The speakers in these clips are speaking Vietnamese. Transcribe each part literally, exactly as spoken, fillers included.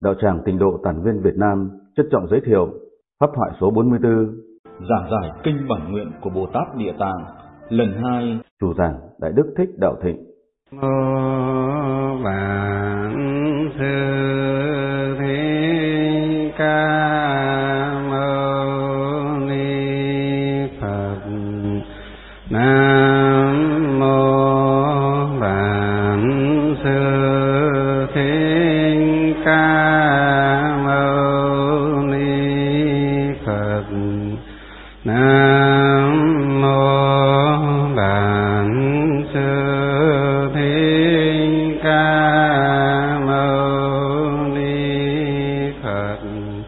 Đạo tràng Tịnh độ Tản Viên Việt Nam trân trọng giới thiệu pháp thoại số bốn mươi tư, giảng giải kinh bản nguyện của Bồ Tát Địa Tạng lần hai. chủ giảng Đại Đức Thích Đạo Thịnh. Mô Bản Sư Thích Ca Mâu Ni Phật. Nam mô Bản Sư Thích Ca Mâu Ni Phật. Nam mô Bản Sư Thích Ca Mâu Ni Phật.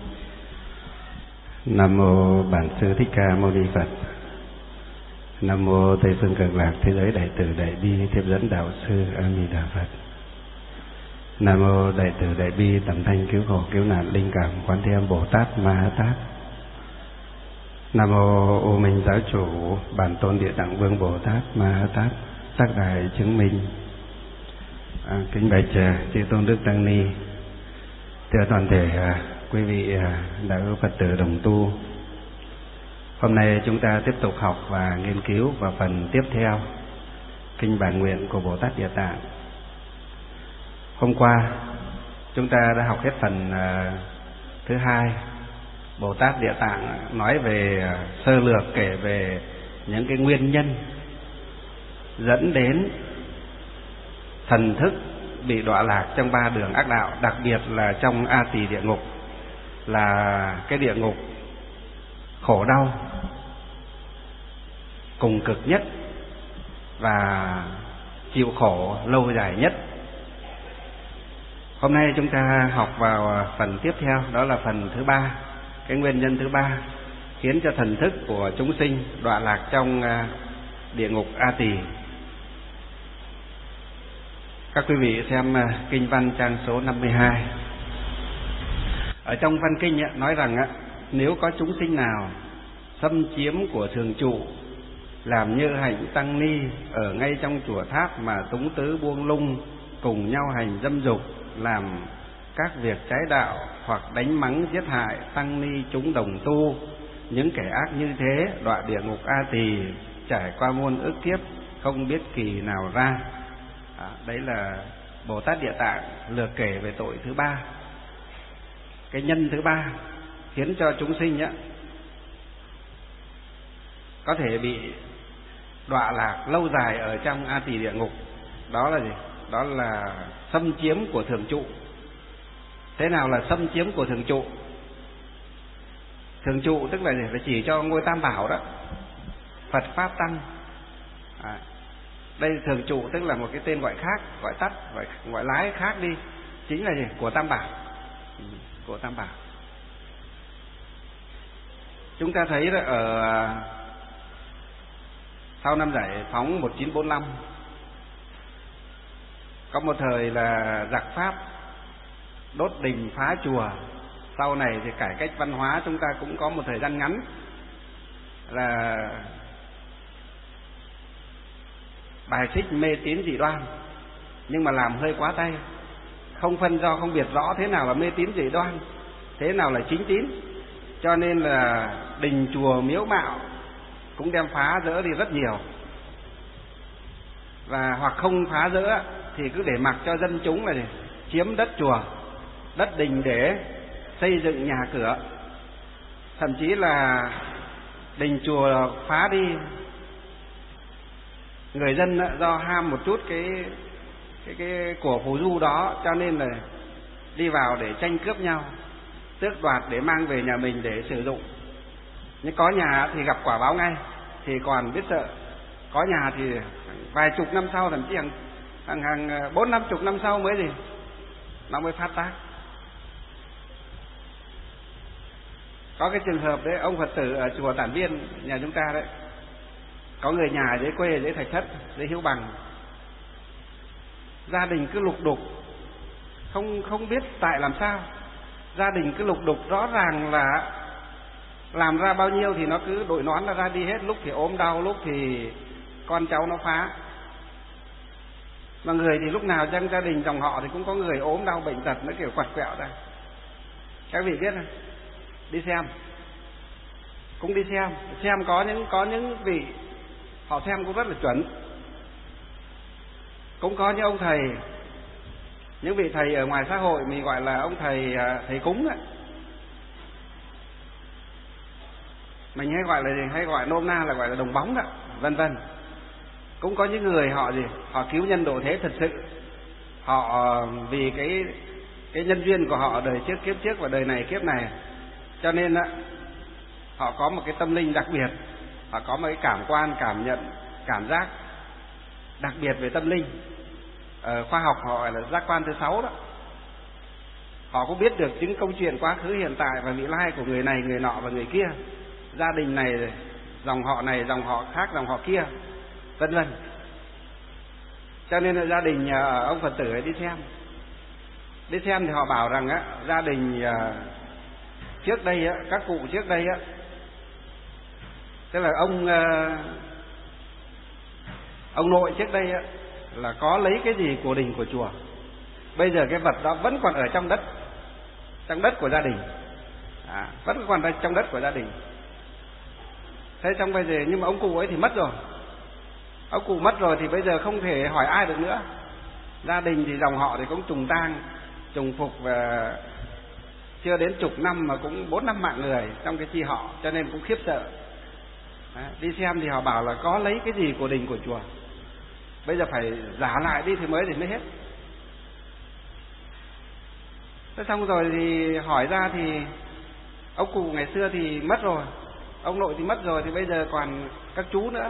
Nam mô Bản Sư Thích Ca Mâu Ni Phật. Nam mô Tây Phương Cực Lạc Thế Giới Đại Từ Đại Bi Tiếp Dẫn Đạo Sư A Di Đà Phật. Nam mô Đại Từ Đại Bi Tầm Thanh Cứu Khổ Cứu Nạn Linh Cảm Quán Thế Âm Bồ Tát Ma Ha Tát. Nam mô U Minh Giáo Chủ Bản Tôn Địa Tạng Vương Bồ Tát Ma Ha Tát tác đại chứng minh. À, kính bạch chư tôn đức tăng ni, thưa toàn thể à, quý vị à, đạo hữu Phật tử đồng tu. Hôm nay chúng ta tiếp tục học và nghiên cứu vào phần tiếp theo kinh bản nguyện của Bồ Tát Địa Tạng. Hôm qua chúng ta đã học hết phần à, thứ hai. Bồ Tát Địa Tạng nói về à, sơ lược, kể về những cái nguyên nhân dẫn đến thần thức bị đọa lạc trong ba đường ác đạo, đặc biệt là trong A Tỳ địa ngục, là cái địa ngục khổ đau cùng cực nhất và chịu khổ lâu dài nhất. Hôm nay chúng ta học vào phần tiếp theo, đó là phần thứ ba, cái nguyên nhân thứ ba khiến cho thần thức của chúng sinh đọa lạc trong địa ngục A Tỳ. Các quý vị xem kinh văn trang số năm mươi hai. Ở trong văn kinh nói rằng nếu có chúng sinh nào xâm chiếm của thường trụ, làm như hạnh tăng ni ở ngay trong chùa tháp mà túng tứ buông lung, cùng nhau hành dâm dục, làm các việc trái đạo, hoặc đánh mắng giết hại tăng ni chúng đồng tu, những kẻ ác như thế đọa địa ngục A Tỳ, trải qua muôn ức kiếp không biết kỳ nào ra. À, đấy là Bồ Tát Địa Tạng lược kể về tội thứ ba, cái nhân thứ ba khiến cho chúng sinh á, có thể bị đọa lạc lâu dài ở trong A Tỳ địa ngục. Đó là gì? Đó là xâm chiếm của thường trụ. Thế nào là xâm chiếm của thường trụ? Thường trụ tức là gì? Là chỉ cho ngôi Tam Bảo đó, Phật Pháp Tăng. À, đây thường trụ tức là một cái tên gọi khác, gọi tắt, gọi, gọi lái khác đi, chính là gì? Của Tam Bảo. Của Tam Bảo. Chúng ta thấy là ở sau năm giải phóng một nghìn chín trăm bốn mươi lăm, có một thời là giặc Pháp đốt đình phá chùa. Sau này thì cải cách văn hóa, chúng ta cũng có một thời gian ngắn là bài xích mê tín dị đoan, nhưng mà làm hơi quá tay, không phân do không biệt rõ thế nào là mê tín dị đoan, thế nào là chính tín, cho nên là đình chùa miếu mạo cũng đem phá rỡ đi rất nhiều. Và hoặc không phá rỡ thì cứ để mặc cho dân chúng là chiếm đất chùa, đất đình để xây dựng nhà cửa. Thậm chí là đình chùa phá đi, người dân do ham một chút cái cái cái của phù du đó, cho nên là đi vào để tranh cướp nhau, tước đoạt để mang về nhà mình để sử dụng. Nhưng có nhà thì gặp quả báo ngay, thì còn biết sợ. Có nhà thì vài chục năm sau, thậm chí hàng hàng hàng bốn năm chục năm sau mới gì nó mới phát tác. Có cái trường hợp đấy, ông Phật tử ở chùa Tản Viên nhà chúng ta đấy, có người nhà ở dưới quê, dưới Thạch Thất, dưới Hiếu Bằng, gia đình cứ lục đục, không không biết tại làm sao, gia đình cứ lục đục, rõ ràng là làm ra bao nhiêu thì nó cứ đội nón là ra đi hết, lúc thì ốm đau, lúc thì con cháu nó phá. Mà người thì lúc nào trong gia đình dòng họ thì cũng có người ốm đau bệnh tật, nó kiểu quặt quẹo ra. Các vị biết không? Đi xem, cũng đi xem, xem có những có những vị họ xem cũng rất là chuẩn, cũng có những ông thầy, những vị thầy ở ngoài xã hội mình gọi là ông thầy thầy cúng ấy. Mình hay gọi là gì? Hay gọi nôm na là gọi là đồng bóng đó, vân vân. Cũng có những người họ gì, họ cứu nhân độ thế thật sự, họ vì cái cái nhân duyên của họ đời trước kiếp trước và đời này kiếp này, cho nên á họ có một cái tâm linh đặc biệt, họ có một cái cảm quan, cảm nhận, cảm giác đặc biệt về tâm linh. Ở khoa học họ gọi là giác quan thứ sáu đó. Họ cũng biết được những câu chuyện quá khứ, hiện tại và vị lai của người này, người nọ và người kia, gia đình này, dòng họ này, dòng họ khác, dòng họ kia, vân vân. Cho nên là gia đình nhà ông Phật tử ấy đi xem, đi xem thì họ bảo rằng á, gia đình trước đây á, các cụ trước đây á, tức là ông ông nội trước đây á, là có lấy cái gì của đình của chùa, bây giờ cái vật đó vẫn còn ở trong đất, trong đất của gia đình, à, vẫn còn ở trong đất của gia đình. Thế trong bây giờ, nhưng mà ông cụ ấy thì mất rồi, ông cụ mất rồi thì bây giờ không thể hỏi ai được nữa. Gia đình thì dòng họ thì cũng trùng tang, trùng phục, và chưa đến chục năm mà cũng bốn năm mạng người trong cái chi họ, cho nên cũng khiếp sợ. Đó, đi xem thì họ bảo là có lấy cái gì của đình của chùa, bây giờ phải giả lại đi thì mới thì mới hết. Thế xong rồi thì hỏi ra thì ông cụ ngày xưa thì mất rồi, ông nội thì mất rồi, thì bây giờ còn các chú nữa.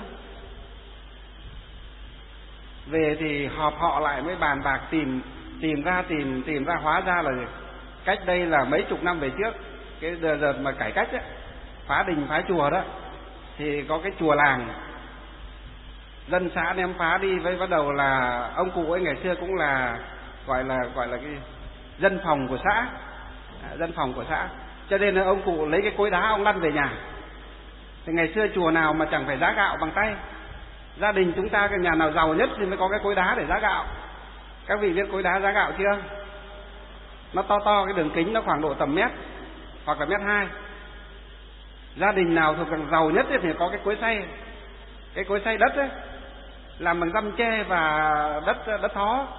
Về thì họp họ lại mới bàn bạc tìm tìm ra tìm tìm ra hóa ra là cách đây là mấy chục năm về trước, cái đợt, đợt mà cải cách ấy, phá đình phá chùa đó, thì có cái chùa làng dân xã ném phá đi, với bắt đầu là ông cụ ấy ngày xưa cũng là gọi là gọi là cái dân phòng của xã, à, dân phòng của xã, cho nên là ông cụ lấy cái cối đá ông lăn về nhà. Thì ngày xưa chùa nào mà chẳng phải giá gạo bằng tay, gia đình chúng ta cái nhà nào giàu nhất thì mới có cái cối đá để giá gạo. Các vị biết cối đá giá gạo chưa? Nó to to, cái đường kính nó khoảng độ tầm mét hoặc là mét hai. Gia đình nào thuộc càng giàu nhất thì có cái cối xay, cái cối xay đất ấy, làm bằng răm tre và đất đất thó.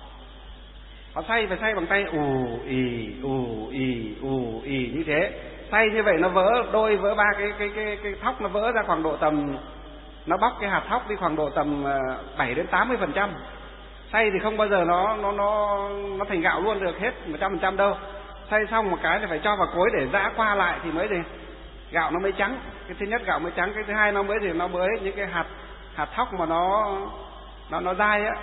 Họ xay phải xay bằng tay ù ì ù ì ù ì như thế. Xay như vậy nó vỡ đôi vỡ ba, cái cái cái cái thóc nó vỡ ra khoảng độ tầm, nó bóc cái hạt thóc đi khoảng độ tầm bảy đến tám mươi phần trăm. Xay thì không bao giờ nó nó nó nó thành gạo luôn được hết một trăm phần trăm đâu. Xay xong một cái thì phải cho vào cối để giã qua lại thì mới gì gạo nó mới trắng. Cái thứ nhất gạo mới trắng, cái thứ hai nó mới thì nó mới những cái hạt hạt thóc mà nó nó nó dai á,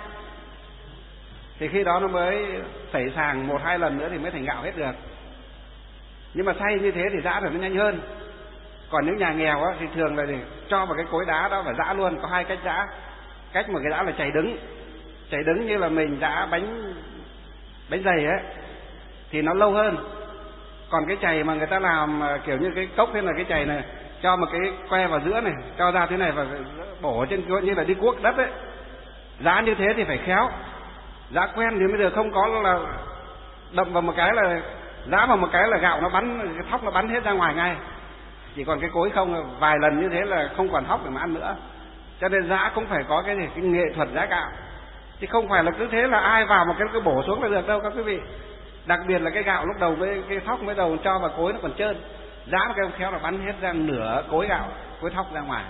thì khi đó nó mới sẩy sàng một hai lần nữa thì mới thành gạo hết được. Nhưng mà xay như thế thì giã được nó nhanh hơn. Còn những nhà nghèo á thì thường là gì cho vào cái cối đá đó và giã luôn. Có hai cách giã. Cách một cái giã là chảy đứng, chảy đứng như là mình giã bánh bánh dày ấy thì nó lâu hơn. Còn cái chày mà người ta làm kiểu như cái cốc thế là cái chày này, cho một cái que vào giữa này, cho ra thế này và bổ trên kia như là đi cuốc đất ấy. Giã như thế thì phải khéo, giã quen thì mới được, không có là đậm vào một cái là giã vào một cái là gạo nó bắn, cái thóc nó bắn hết ra ngoài ngay. Chỉ còn cái cối không, vài lần như thế là không còn thóc để mà ăn nữa. Cho nên giã cũng phải có cái gì, cái nghệ thuật giã gạo, chứ không phải là cứ thế là ai vào một cái cứ bổ xuống là được đâu các quý vị. Đặc biệt là cái gạo lúc đầu với cái thóc mới đầu cho vào cối nó còn trơn, giã một cái khéo là bắn hết ra nửa cối gạo, cối thóc ra ngoài.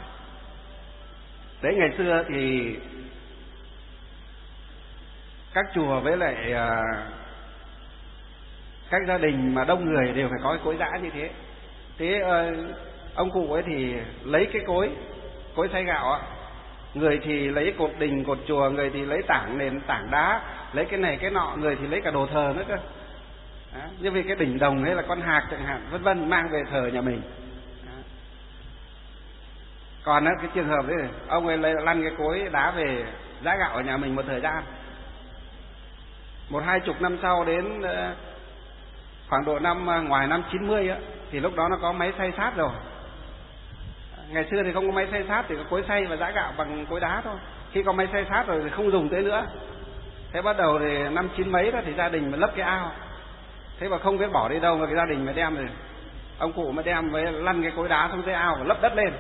Đấy, ngày xưa thì các chùa với lại các gia đình mà đông người đều phải có cái cối giã như thế. Thế ông cụ ấy thì lấy cái cối cối xay gạo á, người thì lấy cột đình cột chùa, người thì lấy tảng nền tảng đá, lấy cái này cái nọ, người thì lấy cả đồ thờ nữa cơ. Đó, như vì cái đỉnh đồng hay là con hạc chẳng hạn, vân vân, mang về thờ nhà mình. Đó. Còn á, cái trường hợp đấy, ông ấy lấy lăn cái cối đá về giã gạo ở nhà mình một thời gian, một hai chục năm sau, đến khoảng độ năm ngoài năm chín mươi á, thì lúc đó nó có máy xay sát rồi. Ngày xưa thì không có máy xay sát, thì có cối xay và giã gạo bằng cối đá thôi. Khi có máy xay sát rồi thì không dùng tới nữa. Thế bắt đầu thì năm chín mấy đó thì gia đình mới lấp cái ao, Thế mà không biết bỏ đi đâu mà cái gia đình mới đem rồi. Ông cụ mới đem mới lăn cái cối đá xuống dưới ao và lấp đất lên.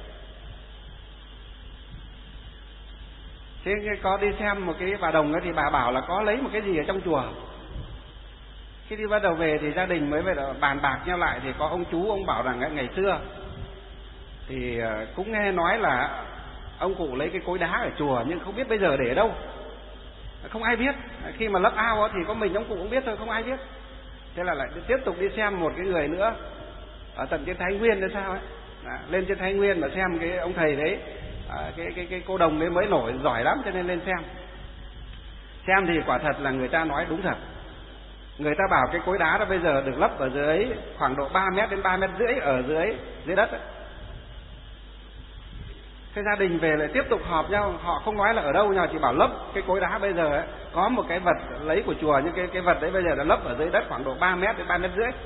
Thế có đi xem một cái bà đồng ấy thì bà bảo là có lấy một cái gì ở trong chùa. Khi đi bắt đầu về thì gia đình mới về bàn bạc nhau lại thì có ông chú ông bảo rằng ngày xưa thì cũng nghe nói là ông cụ lấy cái cối đá ở chùa nhưng không biết bây giờ để ở đâu, không ai biết. Khi mà lấp ao thì có mình ông cụ cũng biết thôi, không ai biết. Thế là lại tiếp tục đi xem một cái người nữa ở tận trên Thái Nguyên hay sao ấy, à, lên trên Thái Nguyên mà xem cái ông thầy đấy, à, cái cái cái cô đồng đấy mới nổi giỏi lắm cho nên lên xem. Xem thì quả thật là người ta nói đúng thật. Người ta bảo cái cối đá đó bây giờ được lấp ở dưới khoảng độ ba mét đến ba mét rưỡi ở dưới dưới đất ấy. Thế gia đình về lại tiếp tục họp nhau, họ không nói là ở đâu nhau, chỉ bảo lấp cái cối đá bây giờ ấy, có một cái vật lấy của chùa, nhưng cái cái vật đấy bây giờ là lấp ở dưới đất khoảng độ ba mét đến ba mét rưỡi.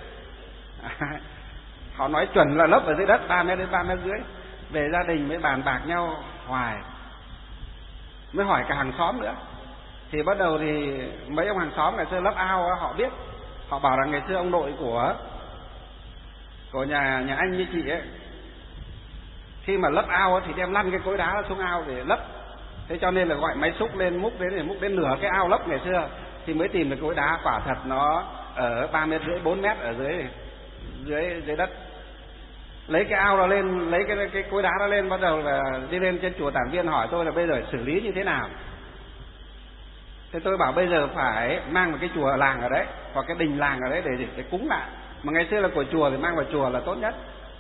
Họ nói chuẩn là lấp ở dưới đất ba mét đến ba mét rưỡi. Về gia đình mới bàn bạc nhau hoài, mới hỏi cả hàng xóm nữa. Thì bắt đầu thì mấy ông hàng xóm ngày xưa lấp ao đó, họ biết, họ bảo rằng ngày xưa ông nội của của nhà nhà anh như chị ấy, khi mà lấp ao thì đem lăn cái cối đá xuống ao để lấp. Thế cho nên là gọi máy xúc lên múc đến để múc đến nửa cái ao lấp ngày xưa thì mới tìm được cối đá. Quả thật nó ở ba mét rưỡi bốn mét ở dưới dưới dưới đất. Lấy cái ao đó lên, lấy cái cái cối đá đó lên, bắt đầu là đi lên trên chùa Tản Viên hỏi tôi là bây giờ xử lý như thế nào. Thế tôi bảo bây giờ phải mang một cái chùa làng ở đấy hoặc cái đình làng ở đấy để để cúng lại. Mà ngày xưa là của chùa thì mang vào chùa là tốt nhất.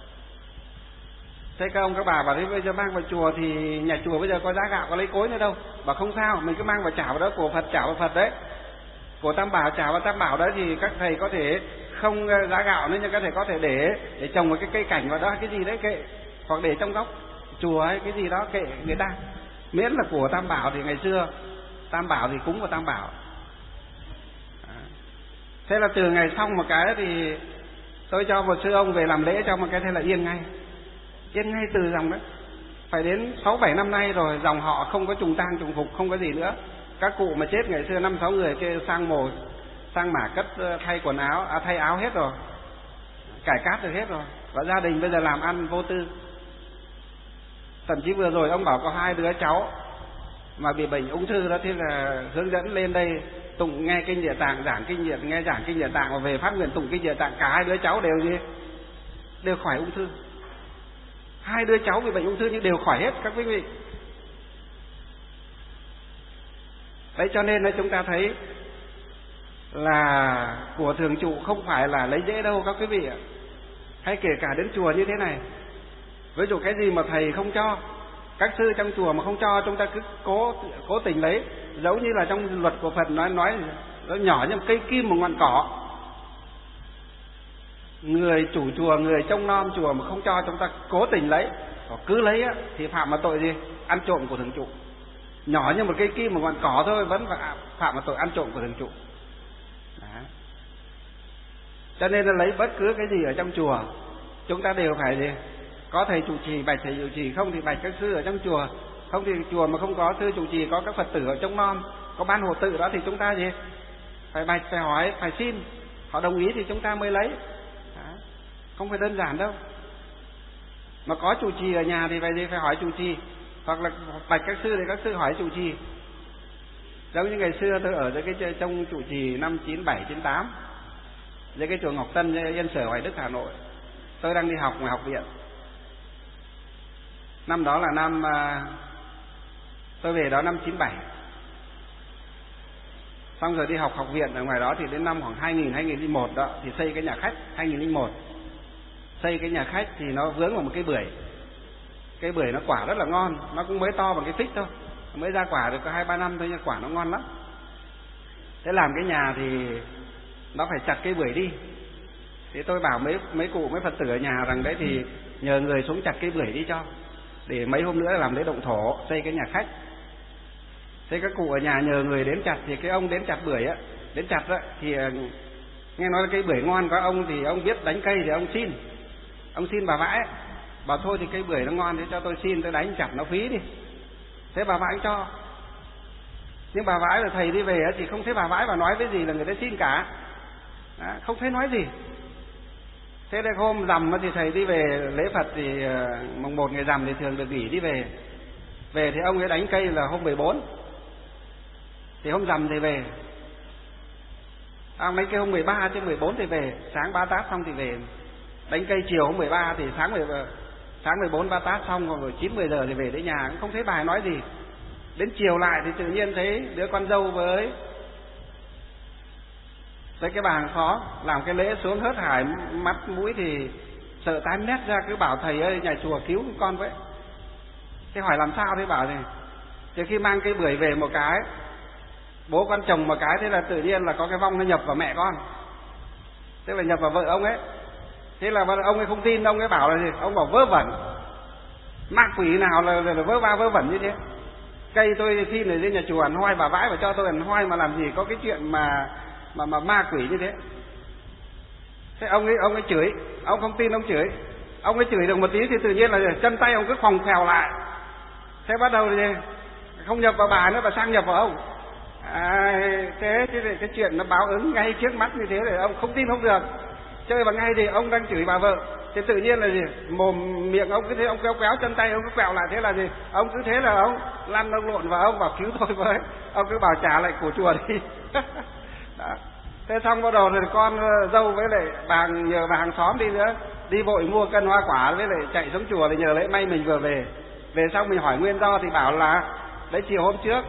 Thế các ông các bà bảo thế bây giờ mang vào chùa thì nhà chùa bây giờ có giá gạo có lấy cối nữa đâu. Bảo không sao, mình cứ mang vào trả vào đó, của Phật trả vào Phật đấy, của Tam Bảo trả vào Tam Bảo đấy, thì các thầy có thể không giá gạo nữa nhưng các thầy có thể để để trồng một cái cây cảnh vào đó, cái gì đấy kệ, hoặc để trong góc chùa hay cái gì đó kệ người ta, miễn là của Tam Bảo. Thì ngày xưa Tam Bảo thì cúng vào Tam Bảo. Thế là từ ngày xong một cái thì tôi cho một sư ông về làm lễ cho một cái, thế là yên ngay, yên ngay từ dòng đấy. Phải đến sáu bảy năm nay rồi dòng họ không có trùng tang trùng phục, không có gì nữa. Các cụ mà chết ngày xưa năm sáu người kia sang mồ sang mả cất thay quần áo, à, thay áo hết rồi, cải cát được hết rồi, và gia đình bây giờ làm ăn vô tư. Thậm chí vừa rồi ông bảo có hai đứa cháu mà bị bệnh ung thư đó, thế là hướng dẫn lên đây tụng nghe kinh Địa Tạng, giảng kinh Địa, nghe giảng kinh Địa Tạng và về phát nguyện tụng kinh Địa Tạng. Cả hai đứa cháu đều gì đều khỏi ung thư. Hai đứa cháu bị bệnh ung thư nhưng đều khỏi hết các quý vị. Đấy, cho nên là chúng ta thấy là của thường trụ không phải là lấy dễ đâu các quý vị ạ. Hay kể cả đến chùa như thế này, ví dụ cái gì mà thầy không cho, các sư trong chùa mà không cho, chúng ta cứ cố cố tình lấy. Giống như là trong luật của Phật nói nói nó nhỏ như một cây kim một ngọn cỏ. Người chủ chùa, người trông nom chùa mà không cho, chúng ta cố tình lấy, cứ lấy á, thì phạm vào tội gì? Ăn trộm của thường trụ. Nhỏ như một cây kim một ngọn cỏ thôi vẫn phạm vào tội ăn trộm của thường trụ. Đó. Cho nên là lấy bất cứ cái gì ở trong chùa chúng ta đều phải gì? Có thầy trụ trì bạch thầy trụ trì, không thì bạch các sư ở trong chùa. Không thì chùa mà không có sư trụ trì, có các Phật tử ở trông nom, có ban hộ tự đó thì chúng ta gì? Phải bạch, phải hỏi, phải xin, họ đồng ý thì chúng ta mới lấy. Đó. Không phải đơn giản đâu. Mà có trụ trì ở nhà thì phải gì? Phải hỏi trụ trì, hoặc là bạch các sư thì các sư hỏi trụ trì. Giống như ngày xưa tôi ở dưới cái trong trụ trì năm chín bảy chín tám, dưới cái chùa Ngọc Tân Yên Sở Hoài Đức Hà Nội. Tôi đang đi học ngoài học viện. Năm đó là năm tôi về đó năm chín bảy. Xong rồi đi học học viện ở ngoài đó thì đến năm khoảng hai nghìn hai nghìn lẻ một đó thì xây cái nhà khách. Hai nghìn lẻ một xây cái nhà khách thì nó vướng vào một cái bưởi. Cái bưởi nó quả rất là ngon, nó cũng mới to bằng cái phích thôi, mới ra quả được có hai ba năm thôi nhưng quả nó ngon lắm. Thế làm cái nhà thì nó phải chặt cái bưởi đi. Thế tôi bảo mấy mấy cụ mấy Phật tử ở nhà rằng đấy thì nhờ người xuống chặt cái bưởi đi cho, để mấy hôm nữa làm lễ động thổ xây cái nhà khách. Thế các cụ ở nhà nhờ người đến chặt, thì cái ông đến chặt bưởi á, đến chặt á thì nghe nói cây bưởi ngon quá, ông thì ông biết đánh cây thì ông xin, ông xin bà vãi, bảo thôi thì cây bưởi nó ngon thì cho tôi xin, tôi đánh chặt nó phí đi. Thế bà vãi cho. Nhưng bà vãi là thầy đi về thì không thấy bà vãi và nói với gì là người ta xin cả. Đó, không thấy nói gì. Thế đến hôm rằm thì thầy đi về lễ Phật thì mùng một ngày rằm thì thường được nghỉ đi về. Về thì ông ấy đánh cây là hôm mười bốn. Thì hôm rằm thì về. Ông đánh cây hôm mười ba chứ mười bốn thì về, sáng ba tát xong thì về. Đánh cây chiều hôm mười ba thì sáng mười sáng mười bốn ba tát xong rồi chín mười giờ thì về đến nhà, cũng không thấy bài nói gì. Đến chiều lại thì tự nhiên thấy đứa con dâu với với cái bà hàng xóm làm cái lễ xuống hớt hải mắt mũi thì sợ tái mét ra, cứ bảo thầy ơi nhà chùa cứu con với. Thế hỏi làm sao, thế bảo thì từ khi mang cái bưởi về một cái, bố con chồng một cái, thế là tự nhiên là có cái vong nó nhập vào mẹ con, thế là nhập vào vợ ông ấy. Thế là ông ấy không tin, ông ấy bảo là gì, ông bảo vớ vẩn, ma quỷ nào là, là, là vớ va vớ vẩn như thế. Cây tôi xin ở dưới nhà chùa ăn hoi bà vãi và cho tôi ăn hoi, mà làm gì có cái chuyện mà mà mà ma quỷ như thế. Thế ông ấy ông ấy chửi, ông không tin ông chửi, ông ấy chửi được một tí thì tự nhiên là chân tay ông cứ khoòng phèo lại. Thế bắt đầu thì không nhập vào bà nữa mà sang nhập vào ông. À, thế cái, cái chuyện nó báo ứng ngay trước mắt như thế, để ông không tin không được. Chơi vào ngay thì ông đang chửi bà vợ, thì tự nhiên là gì, mồm miệng ông cứ thế, ông kéo kéo chân tay ông cứ quẹo lại, thế là gì, ông cứ thế là ông lăn ông lộn vào, ông bảo cứu tôi với, ông cứ bảo trả lại của chùa đi. Đó. Thế xong bắt đầu thì con dâu với lại bà nhờ bà hàng xóm đi nữa, đi vội mua cân hoa quả với lại chạy xuống chùa để nhờ lễ, may mình vừa về. Về xong mình hỏi nguyên do thì bảo là đấy, chiều hôm trước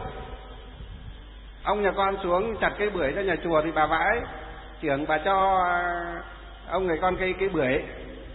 ông nhà con xuống chặt cây bưởi cho nhà chùa thì bà vãi trưởng bà cho ông người con cây cây bưởi,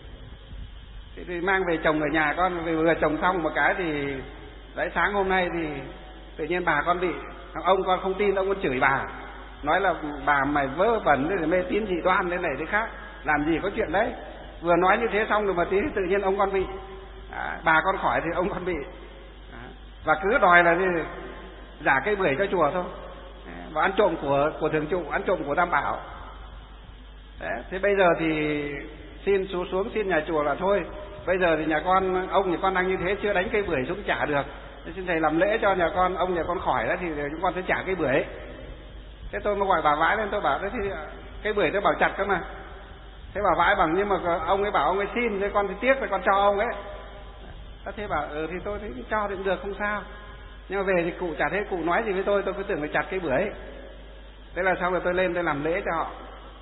thì, thì mang về trồng ở nhà con, về vừa trồng xong một cái thì đấy, sáng hôm nay thì tự nhiên bà con bị, ông con không tin, ông con chửi bà, nói là bà mày vớ vẩn, rồi mê tín dị đoan thế này thế khác, làm gì có chuyện đấy. Vừa nói như thế xong rồi một tí tự nhiên ông con bị, à, bà con khỏi thì ông con bị, à, và cứ đòi là gì, giả cây bưởi cho chùa thôi, và ăn trộm của của thường trụ, ăn trộm của Tam Bảo. Đấy, thế bây giờ thì xin xuống xuống xin nhà chùa là thôi, bây giờ thì nhà con, ông nhà con đang như thế chưa đánh cây bưởi xuống trả được, thế xin thầy làm lễ cho nhà con, ông nhà con khỏi đó thì chúng con sẽ trả cây bưởi. Thế tôi mới gọi bà vãi lên, tôi bảo thế thì cây bưởi tôi bảo chặt cơ mà. Thế bà vãi bằng, nhưng mà ông ấy bảo ông ấy xin, thế con thì tiếc rồi con cho ông ấy. Thế bảo ừ thì tôi thấy cho thì cũng được, không sao. Nhưng mà về thì cụ chả thế, cụ nói gì với tôi, tôi cứ tưởng là chặt cây bưởi. Thế là xong rồi tôi lên tôi làm lễ cho họ.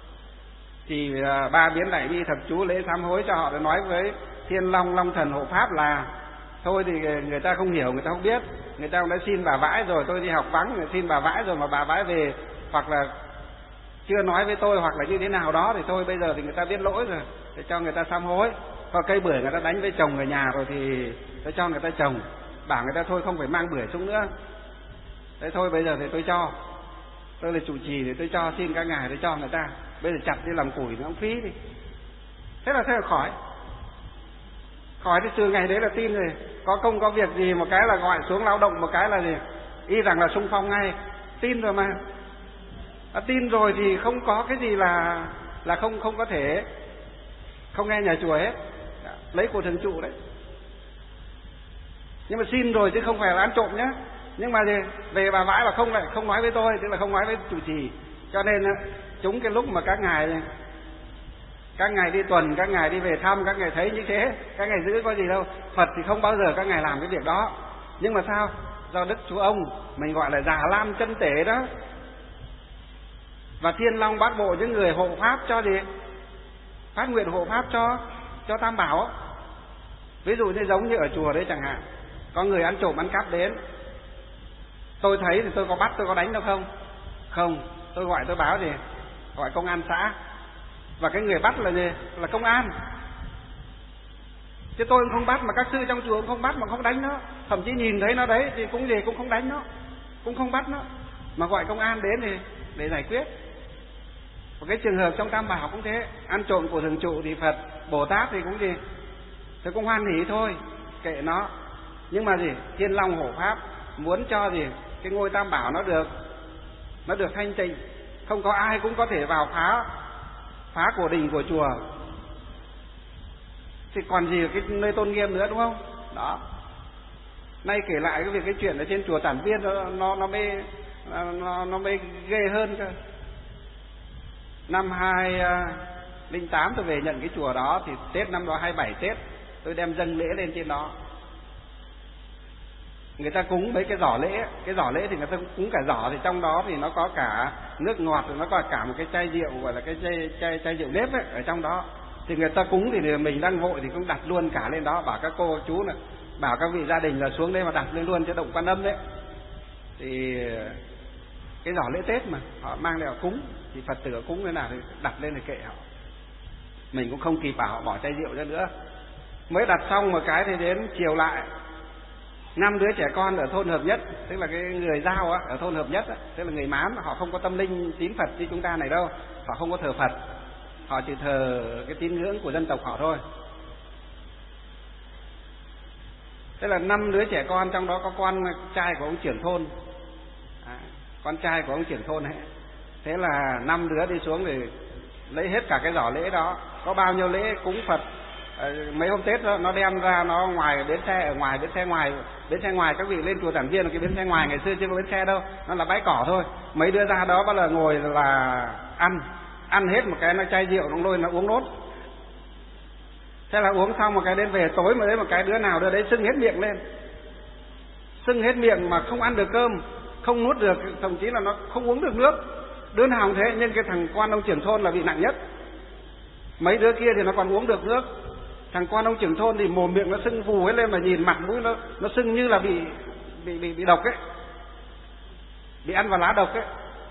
Thì uh, ba biến đại bi thập chú lễ sám hối cho họ, để nói với Thiên Long Long Thần hộ pháp là thôi thì người ta không hiểu, người ta không biết, người ta cũng đã xin bà vãi rồi, tôi đi học vắng người xin bà vãi rồi mà bà vãi về hoặc là chưa nói với tôi hoặc là như thế nào đó, thì thôi bây giờ thì người ta biết lỗi rồi, để cho người ta sám hối. Còn cây bưởi người ta đánh với chồng người nhà rồi thì tôi cho người ta trồng, bảo người ta thôi không phải mang bưởi xuống nữa. Thế thôi bây giờ thì tôi cho, tôi là chủ trì thì tôi cho, xin các ngài tôi cho người ta, bây giờ chặt đi làm củi nó không phí đi. Thế là thế là khỏi khỏi thì từ ngày đấy là tin rồi, có công có việc gì một cái là gọi xuống lao động, một cái là gì y rằng là xung phong ngay, tin rồi mà. À, tin rồi thì không có cái gì là là không không có thể không nghe nhà chùa hết, lấy của thường trụ đấy. Nhưng mà xin rồi chứ không phải là ăn trộm nhá. Nhưng mà gì, về bà vãi là không lại không nói với tôi, tức là không nói với chủ trì. Cho nên chúng cái lúc mà các ngài các ngài đi tuần, các ngài đi về thăm, các ngài thấy như thế, các ngài giữ có gì đâu. Phật thì không bao giờ các ngài làm cái việc đó. Nhưng mà sao? Do Đức Chúa Ông, mình gọi là Già Lam chân tể đó, và Thiên Long Bát Bộ, những người hộ pháp cho gì, phát nguyện hộ pháp cho cho Tam Bảo. Ví dụ như giống như ở chùa đấy chẳng hạn, có người ăn trộm ăn cắp đến, tôi thấy thì tôi có bắt, tôi có đánh đâu không? Không, tôi gọi tôi báo gì, gọi công an xã, và cái người bắt là gì, là công an. Chứ tôi cũng không bắt, mà các sư trong chùa cũng không bắt mà không đánh nó, thậm chí nhìn thấy nó đấy thì cũng gì cũng không đánh nó, cũng không bắt nó, mà gọi công an đến thì để giải quyết. Một cái trường hợp trong Tam Bảo cũng thế, ăn trộm của thường trụ thì Phật Bồ Tát thì cũng gì, thì cũng hoan hỉ thôi, kệ nó. Nhưng mà gì, Thiên Long hộ pháp muốn cho gì cái ngôi Tam Bảo nó được nó được thanh tịnh, không có ai cũng có thể vào phá phá của đình của chùa, thì còn gì cái nơi tôn nghiêm nữa, đúng không? Đó. Nay kể lại cái việc cái chuyện ở trên chùa Tản Viên nó nó nó mới nó nó mới ghê hơn cơ. Năm hai linh tám tôi về nhận cái chùa đó, thì Tết năm đó hai mươi bảy Tết tôi đem dâng lễ lên trên đó. Người ta cúng mấy cái giỏ lễ, cái giỏ lễ thì người ta cúng cả giỏ, thì trong đó thì nó có cả nước ngọt, nó có cả một cái chai rượu gọi là cái chai chai, chai rượu nếp ấy, ở trong đó. Thì người ta cúng thì mình đang vội thì cũng đặt luôn cả lên đó, bảo các cô chú này, bảo các vị gia đình là xuống đây mà đặt lên luôn cho động Quan Âm đấy. Thì cái giỏ lễ Tết mà họ mang lên họ cúng, thì Phật tử cúng thế nào thì đặt lên thì kệ họ, mình cũng không kịp bảo họ bỏ chai rượu ra nữa. Mới đặt xong một cái thì đến chiều lại, năm đứa trẻ con ở thôn Hợp Nhất, tức là cái người Dao á, ở thôn Hợp Nhất á, tức là người Mán, họ không có tâm linh tín Phật như chúng ta này đâu, họ không có thờ Phật, họ chỉ thờ cái tín ngưỡng của dân tộc họ thôi. Thế là năm đứa trẻ con, trong đó có con trai của ông trưởng thôn, à, con trai của ông trưởng thôn ấy. Thế là năm đứa đi xuống thì lấy hết cả cái giỏ lễ đó, có bao nhiêu lễ cúng Phật. Mấy hôm Tết đó, nó đem ra, nó ngoài bến xe, ở ngoài bến xe ngoài bến xe ngoài các vị lên chùa Giảng Viên là cái bến xe ngoài, ngày xưa chưa có bến xe đâu, nó là bãi cỏ thôi. Mấy đứa ra đó bắt đầu ngồi là ăn ăn hết một cái nó chai rượu, nó lôi nó uống nốt. Thế là uống xong một cái đến về tối mà đấy một cái đứa nào đứa đấy sưng hết miệng lên, sưng hết miệng mà không ăn được cơm, không nuốt được, thậm chí là nó không uống được nước. Đứa nào cũng thế, nhưng cái thằng quan ông trưởng thôn là bị nặng nhất. Mấy đứa kia thì nó còn uống được nước, thằng quan ông trưởng thôn thì mồm miệng nó sưng phù hết lên, mà nhìn mặt mũi nó nó sưng như là bị bị bị, bị độc ấy, bị ăn vào lá độc ấy.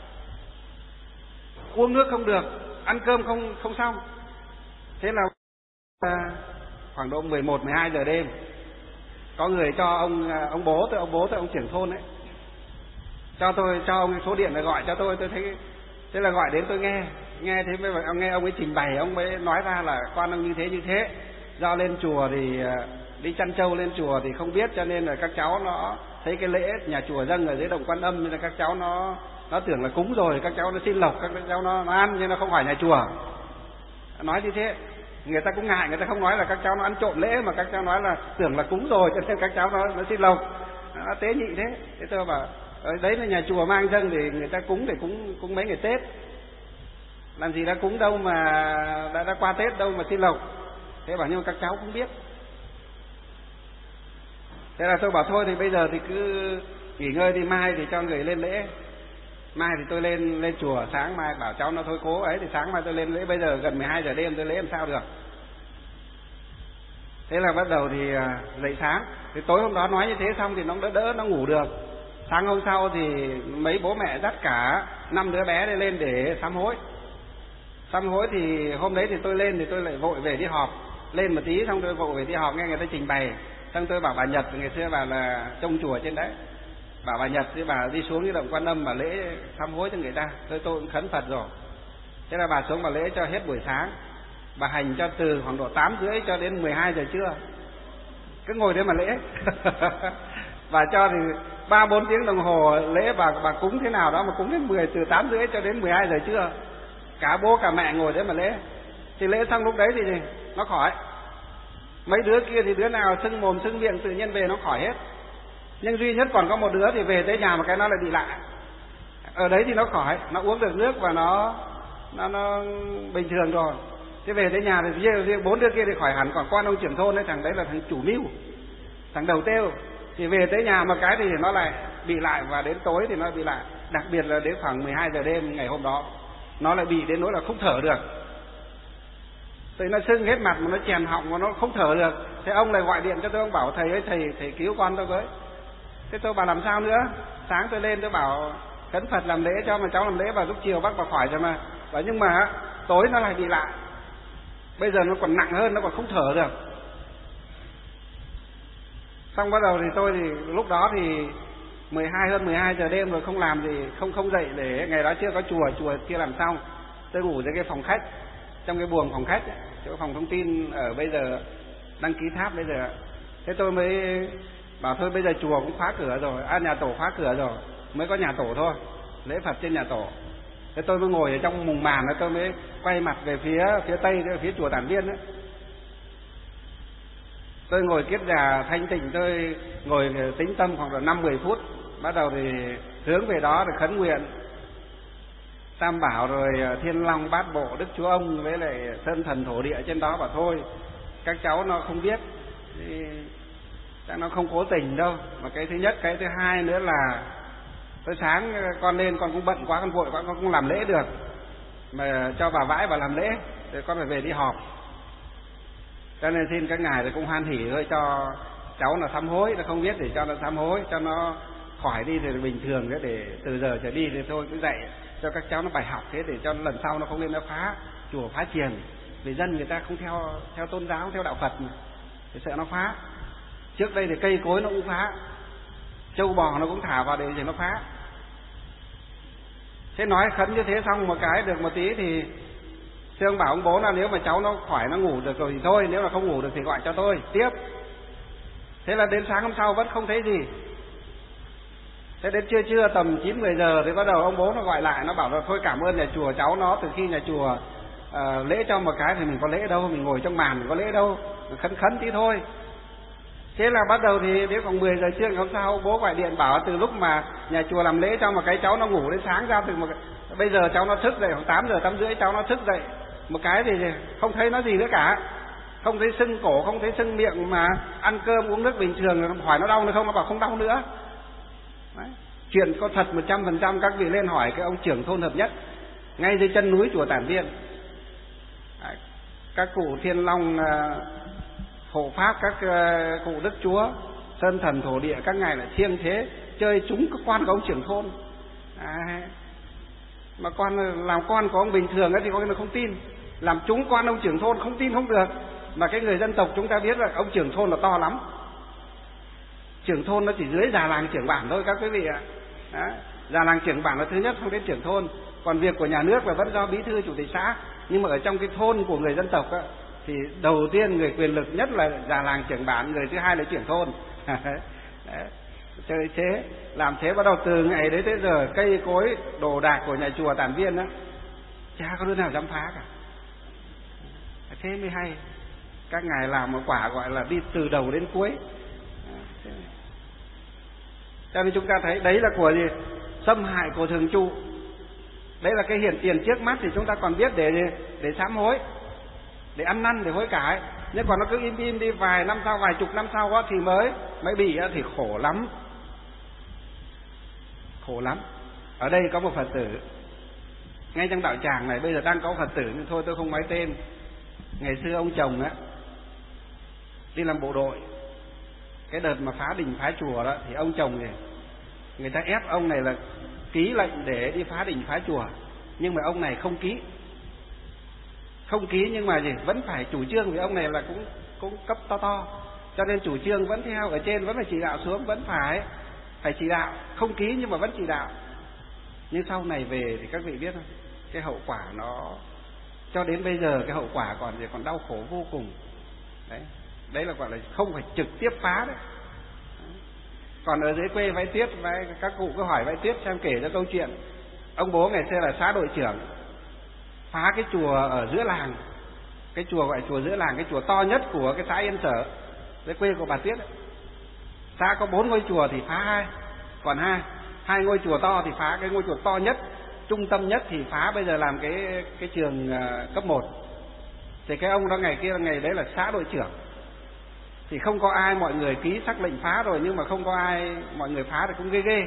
Uống nước không được, ăn cơm không không xong. Thế là khoảng độ mười một, mười hai giờ đêm, có người cho ông ông bố tôi, ông bố tôi ông trưởng thôn ấy, cho tôi cho ông số điện để gọi cho tôi. Tôi thấy thế là gọi đến, tôi nghe nghe thế mới ông nghe ông ấy trình bày, ông ấy nói ra là quan ông như thế như thế, do lên chùa thì đi chăn trâu lên chùa thì không biết, cho nên là các cháu nó thấy cái lễ nhà chùa dâng ở dưới động Quan Âm, nên là các cháu nó nó tưởng là cúng rồi, các cháu nó xin lộc, các cháu nó, nó ăn, nhưng nó không phải nhà chùa. Nói như thế, người ta cũng ngại, người ta không nói là các cháu nó ăn trộm lễ, mà các cháu nói là tưởng là cúng rồi, cho nên các cháu nó, nó xin lộc, nó tế nhị thế. Thế tôi bảo đấy là nhà chùa mang dâng thì người ta cúng để cúng cúng mấy ngày Tết, làm gì đã cúng đâu mà đã, đã qua Tết đâu mà xin lộc. Thế bảo nhưng mà các cháu cũng biết. Thế là tôi bảo thôi thì bây giờ thì cứ nghỉ ngơi đi, mai thì cho người lên lễ. Mai thì tôi lên lên chùa, sáng mai bảo cháu nó thôi cố ấy thì sáng mai tôi lên lễ, bây giờ gần mười hai giờ đêm tôi lễ làm sao được. Thế là bắt đầu thì dậy sáng, thì tối hôm đó nói như thế xong thì nó đỡ đỡ, nó ngủ được. Sáng hôm sau thì mấy bố mẹ dắt cả năm đứa bé đi lên để sám hối. Sám hối thì hôm đấy thì tôi lên thì tôi lại vội về đi họp, lên một tí xong tôi vội về đi họp, nghe người ta trình bày. Xong tôi bảo bà Nhật, ngày xưa bà là trông chùa trên đấy, bảo bà Nhật thì bà đi xuống cái động Quan Âm bà lễ sám hối cho người ta. Tôi tôi cũng khấn Phật rồi. Thế là bà xuống bà lễ cho hết buổi sáng, bà hành cho từ khoảng độ tám rưỡi cho đến mười hai giờ trưa, cứ ngồi đấy mà lễ. Bà cho thì ba bốn tiếng đồng hồ lễ, bà bà cúng thế nào đó mà cúng đến mười, từ tám rưỡi cho đến mười hai giờ trưa, cả bố cả mẹ ngồi đấy mà lễ. Thì lễ xong lúc đấy thì nó khỏi. Mấy đứa kia thì đứa nào sưng mồm sưng miệng tự nhiên về nó khỏi hết, nhưng duy nhất còn có một đứa thì về tới nhà mà cái nó lại bị lạ. Ở đấy thì nó khỏi, nó uống được nước và nó nó nó bình thường rồi. Thế về tới nhà thì riêng bốn đứa kia thì khỏi hẳn, còn con ông trưởng thôn ấy, thằng đấy là thằng chủ mưu, thằng đầu têu, thì về tới nhà mà cái thì nó lại bị lại, và đến tối thì nó bị lại. Đặc biệt là đến khoảng mười hai giờ đêm ngày hôm đó nó lại bị đến nỗi là không thở được, thì nó sưng hết mặt mà nó chèn họng mà nó không thở được. Thế ông lại gọi điện cho tôi, ông bảo thầy ơi thầy thầy cứu con tôi với. Thế tôi bảo làm sao nữa, sáng tôi lên tôi bảo khấn Phật làm lễ cho mà cháu làm lễ vào lúc chiều bác bảo khỏi rồi mà. Bảo nhưng mà tối nó lại bị lại, bây giờ nó còn nặng hơn, nó còn không thở được. Xong bắt đầu thì tôi thì lúc đó thì mười hai hơn mười hai giờ đêm rồi, không làm gì, không không dậy để ngày đó chưa có chùa, chùa chưa làm xong. Tôi ngủ dưới cái phòng khách, trong cái buồng phòng khách ấy, chỗ phòng thông tin ở bây giờ đăng ký tháp bây giờ. Thế tôi mới bảo thôi bây giờ chùa cũng khóa cửa rồi, à nhà tổ khóa cửa rồi, mới có nhà tổ thôi, lễ Phật trên nhà tổ. Thế tôi mới ngồi ở trong mùng màn đó, tôi mới quay mặt về phía phía tây, phía chùa Tản Viên ấy. Tôi ngồi kiết già thanh tịnh, tôi ngồi tĩnh tâm khoảng độ năm mười phút, bắt đầu thì hướng về đó để khấn nguyện. Tam Bảo rồi Thiên Long Bát Bộ Đức Chúa Ông với lại Sơn Thần Thổ Địa trên đó bảo thôi các cháu nó không biết thì chắc nó không cố tình đâu. Mà cái thứ nhất, cái thứ hai nữa là tới sáng con lên con cũng bận quá, con vội quá, con không làm lễ được, mà cho bà vãi bà làm lễ rồi con phải về đi họp. Cho nên xin các ngài thì cũng hoan hỉ thôi, cho cháu nó sám hối, nó không biết thì cho nó sám hối, cho nó khỏi đi thì bình thường thế, để từ giờ trở đi thì thôi cứ dạy cho các cháu nó bài học thế, để cho lần sau nó không lên nó phá chùa phá chiền. Vì dân người ta không theo theo tôn giáo, theo đạo Phật mà, thì sợ nó phá. Trước đây thì cây cối nó cũng phá, trâu bò nó cũng thả vào để nó phá. Thế nói khấn như thế xong một cái được một tí thì Sương bảo ông bố là nếu mà cháu nó khỏi nó ngủ được rồi thì thôi, nếu mà không ngủ được thì gọi cho tôi tiếp. Thế là đến sáng hôm sau vẫn không thấy gì. Thế đến trưa trưa tầm chín mười giờ thì bắt đầu ông bố nó gọi lại, nó bảo là thôi cảm ơn nhà chùa, cháu nó từ khi nhà chùa uh, lễ cho một cái thì mình có lễ đâu, mình ngồi trong màn mình có lễ đâu, mình khấn khấn tí thôi. Thế là bắt đầu thì đến khoảng mười giờ trưa ngày hôm sau ông bố gọi điện bảo từ lúc mà nhà chùa làm lễ cho một cái cháu nó ngủ đến sáng ra, từ một cái... bây giờ cháu nó thức dậy khoảng tám giờ tám rưỡi cháu nó thức dậy một cái thì không thấy nó gì nữa cả, không thấy sưng cổ, không thấy sưng miệng, mà ăn cơm uống nước bình thường. Hỏi nó đau nữa không, nó bảo không đau nữa. Đấy. Chuyện có thật một trăm phần trăm. Các vị lên hỏi cái ông trưởng thôn Hợp Nhất ngay dưới chân núi chùa Tản Viên. Đấy. Các cụ Thiên Long hộ pháp, các cụ Đức Chúa, Sơn Thần Thổ Địa, các ngài là siêng thế chơi chúng các quan của ông trưởng thôn. Đấy. Mà con làm con của ông bình thường ấy thì có người không tin, làm chúng quan ông trưởng thôn không tin không được. Mà cái người dân tộc chúng ta biết là ông trưởng thôn là to lắm, trưởng thôn nó chỉ dưới già làng trưởng bản thôi các quý vị ạ. Già làng trưởng bản là thứ nhất, không đến trưởng thôn. Còn việc của nhà nước là vẫn do bí thư chủ tịch xã. Nhưng mà ở trong cái thôn của người dân tộc á, thì đầu tiên người quyền lực nhất là già làng trưởng bản, người thứ hai là trưởng thôn. Đấy. Chơi thế, làm thế bắt đầu từ ngày đấy tới giờ cây cối đồ đạc của nhà chùa Tản Viên á, chả có đứa nào dám phá cả. Thế mới hay. Các ngài làm một quả gọi là đi từ đầu đến cuối. Cho nên chúng ta thấy đấy là của gì? Xâm hại của thường trụ. Đấy là cái hiện tiền trước mắt thì chúng ta còn biết để để sám hối, để ăn năn, để hối cải. Nhưng còn nó cứ im im đi, vài năm sau, vài chục năm sau đó thì mới mới bị thì khổ lắm. Khổ lắm. Ở đây có một Phật tử ngay trong đạo tràng này, bây giờ đang có Phật tử nhưng thôi tôi không nói tên. Ngày xưa ông chồng á đi làm bộ đội, cái đợt mà phá đình phá chùa đó thì ông chồng này người ta ép ông này là ký lệnh để đi phá đình phá chùa, nhưng mà ông này không ký. Không ký nhưng mà gì vẫn phải chủ trương, vì ông này là cũng cũng cấp to to, cho nên chủ trương vẫn theo ở trên, vẫn phải chỉ đạo xuống, vẫn phải phải chỉ đạo, không ký nhưng mà vẫn chỉ đạo. Nhưng sau này về thì các vị biết không, cái hậu quả nó cho đến bây giờ cái hậu quả còn gì, còn đau khổ vô cùng. Đấy, đấy là gọi là không phải trực tiếp phá đấy. Còn ở dưới quê Vãi Tuyết, các cụ cứ hỏi Vãi Tuyết xem, kể cho câu chuyện ông bố ngày xưa là xã đội trưởng, phá cái chùa ở giữa làng, cái chùa gọi chùa giữa làng, cái chùa to nhất của cái xã Yên Sở, dưới quê của bà Tuyết ấy. Xã có bốn ngôi chùa thì phá hai, còn hai hai ngôi chùa to thì phá cái ngôi chùa to nhất, trung tâm nhất thì phá, bây giờ làm cái cái trường uh, cấp một. Thì cái ông đó ngày kia ngày đấy là xã đội trưởng, thì không có ai, mọi người ký sắc lệnh phá rồi nhưng mà không có ai, mọi người phá thì cũng ghê ghê.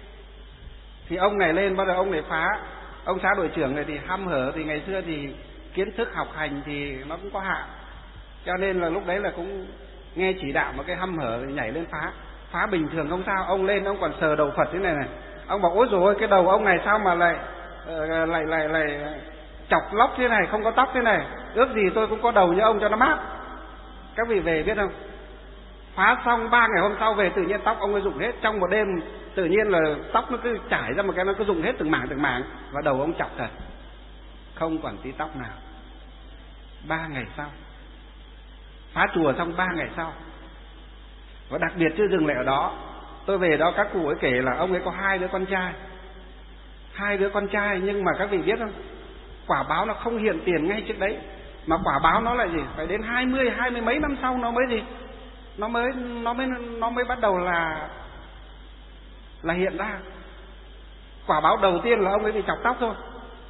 Thì ông này lên bắt đầu ông này phá. Ông xã đội trưởng này thì hăm hở, thì ngày xưa thì kiến thức học hành thì nó cũng có hạn, cho nên là lúc đấy là cũng nghe chỉ đạo một cái hăm hở thì nhảy lên phá. Phá bình thường không sao, ông lên ông còn sờ đầu Phật thế này này, ông bảo ôi dồi ôi cái đầu ông này sao mà lại uh, lại lại lại chọc lóc thế này, không có tóc thế này, ước gì tôi cũng có đầu như ông cho nó mát. Các vị về biết không, phá xong ba ngày hôm sau về tự nhiên tóc ông ấy rụng hết, trong một đêm tự nhiên là tóc nó cứ trải ra một cái, nó cứ rụng hết từng mảng từng mảng, và đầu ông chọc thật, không còn tí tóc nào. Ba ngày sau phá chùa xong, ba ngày sau. Và đặc biệt chưa dừng lại ở đó, tôi về đó các cụ ấy kể là ông ấy có hai đứa con trai, hai đứa con trai nhưng mà các vị biết không, quả báo nó không hiện tiền ngay trước đấy, mà quả báo nó là gì, phải đến hai mươi hai mươi mấy năm sau nó mới gì, nó mới nó mới nó mới bắt đầu là là hiện ra. Quả báo đầu tiên là ông ấy bị chọc tóc thôi,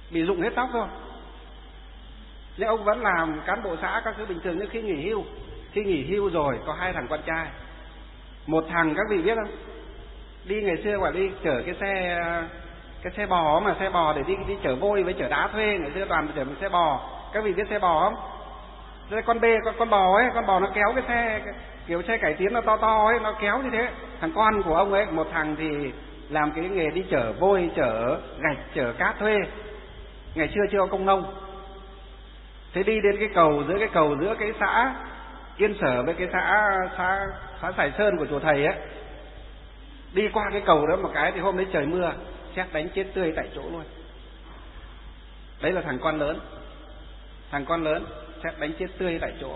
bị rụng hết tóc rồi. Nhưng ông vẫn làm cán bộ xã các thứ bình thường. Nhưng khi nghỉ hưu, khi nghỉ hưu rồi có hai thằng con trai. Một thằng các vị biết không, đi ngày xưa gọi đi chở cái xe cái xe bò mà xe bò để đi đi chở vôi với chở đá thuê, ngày xưa toàn chở xe bò. Các vị biết xe bò không? Đây con bê con con bò ấy, con bò nó kéo cái xe kiểu xe cải tiến nó to to ấy, nó kéo như thế. Thằng con của ông ấy, một thằng thì làm cái nghề đi chở vôi, chở gạch, chở cát thuê. Ngày xưa chưa có công nông. Thế đi đến cái cầu, giữa cái cầu giữa cái xã Yên Sở với cái xã xã xã Sài Sơn của chùa thầy ấy, đi qua cái cầu đó một cái thì hôm đấy trời mưa, sét đánh chết tươi tại chỗ luôn. Đấy là thằng con lớn. Thằng con lớn sét đánh chết tươi tại chỗ.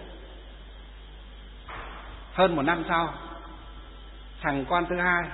Hơn một năm sau, thằng con thứ hai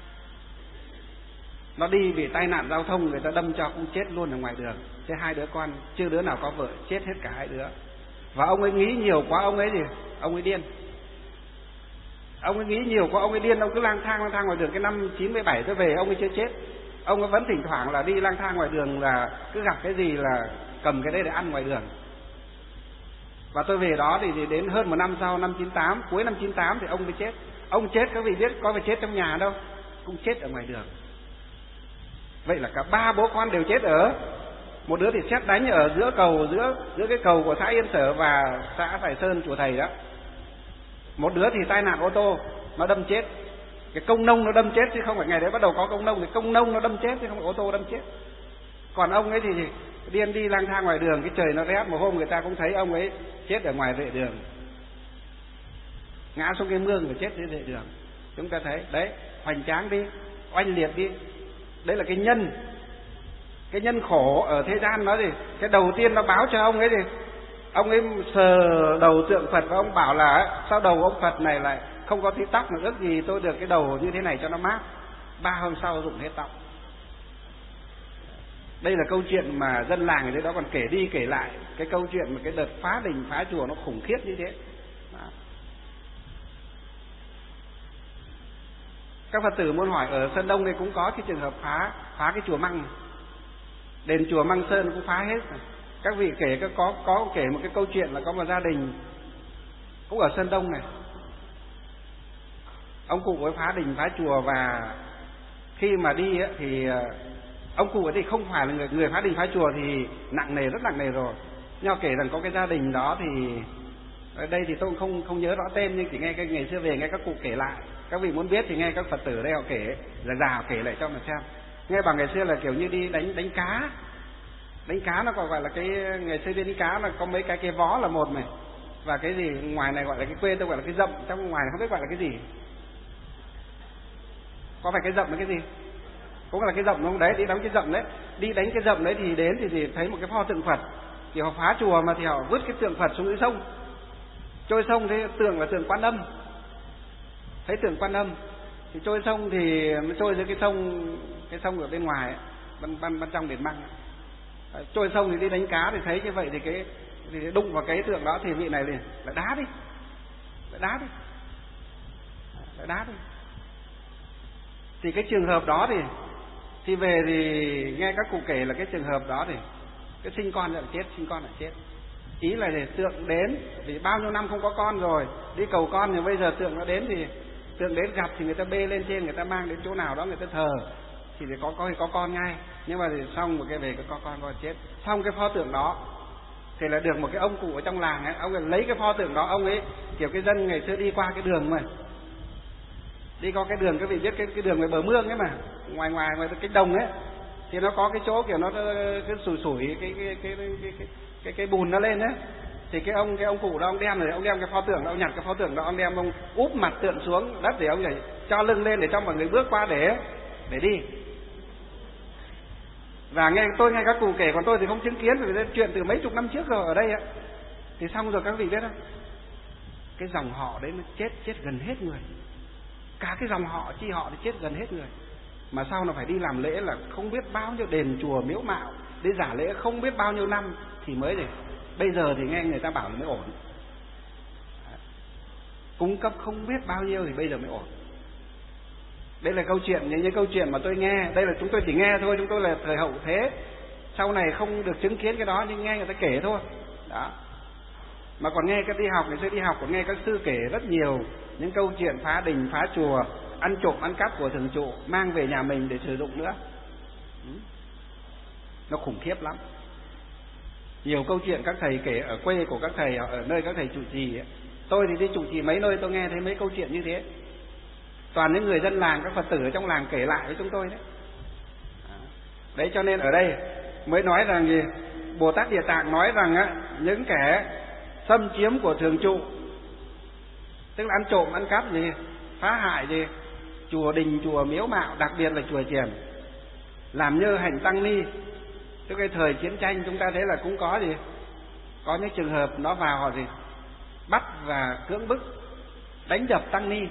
nó đi bị tai nạn giao thông, người ta đâm cho cũng chết luôn ở ngoài đường. Thế hai đứa con chưa đứa nào có vợ, chết hết cả hai đứa. Và ông ấy nghĩ nhiều quá, ông ấy gì? Ông ấy điên. Ông ấy nghĩ nhiều quá, ông ấy điên, ông cứ lang thang lang thang ngoài đường. Cái năm chín mươi bảy tôi về ông ấy chưa chết. Ông ấy vẫn thỉnh thoảng là đi lang thang ngoài đường, là cứ gặp cái gì là cầm cái đấy để ăn ngoài đường. Và tôi về đó thì đến hơn một năm sau, năm chín tám, cuối năm chín tám thì ông mới chết. Ông chết các vị biết có phải chết trong nhà đâu, cũng chết ở ngoài đường. Vậy là cả ba bố con đều chết ở. Một đứa thì sét đánh ở giữa cầu, giữa giữa cái cầu của xã Yên Sở và xã Sài Sơn chùa thầy đó. Một đứa thì tai nạn ô tô, nó đâm chết. Cái công nông nó đâm chết chứ không phải ngày đấy bắt đầu có công nông, cái công nông nó đâm chết chứ không phải ô tô đâm chết. Còn ông ấy thì điên đi lang thang ngoài đường, cái trời nó rét, một hôm người ta cũng thấy ông ấy chết ở ngoài vệ đường, ngã xuống cái mương và chết dưới vệ đường. Chúng ta thấy đấy, hoành tráng đi, oanh liệt đi. Đấy là cái nhân, cái nhân khổ ở thế gian đó gì. Cái đầu tiên nó báo cho ông ấy gì, ông ấy sờ đầu tượng Phật và ông bảo là sao đầu ông Phật này lại không có tí tóc nữa, ước gì tôi được cái đầu như thế này cho nó mát. Ba hôm sau rụng hết tóc. Đây là câu chuyện mà dân làng ở đây đó còn kể đi kể lại cái câu chuyện mà cái đợt phá đình phá chùa nó khủng khiếp như thế. Đó. Các Phật tử muốn hỏi, ở Sơn Đông đây cũng có cái trường hợp phá phá cái chùa Măng, đền chùa Măng Sơn cũng phá hết. Các vị kể có có kể một cái câu chuyện là có một gia đình cũng ở Sơn Đông này, ông cụ ấy phá đình phá chùa, và khi mà đi ấy, thì ông cụ ấy thì không phải là người người phá đình phá chùa thì nặng nề, rất nặng nề rồi. Nhưng mà kể rằng có cái gia đình đó thì ở đây thì tôi không không nhớ rõ tên, nhưng chỉ nghe cái ngày xưa về nghe các cụ kể lại. Các vị muốn biết thì nghe các Phật tử ở đây họ kể, già già họ kể lại cho mà xem. Nghe bằng ngày xưa là kiểu như đi đánh đánh cá, đánh cá nó còn gọi là cái ngày xưa đi đánh cá là có mấy cái cái vó là một này, và cái gì ngoài này gọi là cái quê tôi gọi là cái dậm, trong ngoài không biết gọi là cái gì. Có phải cái dậm là cái gì? Cũng là cái dậm đúng không? Đấy, đi đánh cái dậm đấy, đi đánh cái dậm đấy thì đến thì, thì thấy một cái pho tượng Phật. Thì họ phá chùa mà thì họ vứt cái tượng Phật xuống dưới sông, trôi sông. Thế tượng là tượng Quan Âm, thấy tượng Quan Âm thì trôi sông, thì nó trôi dưới cái sông, cái sông ở bên ngoài ấy, bên, bên, bên trong biển Măng ấy. Trôi sông thì đi đánh cá thì thấy như vậy thì cái thì đụng vào cái tượng đó thì vị này liền lại đá đi, lại đá đi, lại đá đi. Thì cái trường hợp đó thì thì về thì nghe các cụ kể là cái trường hợp đó thì cái sinh con lại chết, sinh con lại chết. Ý là để tượng đến, vì bao nhiêu năm không có con rồi, đi cầu con, thì bây giờ tượng nó đến thì tượng đến gặp thì người ta bê lên trên, người ta mang đến chỗ nào đó người ta thờ thì để có có có con ngay. Nhưng mà thì xong một cái về có con con chết. Xong cái pho tượng đó thì là được một cái ông cụ ở trong làng ấy, ông ấy lấy cái pho tượng đó, ông ấy kiểu cái dân ngày xưa đi qua cái đường mà đi qua cái đường, các vị biết cái cái đường ngoài bờ mương ấy mà, ngoài ngoài ngoài cái đồng ấy, thì nó có cái chỗ kiểu nó cái sủi sủi cái cái cái cái cái cái, cái bùn nó lên đấy. Thì cái ông cái ông cụ đó ông đem rồi, ông đem cái pho tượng đó, ông nhặt cái pho tượng đó, ông đem ông úp mặt tượng xuống đất để ông nhảy cho lưng lên để cho mọi người bước qua để để đi. Và nghe tôi nghe các cụ kể, còn tôi thì không chứng kiến, vì chuyện từ mấy chục năm trước rồi ở đây ạ. Thì xong rồi các vị biết không? Cái dòng họ đấy nó chết chết gần hết người. Cả cái dòng họ chi họ thì chết gần hết người. Mà sau nó phải đi làm lễ là không biết bao nhiêu đền chùa miếu mạo, đi giả lễ không biết bao nhiêu năm thì mới để. Bây giờ thì nghe người ta bảo là mới ổn. Cung cấp không biết bao nhiêu thì bây giờ mới ổn. Đây là câu chuyện, những, những câu chuyện mà tôi nghe. Đây là chúng tôi chỉ nghe thôi, chúng tôi là thời hậu thế. sau này không được chứng kiến cái đó nhưng nghe người ta kể thôi. Đó. Mà còn nghe các đi học, ngày xưa đi học còn nghe các sư kể rất nhiều những câu chuyện phá đình, phá chùa, ăn trộm, ăn cắp của thường trụ mang về nhà mình để sử dụng nữa. Nó khủng khiếp lắm. Nhiều câu chuyện các thầy kể ở quê của các thầy, ở nơi các thầy trụ trì ấy. Tôi thì đi trụ trì mấy nơi tôi nghe thấy mấy câu chuyện như thế. Toàn những người dân làng, các Phật tử ở trong làng kể lại với chúng tôi đấy. Đấy cho nên ở đây mới nói rằng gì? Bồ Tát Địa Tạng nói rằng á, những kẻ xâm chiếm của thường trụ, tức là ăn trộm, ăn cắp gì, phá hại gì, chùa đình, chùa miếu mạo, đặc biệt là chùa chiền, làm nhơ hành tăng ni. Trước cái thời chiến tranh chúng ta thấy là cũng có gì, có những trường hợp nó vào họ gì, bắt và cưỡng bức, đánh đập tăng ni.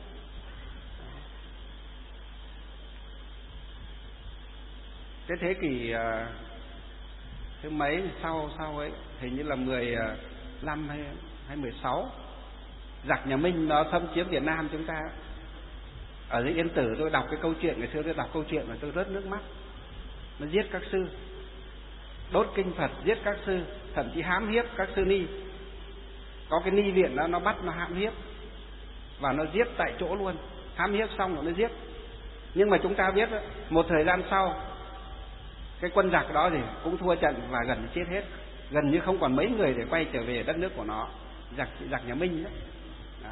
Cái thế kỷ uh, thứ mấy sau sau ấy, hình như là mười lăm hay hay mười sáu, giặc nhà Minh nó xâm chiếm Việt Nam chúng ta. Ở dưới Yên Tử tôi đọc cái câu chuyện, ngày xưa tôi đọc câu chuyện mà tôi rớt nước mắt. Nó giết các sư, đốt kinh Phật, giết các sư, thậm chí hãm hiếp các sư ni. Có cái ni viện đó nó bắt nó hãm hiếp và nó giết tại chỗ luôn. Hãm hiếp xong rồi nó giết. Nhưng mà chúng ta biết đó, một thời gian sau cái quân giặc đó thì cũng thua trận và gần chết hết, gần như không còn mấy người để quay trở về đất nước của nó. Giặc giặc nhà Minh đó. Đó.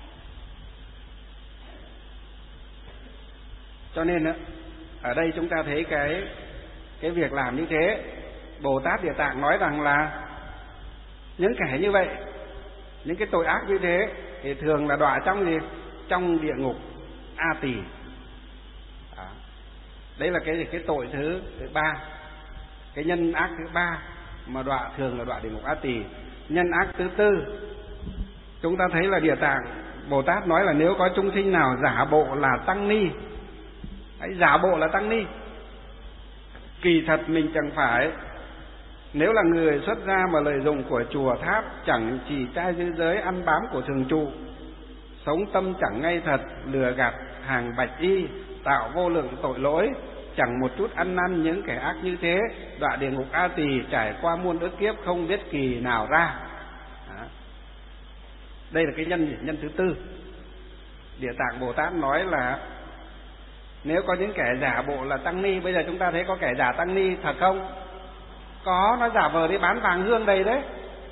Cho nên đó, ở đây chúng ta thấy cái cái việc làm như thế, Bồ Tát Địa Tạng nói rằng là những kẻ như vậy, những cái tội ác như thế thì thường là đọa trong gì? Trong địa ngục A Tỳ. Đó. Đấy là cái cái tội thứ thứ ba, cái nhân ác thứ ba mà đọa thường là đọa địa ngục A Tỳ. Nhân ác thứ tư, chúng ta thấy là Địa Tạng Bồ Tát nói là nếu có chúng sinh nào giả bộ là tăng ni, hãy giả bộ là tăng ni, kỳ thật mình chẳng phải. Nếu là người xuất gia mà lợi dụng của chùa tháp, chẳng chỉ trai giữ giới, ăn bám của thường trụ, sống tâm chẳng ngay thật, lừa gạt hàng bạch y, tạo vô lượng tội lỗi, chẳng một chút ăn năn, những kẻ ác như thế đọa địa ngục A Tỳ, trải qua muôn ức kiếp không biết kỳ nào ra. Đó. Đây là cái nhân nhân thứ tư. Địa Tạng Bồ Tát nói là nếu có những kẻ giả bộ là tăng ni, bây giờ chúng ta thấy có kẻ giả tăng ni thật không? Có, nó giả vờ đi bán vàng hương đầy đấy.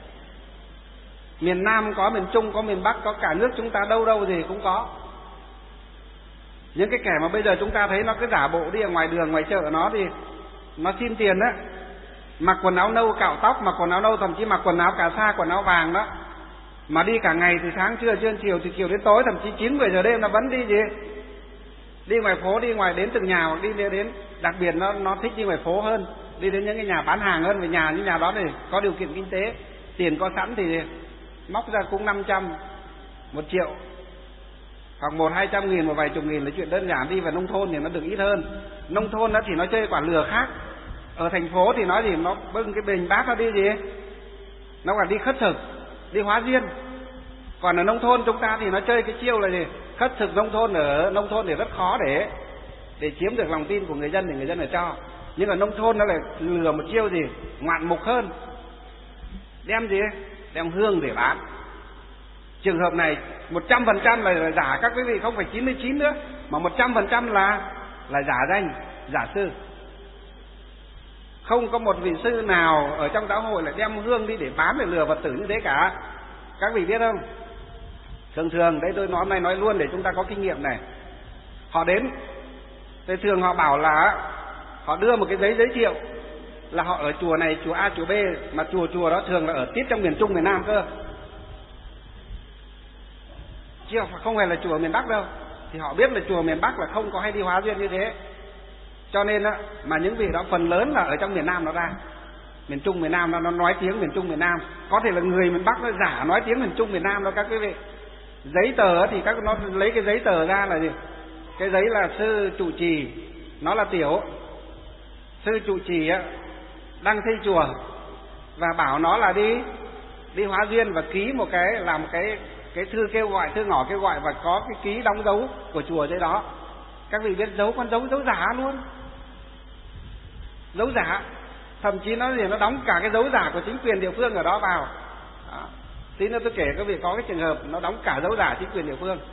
Miền Nam có, miền Trung có, miền Bắc có, cả nước chúng ta đâu đâu gì cũng có. Những cái kẻ mà bây giờ chúng ta thấy nó cứ giả bộ đi ở ngoài đường, ngoài chợ nó thì nó xin tiền đó. Mặc quần áo nâu cạo tóc, mặc quần áo nâu, thậm chí mặc quần áo cà sa, quần áo vàng đó. Mà đi cả ngày từ sáng trưa, trưa chiều, từ chiều đến tối, thậm chí chín mười giờ đêm nó vẫn đi gì? Đi ngoài phố, đi ngoài đến từng nhà, hoặc đi đến, đặc biệt nó nó thích đi ngoài phố hơn, đi đến những cái nhà bán hàng hơn. Về nhà những nhà đó thì có điều kiện kinh tế, tiền có sẵn thì móc ra cũng năm trăm, một triệu, hoặc một hai trăm nghìn, một vài chục nghìn là chuyện đơn giản. Đi vào nông thôn thì nó được ít hơn. Nông thôn đó thì nó chơi quả lừa khác. Ở thành phố thì nói gì, nó bưng cái bình bát nó đi gì, nó còn đi khất thực, đi hóa duyên. Còn ở nông thôn chúng ta thì nó chơi cái chiêu là gì, khất thực nông thôn. Ở nông thôn thì rất khó để để chiếm được lòng tin của người dân, để người dân ở cho. Nhưng ở nông thôn nó lại lừa một chiêu gì ngoạn mục hơn, đem gì, đem hương để bán. Trường hợp này một trăm phần trăm là giả các quý vị, không phải chín mươi chín nữa, mà một trăm phần trăm là là giả danh, giả sư. Không có một vị sư nào ở trong giáo hội lại đem hương đi để bán, để lừa Phật tử như thế cả. Các vị biết không? Thường thường, đây tôi nói hôm nay nói luôn để chúng ta có kinh nghiệm này. Họ đến, thì thường họ bảo là họ đưa một cái giấy giới thiệu là họ ở chùa này, chùa A, chùa B, mà chùa chùa đó thường là ở tít trong miền Trung, miền Nam cơ, chứ không phải là chùa miền Bắc đâu. Thì họ biết là chùa miền Bắc là không có hay đi hóa duyên như thế. Cho nên á, mà những vị đó phần lớn là ở trong miền Nam nó ra. Miền Trung, miền Nam nó, nó nói tiếng miền Trung, miền Nam. Có thể là người miền Bắc nó giả nói tiếng miền Trung, miền Nam đó các quý vị. Giấy tờ thì các nó lấy cái giấy tờ ra là gì? Cái giấy là sư trụ trì, nó là tiểu. Sư trụ trì á đăng xây chùa và bảo nó là đi đi hóa duyên, và ký một cái, làm một cái cái thư kêu gọi, thư ngỏ kêu gọi, và có cái ký đóng dấu của chùa dưới đó. Các vị biết dấu con dấu dấu giả luôn, dấu giả. thậm chí nó gì nó đóng cả cái dấu giả của chính quyền địa phương ở đó vào. Đó. Tí nữa tôi kể các vị có cái trường hợp nó đóng cả dấu giả chính quyền địa phương.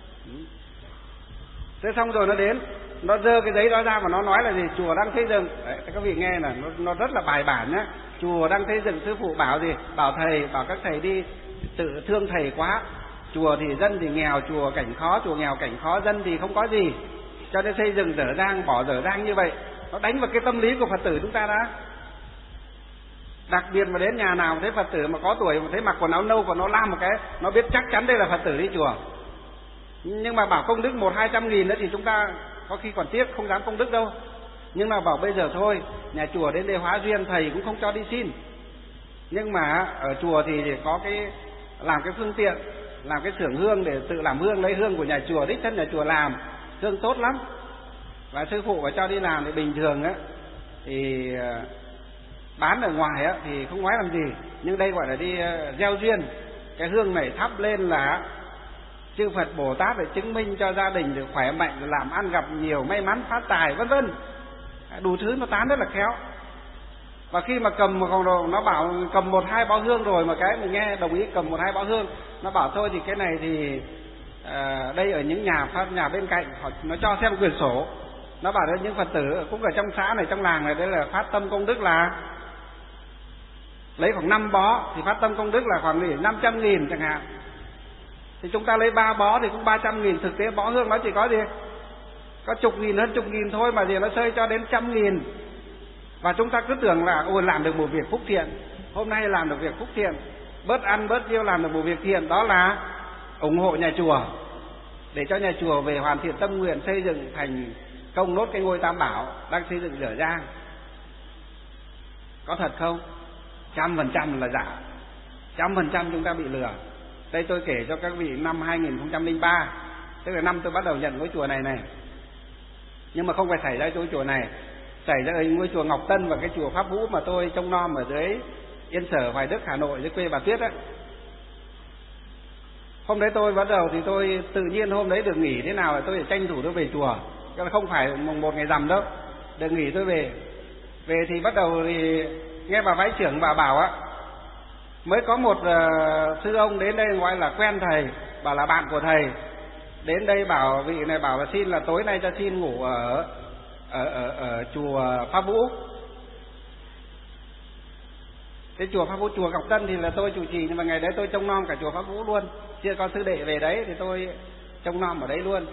Thế xong rồi nó đến, nó dơ cái giấy đó ra mà nó nói là gì? Chùa đang xây dựng. Đấy, các vị nghe là nó, nó rất là bài bản nhá. Chùa đang xây dựng, sư phụ bảo gì? Bảo thầy, bảo các thầy đi tự thương thầy quá. Chùa thì dân thì nghèo, chùa cảnh khó, chùa nghèo cảnh khó, dân thì không có gì. Cho nên xây dựng dở dang, bỏ dở dang như vậy. Nó đánh vào cái tâm lý của Phật tử chúng ta đã. Đặc biệt mà đến nhà nào thấy Phật tử mà có tuổi mà thấy mặc quần áo nâu và nó làm một cái, nó biết chắc chắn đây là Phật tử đi chùa. Nhưng mà bảo công đức một hai trăm nghìn nữa thì chúng ta có khi còn tiếc, không dám công đức đâu. Nhưng mà bảo bây giờ thôi, nhà chùa đến đây hóa duyên, thầy cũng không cho đi xin. Nhưng mà ở chùa thì có cái làm cái phương tiện, làm cái xưởng hương để tự làm hương, lấy hương của nhà chùa, đích thân nhà chùa làm, hương tốt lắm. Và sư phụ phải cho đi làm thì bình thường á thì bán ở ngoài á thì không nói làm gì, nhưng đây gọi là đi gieo duyên. Cái hương này thắp lên là chư Phật Bồ Tát để chứng minh cho gia đình được khỏe mạnh, làm ăn gặp nhiều may mắn phát tài vân vân, đủ thứ nó tán rất là khéo. Và khi mà cầm một đồ, nó bảo cầm một hai bó hương rồi mà cái mình nghe đồng ý cầm một hai bó hương, nó bảo thôi thì cái này thì à, đây ở những nhà phát nhà bên cạnh họ nó cho xem quyển sổ, nó bảo đến những Phật tử cũng ở trong xã này, trong làng này, đây là phát tâm công đức là lấy khoảng năm bó thì phát tâm công đức là khoảng năm trăm nghìn chẳng hạn. Thì chúng ta lấy ba bó thì cũng ba trăm nghìn, thực tế bó hương nó chỉ có gì có chục nghìn, hơn chục nghìn thôi mà gì nó xây cho đến trăm nghìn. Và chúng ta cứ tưởng là ôi làm được một việc phúc thiện, hôm nay làm được việc phúc thiện, bớt ăn bớt tiêu làm được một việc thiện, đó là ủng hộ nhà chùa để cho nhà chùa về hoàn thiện tâm nguyện xây dựng thành công nốt cái ngôi Tam Bảo đang xây dựng dở dang. Có thật không? Trăm phần trăm là giả, trăm phần trăm chúng ta bị lừa. Đây tôi kể cho các vị năm hai nghìn không trăm lẻ ba, tức là năm tôi bắt đầu nhận ngôi chùa này này. Nhưng mà không phải xảy ra ngôi chùa này, xảy ra ở ngôi chùa Ngọc Tân và cái chùa Pháp Vũ mà tôi trông nom ở dưới Yên Sở, Hoài Đức, Hà Nội, dưới quê bà Tuyết á. Hôm đấy tôi bắt đầu thì tôi tự nhiên hôm đấy được nghỉ thế nào là tôi phải tranh thủ tôi về chùa, chứ không phải mùng một ngày rằm đâu, được nghỉ tôi về. Về thì bắt đầu thì nghe bà vái trưởng bà bảo á, mới có một uh, sư ông đến đây gọi là quen thầy, bảo là bạn của thầy, đến đây bảo vị này bảo là xin là tối nay cho xin ngủ ở ở ở, ở chùa Pháp Vũ. Cái chùa Pháp Vũ, chùa Ngọc Tân thì là tôi chủ trì, nhưng mà ngày đấy tôi trông nom cả chùa Pháp Vũ luôn, chưa có sư đệ về đấy thì tôi trông nom ở đấy luôn.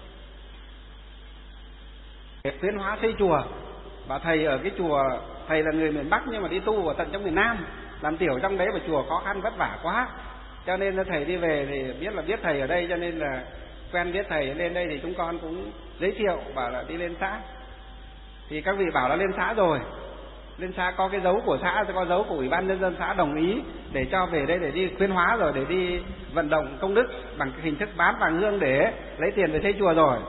Khuyến hóa xây chùa, và thầy ở cái chùa, thầy là người miền Bắc nhưng mà đi tu ở tận trong miền Nam, làm tiểu trong đấy, và chùa khó khăn vất vả quá, cho nên là thầy đi về thì biết là biết thầy ở đây, cho nên là quen biết thầy lên đây thì chúng con cũng giới thiệu bảo là đi lên xã. Thì các vị bảo là lên xã rồi, lên xã có cái dấu của xã, có dấu của ủy ban nhân dân xã đồng ý để cho về đây để đi khuyến hóa rồi, để đi vận động công đức bằng cái hình thức bán vàng hương để lấy tiền về xây chùa rồi.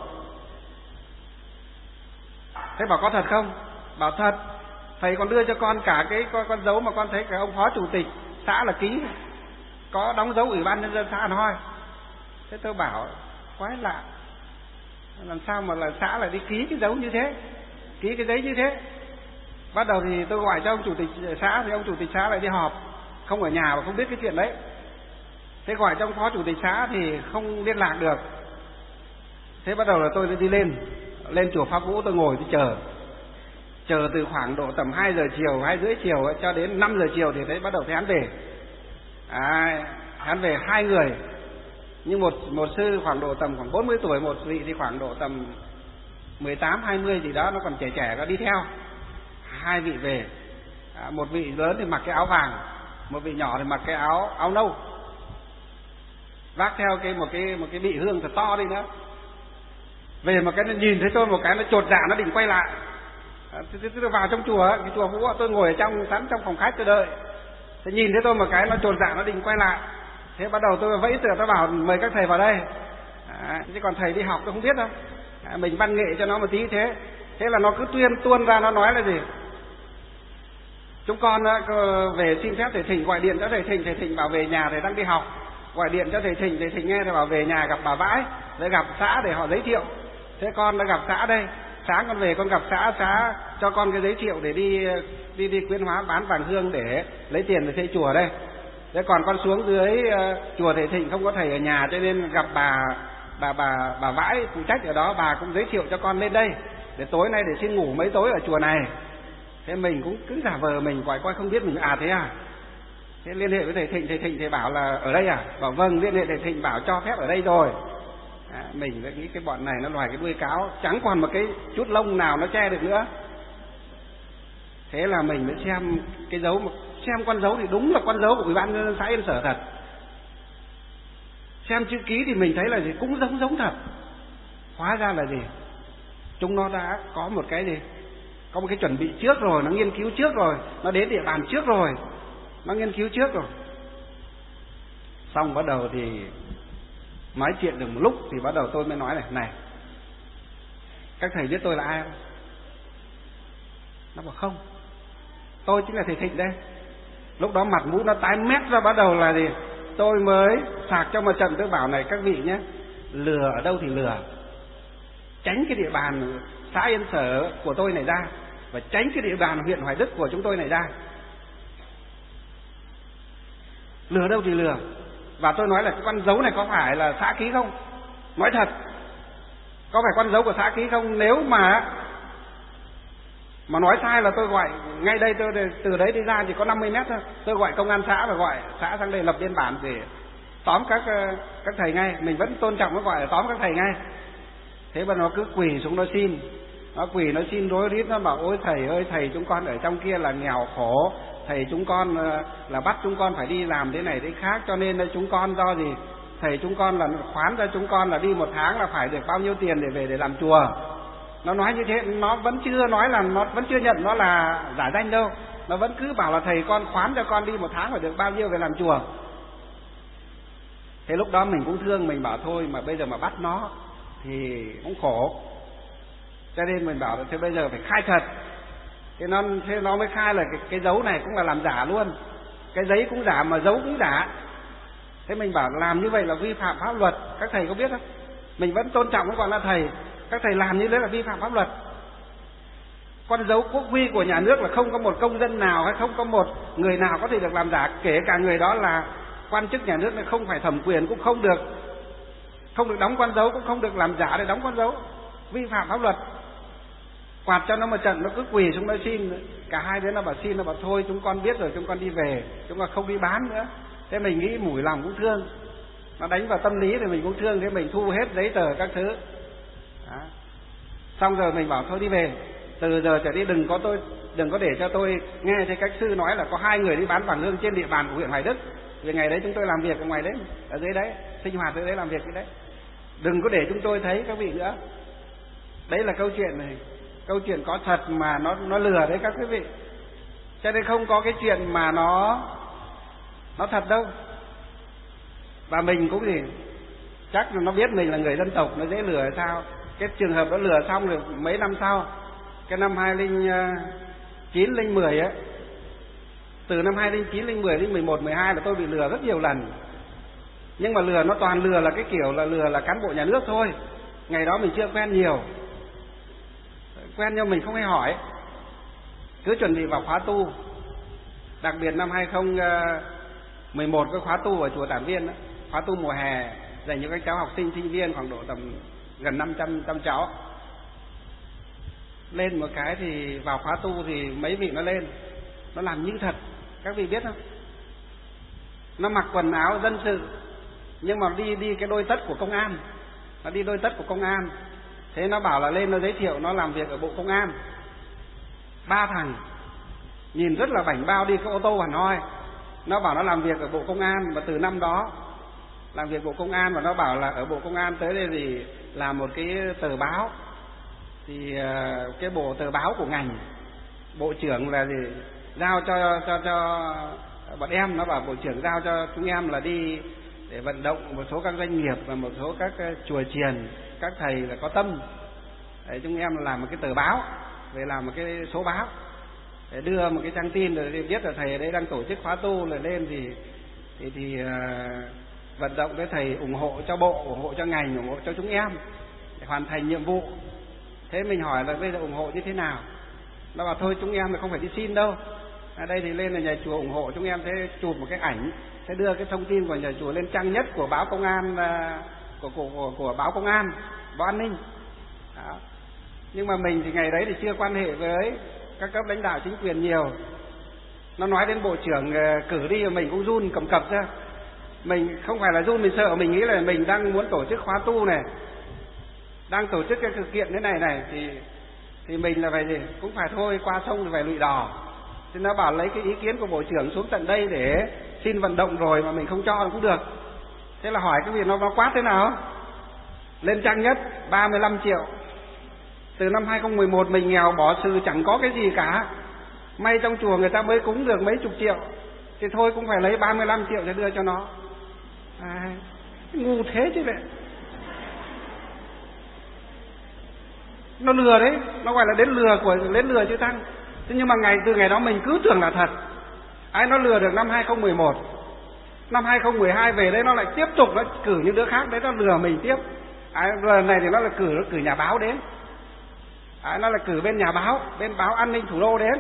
Thế bảo có thật không? Bảo thật. Thầy còn đưa cho con cả cái con, con dấu mà con thấy cái ông phó chủ tịch xã là ký, có đóng dấu ủy ban nhân dân xã thôi. Thế tôi bảo quái lạ, làm sao mà là xã lại đi ký cái dấu như thế, ký cái giấy như thế. Bắt đầu thì tôi gọi cho ông chủ tịch xã, thì ông chủ tịch xã lại đi họp, không ở nhà và không biết cái chuyện đấy. Thế gọi cho ông phó chủ tịch xã thì không liên lạc được. Thế bắt đầu là tôi đi lên lên chùa Pháp Vũ, tôi ngồi tôi chờ chờ từ khoảng độ tầm hai giờ chiều, hai rưỡi chiều ấy, cho đến năm giờ chiều thì thấy bắt đầu thấy hắn về. À, hắn về hai người, nhưng một một sư khoảng độ tầm khoảng bốn mươi tuổi, một vị thì khoảng độ tầm mười tám hai mươi gì đó, nó còn trẻ trẻ nó đi theo. Hai vị về, à, một vị lớn thì mặc cái áo vàng, một vị nhỏ thì mặc cái áo áo nâu, vác theo cái một cái một cái bị hương thật to đi nữa. Về một cái nó nhìn thấy tôi một cái nó chột dạ, nó định quay lại. À, tôi vào trong chùa, cái chùa Phú, tôi ngồi ở trong sẵn trong phòng khách tôi đợi. Thế nhìn thấy tôi một cái nó chột dạ, nó định quay lại. Thế bắt đầu tôi vẫy tựa, tôi bảo mời các thầy vào đây. À, chứ còn thầy đi học tôi không biết đâu. À, mình văn nghệ cho nó một tí thế. Thế là nó cứ tuyên tuôn ra, nó nói là gì? Chúng con về xin phép thầy Thịnh, gọi điện cho thầy Thịnh, thầy Thịnh bảo về nhà thầy đang đi học. Gọi điện cho thầy Thịnh, thầy Thịnh nghe thầy bảo về nhà gặp bà Vãi, để gặp xã để họ giới thiệu. Thế con đã gặp xã đây, sáng con về con gặp xã, xã cho con cái giấy triệu để đi đi đi khuyến hóa bán vàng hương để lấy tiền để xây chùa đây. Thế còn con xuống dưới uh, chùa Thầy Thịnh không có thầy ở nhà, cho nên gặp bà bà bà bà Vãi phụ trách ở đó, bà cũng giới thiệu cho con lên đây để tối nay để xin ngủ mấy tối ở chùa này. Thế mình cũng cứ giả vờ mình gọi coi không biết mình à thế à. Thế liên hệ với Thầy Thịnh, Thầy Thịnh thì bảo là ở đây à? Bảo vâng, liên hệ Thầy Thịnh bảo cho phép ở đây rồi. À, mình đã nghĩ cái bọn này nó loài cái đuôi cáo, chẳng còn một cái chút lông nào nó che được nữa. Thế là mình mới xem cái dấu, xem con dấu thì đúng là con dấu của Ủy ban nhân dân xã Yên Sở thật. Xem chữ ký thì mình thấy là gì cũng giống giống thật. Hóa ra là gì? Chúng nó đã có một cái gì? Có một cái chuẩn bị trước rồi, nó nghiên cứu trước rồi, nó đến địa bàn trước rồi, nó nghiên cứu trước rồi. Xong bắt đầu thì nói chuyện được một lúc thì bắt đầu tôi mới nói này, này, các thầy biết tôi là ai không? Nó bảo không, tôi chính là Thầy Thịnh đây. Lúc đó mặt mũi nó tái mét ra, bắt đầu là gì? Tôi mới sạc cho một trận, tôi bảo này các vị nhé, lừa ở đâu thì lừa, tránh cái địa bàn xã Yên Sở của tôi này ra, và tránh cái địa bàn huyện Hoài Đức của chúng tôi này ra. Lừa đâu thì lừa. Và tôi nói là cái con dấu này có phải là xã ký không? Nói thật, có phải con dấu của xã ký không? Nếu mà mà nói sai là tôi gọi ngay đây, tôi từ đấy đi ra chỉ có năm mươi mét thôi, tôi gọi công an xã và gọi xã sang đây lập biên bản để tóm các các thầy ngay. Mình vẫn tôn trọng nó, gọi là tóm các thầy ngay. Thế mà nó cứ quỳ xuống nó xin, nó quỳ nó xin rối rít, nó bảo ôi thầy ơi, thầy chúng con ở trong kia là nghèo khổ, thầy chúng con là bắt chúng con phải đi làm thế này thế khác, cho nên là chúng con do gì thầy chúng con là khoán cho chúng con là đi một tháng là phải được bao nhiêu tiền để về để làm chùa. Nó nói như thế, nó vẫn chưa nói là nó vẫn chưa nhận nó là giả danh đâu, nó vẫn cứ bảo là thầy con khoán cho con đi một tháng phải được bao nhiêu về làm chùa. Thế lúc đó mình cũng thương, mình bảo thôi mà bây giờ mà bắt nó thì cũng khổ, cho nên mình bảo là thế bây giờ phải khai thật. Thế nó thế nó mới khai là cái, cái dấu này cũng là làm giả luôn, cái giấy cũng giả mà dấu cũng giả. Thế mình bảo làm như vậy là vi phạm pháp luật, các thầy có biết không? Mình vẫn tôn trọng cái gọi là thầy, các thầy làm như thế là vi phạm pháp luật. Con dấu quốc huy của nhà nước là không có một công dân nào hay không có một người nào có thể được làm giả, kể cả người đó là quan chức nhà nước, không phải thẩm quyền cũng không được, không được đóng con dấu, cũng không được làm giả để đóng con dấu, vi phạm pháp luật. Quạt cho nó một trận, nó cứ quỳ xuống nó xin, cả hai đứa nó bảo xin, nó bảo thôi chúng con biết rồi, chúng con đi về, chúng con không đi bán nữa. Thế mình nghĩ mủi lòng cũng thương, nó đánh vào tâm lý thì mình cũng thương, thế mình thu hết giấy tờ các thứ. Đó. Xong rồi mình bảo thôi đi về, từ giờ trở đi đừng có tôi đừng có để cho tôi nghe thấy các sư nói là có hai người đi bán vàng hương trên địa bàn của huyện Hoài Đức. Vì ngày đấy chúng tôi làm việc ở ngoài đấy, ở dưới đấy, sinh hoạt ở đấy, làm việc ở đấy. Đừng có để chúng tôi thấy các vị nữa. Đấy là câu chuyện này, câu chuyện có thật mà nó nó lừa đấy các quý vị. Cho nên không có cái chuyện mà nó nó thật đâu. Và mình cũng gì chắc là nó biết mình là người dân tộc, nó dễ lừa hay sao. Cái trường hợp đó lừa xong rồi mấy năm sau, cái năm hai linh chín linh mười ấy, từ năm hai linh chín linh mười linh mười một mười hai là tôi bị lừa rất nhiều lần. Nhưng mà lừa nó toàn lừa là cái kiểu là lừa là cán bộ nhà nước thôi. Ngày đó mình chưa quen nhiều, quen nhau mình không hay hỏi, cứ chuẩn bị vào khóa tu. Đặc biệt năm hai không một một cái khóa tu ở chùa Tản Viên đó, khóa tu mùa hè dành cho các cháu học sinh sinh viên khoảng độ tầm gần năm trăm trăm cháu. Lên một cái thì vào khóa tu thì mấy vị nó lên, nó làm như thật, các vị biết không? Nó mặc quần áo dân sự nhưng mà đi đi cái đôi tất của công an, nó đi đôi tất của công an. Thế nó bảo là lên nó giới thiệu nó làm việc ở Bộ Công an. Ba thằng nhìn rất là bảnh bao, đi cái ô tô hẳn hoi, nó bảo nó làm việc ở Bộ Công an, và từ năm đó làm việc Bộ Công an, và nó bảo là ở Bộ Công an tới đây thì làm một cái tờ báo, thì cái bộ tờ báo của ngành, bộ trưởng là gì giao cho cho cho bọn em, nó bảo bộ trưởng giao cho chúng em là đi để vận động một số các doanh nghiệp và một số các chùa chiền, các thầy là có tâm, để chúng em làm một cái tờ báo, về làm một cái số báo để đưa một cái trang tin rồi biết là thầy ở đây đang tổ chức khóa tu, là lên thì thì thì uh, vận động với thầy ủng hộ cho bộ, ủng hộ cho ngành, ủng hộ cho chúng em để hoàn thành nhiệm vụ. Thế mình hỏi là bây giờ ủng hộ như thế nào? Nó bảo thôi chúng em là không phải đi xin đâu, ở đây thì lên là nhà chùa ủng hộ, chúng em sẽ chụp một cái ảnh, sẽ đưa cái thông tin của nhà chùa lên trang nhất của báo công an, của của của, của báo công an, báo an ninh. Đó. Nhưng mà mình thì ngày đấy thì chưa quan hệ với các cấp lãnh đạo chính quyền nhiều. Nó nói đến bộ trưởng cử đi mà mình cũng run cầm cập ra. Mình không phải là run, mình sợ, mình nghĩ là mình đang muốn tổ chức khóa tu này, đang tổ chức cái sự kiện thế này này thì thì mình là phải gì cũng phải thôi, qua sông thì phải lụy đò. Thì nó bảo lấy cái ý kiến của bộ trưởng xuống tận đây để xin vận động rồi mà mình không cho cũng được. Thế là hỏi cái việc nó nó quát thế nào? Lên trang nhất ba mươi lăm triệu. Từ năm hai không một một mình nghèo bỏ xừ chẳng có cái gì cả. May trong chùa người ta mới cúng được mấy chục triệu, thì thôi cũng phải lấy ba mươi lăm triệu để đưa cho nó. À, ngu thế chứ vậy. Nó lừa đấy, nó gọi là đến lừa của đến lừa chứ tăng. Thế nhưng mà ngày từ ngày đó mình cứ tưởng là thật. Ai nó lừa được năm hai không một một, năm hai không một hai về đấy nó lại tiếp tục nó cử những đứa khác đấy nó lừa mình tiếp. Ai lần này thì nó là cử nó cử nhà báo đến. Ai nó là cử bên nhà báo, bên báo An ninh Thủ đô đến.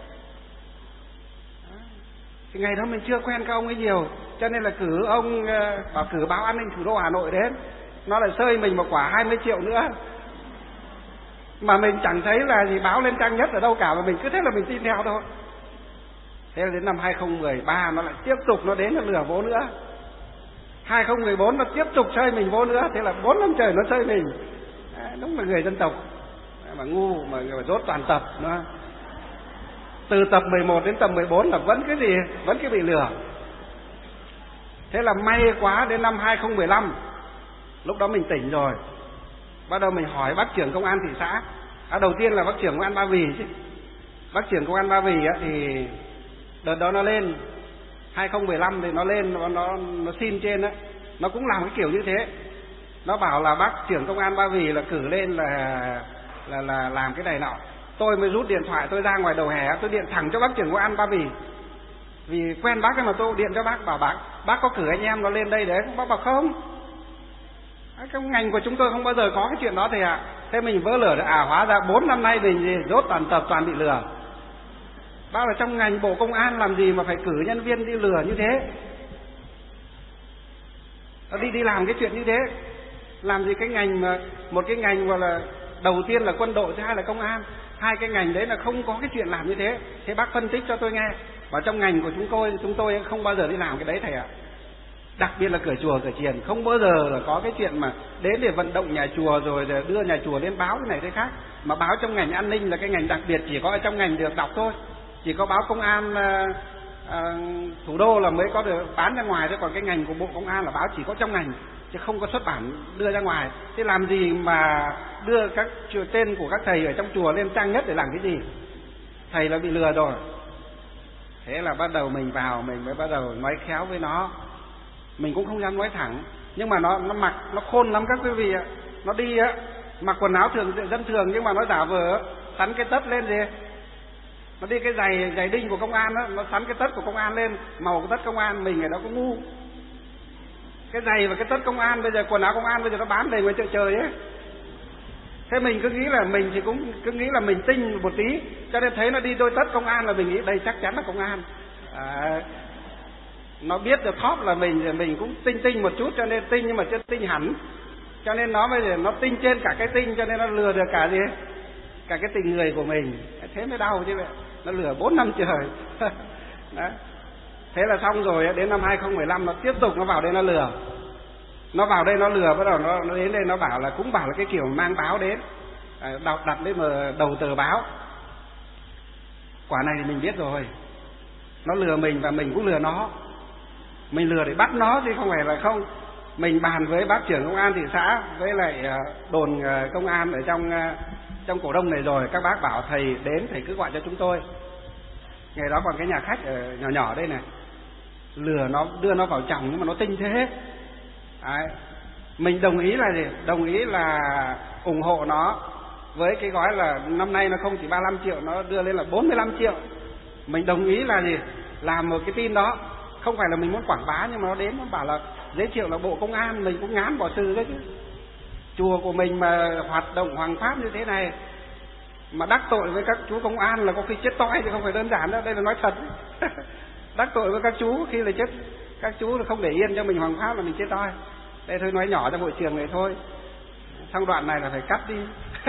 Thì ngày đó mình chưa quen các ông ấy nhiều, cho nên là cử ông bảo cử báo An ninh Thủ đô Hà Nội đến, nó lại xơi mình một quả hai mươi triệu nữa. Mà mình chẳng thấy là gì báo lên trang nhất ở đâu cả, mà mình cứ thế là mình tin theo thôi. Thế là đến năm hai không một ba nó lại tiếp tục nó đến nó lừa bố nữa. hai không một bốn nó tiếp tục chơi mình bố nữa, thế là bốn năm trời nó chơi mình. À, đúng là người dân tộc mà ngu mà rốt toàn tập nữa. Từ tập mười một đến tập mười bốn là vẫn cái gì, vẫn cái bị lừa. Thế là may quá đến năm hai không một lăm, lúc đó mình tỉnh rồi, bắt đầu mình hỏi bác trưởng công an thị xã. À, đầu tiên là bác trưởng công an Ba Vì chứ. Bác trưởng công an Ba Vì á, thì đợt đó nó lên hai không một lăm thì nó lên nó nó, nó xin trên á, nó cũng làm cái kiểu như thế. Nó bảo là bác trưởng công an Ba Vì là cử lên là là là làm cái này nọ. Tôi mới rút điện thoại tôi ra ngoài đầu hè, tôi điện thẳng cho bác trưởng công an Ba Vì. Vì quen bác ấy mà tôi điện cho bác, bảo bác bác có cử anh em nó lên đây đấy. Bác bảo không, cái ngành của chúng tôi không bao giờ có cái chuyện đó thầy ạ. Thế mình vỡ lửa à, hóa ra bốn năm nay mình gì rốt toàn tập toàn bị lừa. Bác là trong ngành bộ công an làm gì mà phải cử nhân viên đi lừa như thế. Nó đi đi làm cái chuyện như thế. Làm gì cái ngành mà một cái ngành gọi là đầu tiên là quân đội, thứ hai là công an, hai cái ngành đấy là không có cái chuyện làm như thế. Thế bác phân tích cho tôi nghe, bảo trong ngành của chúng tôi chúng tôi không bao giờ đi làm cái đấy thầy ạ. Đặc biệt là cửa chùa cửa chiền không bao giờ là có cái chuyện mà đến để vận động nhà chùa rồi đưa nhà chùa đến báo cái này thế khác. Mà báo trong ngành an ninh là cái ngành đặc biệt, chỉ có ở trong ngành được đọc thôi. Chỉ có báo công an à, à, thủ đô là mới có được bán ra ngoài thôi, còn cái ngành của bộ công an là báo chỉ có trong ngành chứ không có xuất bản đưa ra ngoài. Thế làm gì mà đưa các tên của các thầy ở trong chùa lên trang nhất để làm cái gì? Thầy là bị lừa rồi. Thế là bắt đầu mình vào mình mới bắt đầu nói khéo với nó. Mình cũng không dám nói thẳng, nhưng mà nó nó mặc nó khôn lắm các quý vị ạ. Nó đi á mặc quần áo thường dân thường nhưng mà nó giả vờ sắn cái tất lên gì. Nó đi cái giày giày đinh của công an đó, nó sắn cái tất của công an lên, màu cái tất công an. Mình người đó cũng ngu. Cái giày và cái tất công an bây giờ, quần áo công an bây giờ nó bán đầy ngoài chợ trời ấy. Thế mình cứ nghĩ là mình thì cũng cứ nghĩ là mình tinh một tí, cho nên thấy nó đi đôi tất công an là mình nghĩ đây chắc chắn là công an. À, nó biết được thóp là mình mình cũng tinh tinh một chút, cho nên tinh nhưng mà chưa tinh hẳn, cho nên nó bây giờ nó tinh trên cả cái tinh, cho nên nó lừa được cả gì cả cái tình người của mình. Thế mới đau chứ vậy. Nó lừa bốn năm trời. Đó. Thế là xong rồi, đến năm hai không một lăm nó tiếp tục nó vào đây nó lừa. Nó vào đây nó lừa, bắt đầu nó, nó đến đây nó bảo là cũng bảo là cái kiểu mang báo đến, à, đặt, đặt lên mà đầu tờ báo. Quả này thì mình biết rồi, nó lừa mình và mình cũng lừa nó. Mình lừa để bắt nó chứ không phải là không. Mình bàn với bác trưởng công an thị xã với lại đồn công an ở trong trong cổ đông này rồi, các bác bảo thầy đến thầy cứ gọi cho chúng tôi. Ngày đó còn cái nhà khách ở nhỏ nhỏ đây này, lừa nó đưa nó vào chồng nhưng mà nó tinh thế. Đấy. Mình đồng ý là gì? Đồng ý là ủng hộ nó với cái gói là năm nay nó không chỉ ba mươi lăm triệu, nó đưa lên là bốn mươi lăm triệu. Mình đồng ý là gì? Làm một cái tin đó. Không phải là mình muốn quảng bá, nhưng mà nó đến nó bảo là giới thiệu là bộ công an, mình cũng ngán bỏ từ đấy chứ. Chùa của mình mà hoạt động hoàng pháp như thế này Mà đắc tội với các chú công an là có khi chết toi thì không phải đơn giản đâu, đây là nói thật. Đắc tội với các chú khi là chết, các chú là không để yên cho mình hoàng pháp là mình chết toi. Đây thôi nói nhỏ trong hội trường này thôi. Xong đoạn này là phải cắt đi.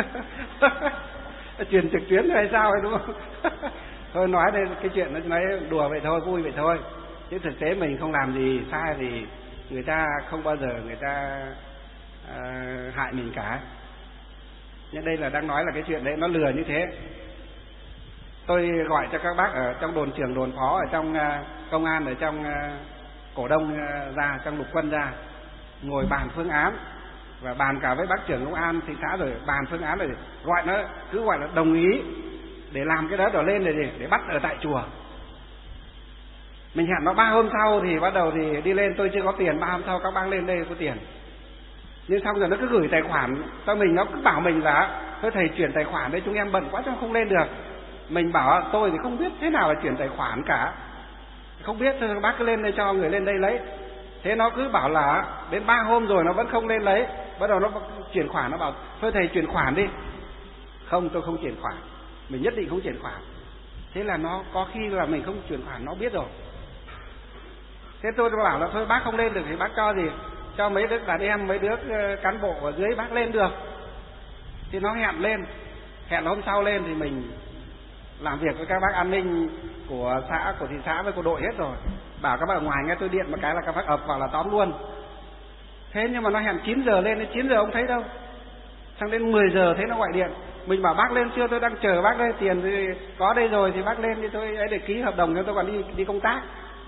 Truyền trực tuyến hay sao ấy đúng không? Thôi nói đây cái chuyện nó nói đùa vậy thôi, vui vậy thôi. Chứ thực tế mình không làm gì sai thì người ta không bao giờ người ta uh, hại mình cả. Nhưng đây là đang nói là cái chuyện đấy nó lừa như thế. Tôi gọi cho các bác ở trong đồn trưởng, đồn phó, ở trong uh, công an, ở trong uh, cổ đông uh, ra, trong lục quân ra, ngồi bàn phương án và bàn cả với bác trưởng công an thị xã rồi, bàn phương án rồi gọi nó, cứ gọi là đồng ý để làm cái đó đổ lên để gì, để bắt ở tại chùa. Mình hẹn nó ba hôm sau thì bắt đầu thì đi lên, tôi chưa có tiền, ba hôm sau các bác lên đây có tiền. Nhưng xong rồi nó cứ gửi tài khoản cho mình, nó cứ bảo mình là thôi thầy chuyển tài khoản đấy, chúng em bận quá cho không lên được. Mình bảo tôi thì không biết thế nào là chuyển tài khoản cả, không biết, thôi bác cứ lên đây cho người lên đây lấy. Thế nó cứ bảo là đến ba hôm rồi nó vẫn không lên lấy, bắt đầu nó chuyển khoản, nó bảo thôi thầy chuyển khoản đi. Không, tôi không chuyển khoản, mình nhất định không chuyển khoản. Thế là nó có khi là mình không chuyển khoản nó biết rồi. Thế tôi bảo là thôi bác không lên được thì bác cho gì, cho mấy đứa đàn em, mấy đứa cán bộ ở dưới bác lên được. Thì nó hẹn lên, hẹn hôm sau lên thì mình làm việc với các bác an ninh của xã, của thị xã với của đội hết rồi. Bảo các bác ở ngoài nghe tôi điện một cái là các bác ập vào là tóm luôn. Thế nhưng mà nó hẹn chín giờ lên, đến chín giờ không thấy đâu. Sang đến mười giờ thấy nó gọi điện. Mình bảo bác lên chưa, tôi đang chờ bác đây, tiền thì có đây rồi thì bác lên đi, tôi ấy để ký hợp đồng cho tôi còn đi đi công tác.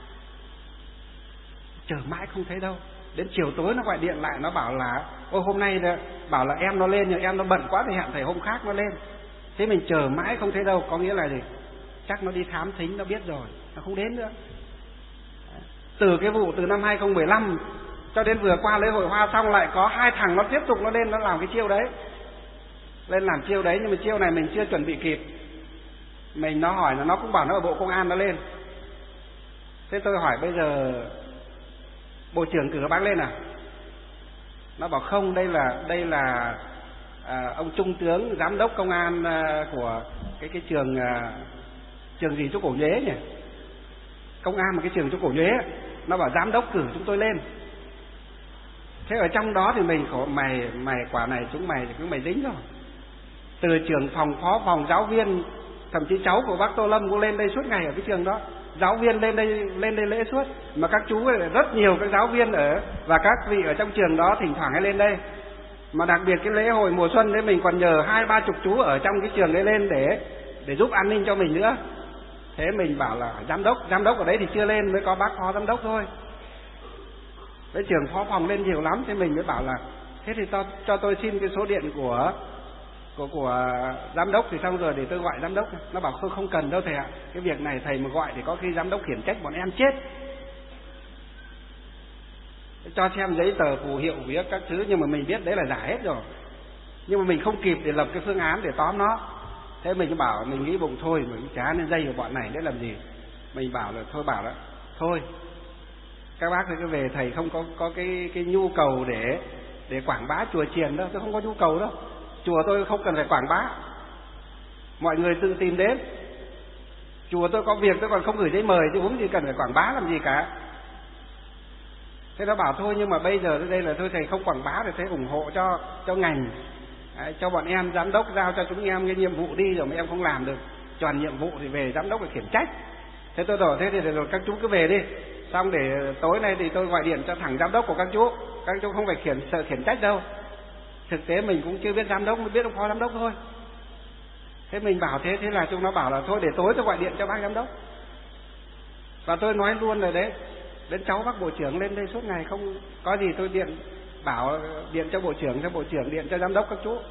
Chờ mãi không thấy đâu. Đến chiều tối nó gọi điện lại, nó bảo là ôi hôm nay là, bảo là em nó lên nhưng em nó bận quá thì hẹn thầy hôm khác nó lên. Thế mình chờ mãi không thấy đâu, có nghĩa là gì? Chắc nó đi thám thính, nó biết rồi, nó không đến nữa. Từ cái vụ từ năm hai không một năm cho đến vừa qua lễ hội hoa xong lại có hai thằng nó tiếp tục nó lên nó làm cái chiêu đấy. Lên làm chiêu đấy nhưng mà chiêu này mình chưa chuẩn bị kịp. Mình nó hỏi là nó cũng bảo nó ở bộ công an nó lên. Thế tôi hỏi bây giờ bộ trưởng cử bác lên à? Nó bảo không, đây là đây là à, ông trung tướng giám đốc công an à, của cái cái trường à, trường gì chỗ Cổ Nhuế nhỉ? Công an mà cái trường chỗ Cổ Nhuế, nó bảo giám đốc cử chúng tôi lên. Thế ở trong đó thì mình khổ, mày mày quả này chúng mày cứ mày dính rồi. Từ trưởng phòng, phó phòng, giáo viên, thậm chí cháu của bác Tô Lâm cũng lên đây suốt ngày ở cái trường đó. Giáo viên lên đây lên đây lễ suốt, mà các chú ấy, rất nhiều các giáo viên ở và các vị ở trong trường đó thỉnh thoảng hay lên đây. Mà đặc biệt cái lễ hội mùa xuân đấy mình còn nhờ hai ba chục chú ở trong cái trường đấy lên để để giúp an ninh cho mình nữa. Thế mình bảo là giám đốc, giám đốc ở đấy thì chưa lên, mới có bác phó giám đốc thôi. Với trường phó phòng lên nhiều lắm, thế mình mới bảo là thế thì cho, cho tôi xin cái số điện của của của giám đốc thì xong rồi để tôi gọi giám đốc. Nó bảo không không cần đâu thầy ạ, cái việc này thầy mà gọi thì có khi giám đốc khiển trách bọn em chết. Cho xem giấy tờ phù hiệu viết các thứ, nhưng mà mình biết đấy là giả hết rồi, nhưng mà mình không kịp để lập cái phương án để tóm nó. Thế mình bảo, mình nghĩ bụng thôi mình chả nên dây vào bọn này để làm gì. Mình bảo là thôi, bảo là thôi các bác cứ về, thầy không có có cái cái nhu cầu để để quảng bá chùa chiền đâu, tôi không có nhu cầu đâu. Chùa tôi không cần phải quảng bá, mọi người tự tìm đến. Chùa tôi có việc tôi còn không gửi giấy mời chứ huống gì cần phải quảng bá làm gì cả. Thế nó bảo thôi nhưng mà bây giờ đây là thôi thầy không quảng bá thì thầy ủng hộ cho cho ngành. Đấy, cho bọn em giám đốc giao cho chúng em cái nhiệm vụ đi, rồi mà em không làm được tròn nhiệm vụ thì về giám đốc phải khiển trách. Thế tôi đổ thế thì rồi các chú cứ về đi, xong để tối nay thì tôi gọi điện cho thẳng giám đốc của các chú, các chú không phải khiển sợ khiển trách đâu. Thực tế mình cũng chưa biết giám đốc, mới biết ông phó giám đốc thôi. Thế mình bảo thế, thế là chúng nó bảo là thôi để tối tôi gọi điện cho bác giám đốc. Và tôi nói luôn rồi đấy, đến cháu bác bộ trưởng lên đây suốt ngày, không có gì tôi điện bảo điện cho bộ trưởng, cho bộ trưởng điện cho giám đốc các chú.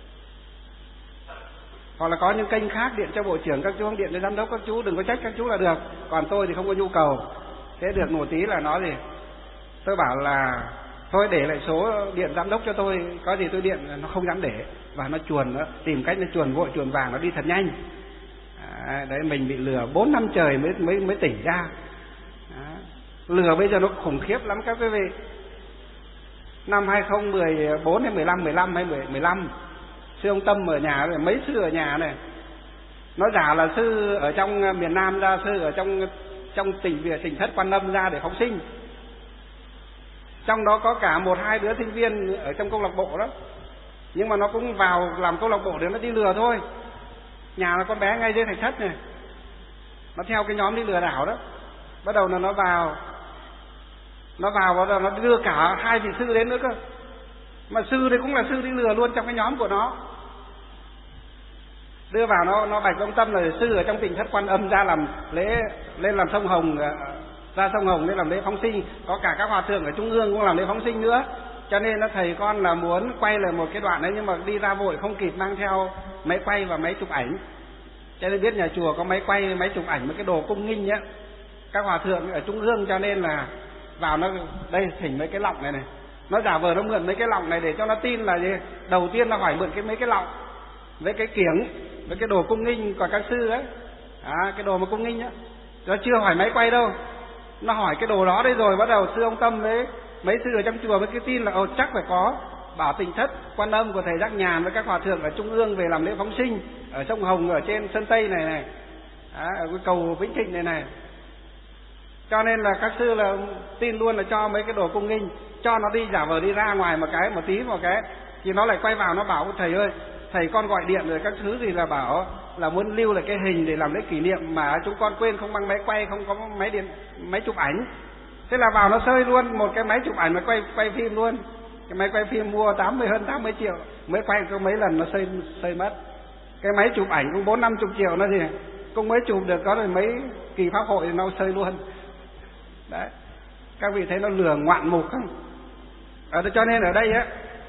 Hoặc là có những kênh khác điện cho bộ trưởng các chú, không điện cho giám đốc các chú, đừng có trách các chú là được. Còn tôi thì không có nhu cầu. Thế được một tí là nói gì, tôi bảo là thôi để lại số điện giám đốc cho tôi, có gì tôi điện, nó không dám để. Và nó chuồn, nó tìm cách nó chuồn vội chuồn vàng, nó đi thật nhanh. À, đấy mình bị lừa bốn năm trời mới mới mới tỉnh ra. À, lừa bây giờ nó khủng khiếp lắm các quý vị. Năm hai không một bốn hay mười lăm, mười lăm hay mười lăm, sư ông Tâm ở nhà này, mấy sư ở nhà này, nó giả là sư ở trong miền Nam ra, sư ở trong trong tỉnh Việt tỉnh Thất Quan Âm ra để phóng sinh. Trong đó có cả một hai đứa sinh viên ở trong câu lạc bộ đó, nhưng mà nó cũng vào làm câu lạc bộ để nó đi lừa thôi. Nhà là con bé ngay dưới Thạch Thất này, nó theo cái nhóm đi lừa đảo đó. Bắt đầu là nó vào, nó vào bắt đầu nó đưa cả hai vị sư đến nữa cơ. Mà sư đấy cũng là sư đi lừa luôn trong cái nhóm của nó. Đưa vào nó nó bạch ông Tâm là sư ở trong tỉnh Thất Quan Âm ra làm lễ, lên làm sông Hồng, ra sông Hồng lên làm lễ phóng sinh, có cả các hòa thượng ở trung ương cũng làm lễ phóng sinh nữa. Cho nên nó thầy con là muốn quay lại một cái đoạn đấy, nhưng mà đi ra vội không kịp mang theo máy quay và máy chụp ảnh. Cho nên biết nhà chùa có máy quay, máy chụp ảnh với cái đồ cung nghinh nhá, các hòa thượng ở trung ương, cho nên là vào nó đây thỉnh mấy cái lọng này này, nó giả vờ nó mượn mấy cái lọng này để cho nó tin là gì. Đầu tiên nó hỏi mượn cái mấy cái lọng với cái kiểng với cái đồ cung nghinh của các sư ấy, à, cái đồ mà cung nghinh á, nó chưa hỏi máy quay đâu, nó hỏi cái đồ đó đấy rồi bắt đầu sư ông Tâm với mấy sư ở trong chùa với cái tin là ồ chắc phải có bảo tỉnh Thất Quan Âm của thầy Giác Nhàn với các hòa thượng ở trung ương về làm lễ phóng sinh ở sông Hồng ở trên Sơn Tây này này, à, ở cái cầu Vĩnh Thịnh này này. Cho nên là các sư là tin luôn là cho mấy cái đồ cung nghinh, cho nó đi giả vờ đi ra ngoài một cái một tí một cái, thì nó lại quay vào nó bảo thầy ơi, thầy con gọi điện rồi các thứ gì là bảo là muốn lưu lại cái hình để làm lễ kỷ niệm mà chúng con quên không mang máy quay, không có máy điện máy chụp ảnh. Thế là vào nó sơi luôn một cái máy chụp ảnh mà quay quay phim luôn. Cái máy quay phim mua tám mươi hơn tám mươi triệu, mới quay có mấy lần nó sơi sơi mất. Cái máy chụp ảnh cũng bốn năm chục triệu nó gì, cũng mới chụp được có rồi mấy kỳ pháp hội nó sơi luôn. Đấy, các vị thấy nó lừa ngoạn mục không? Ở cho nên ở đây á,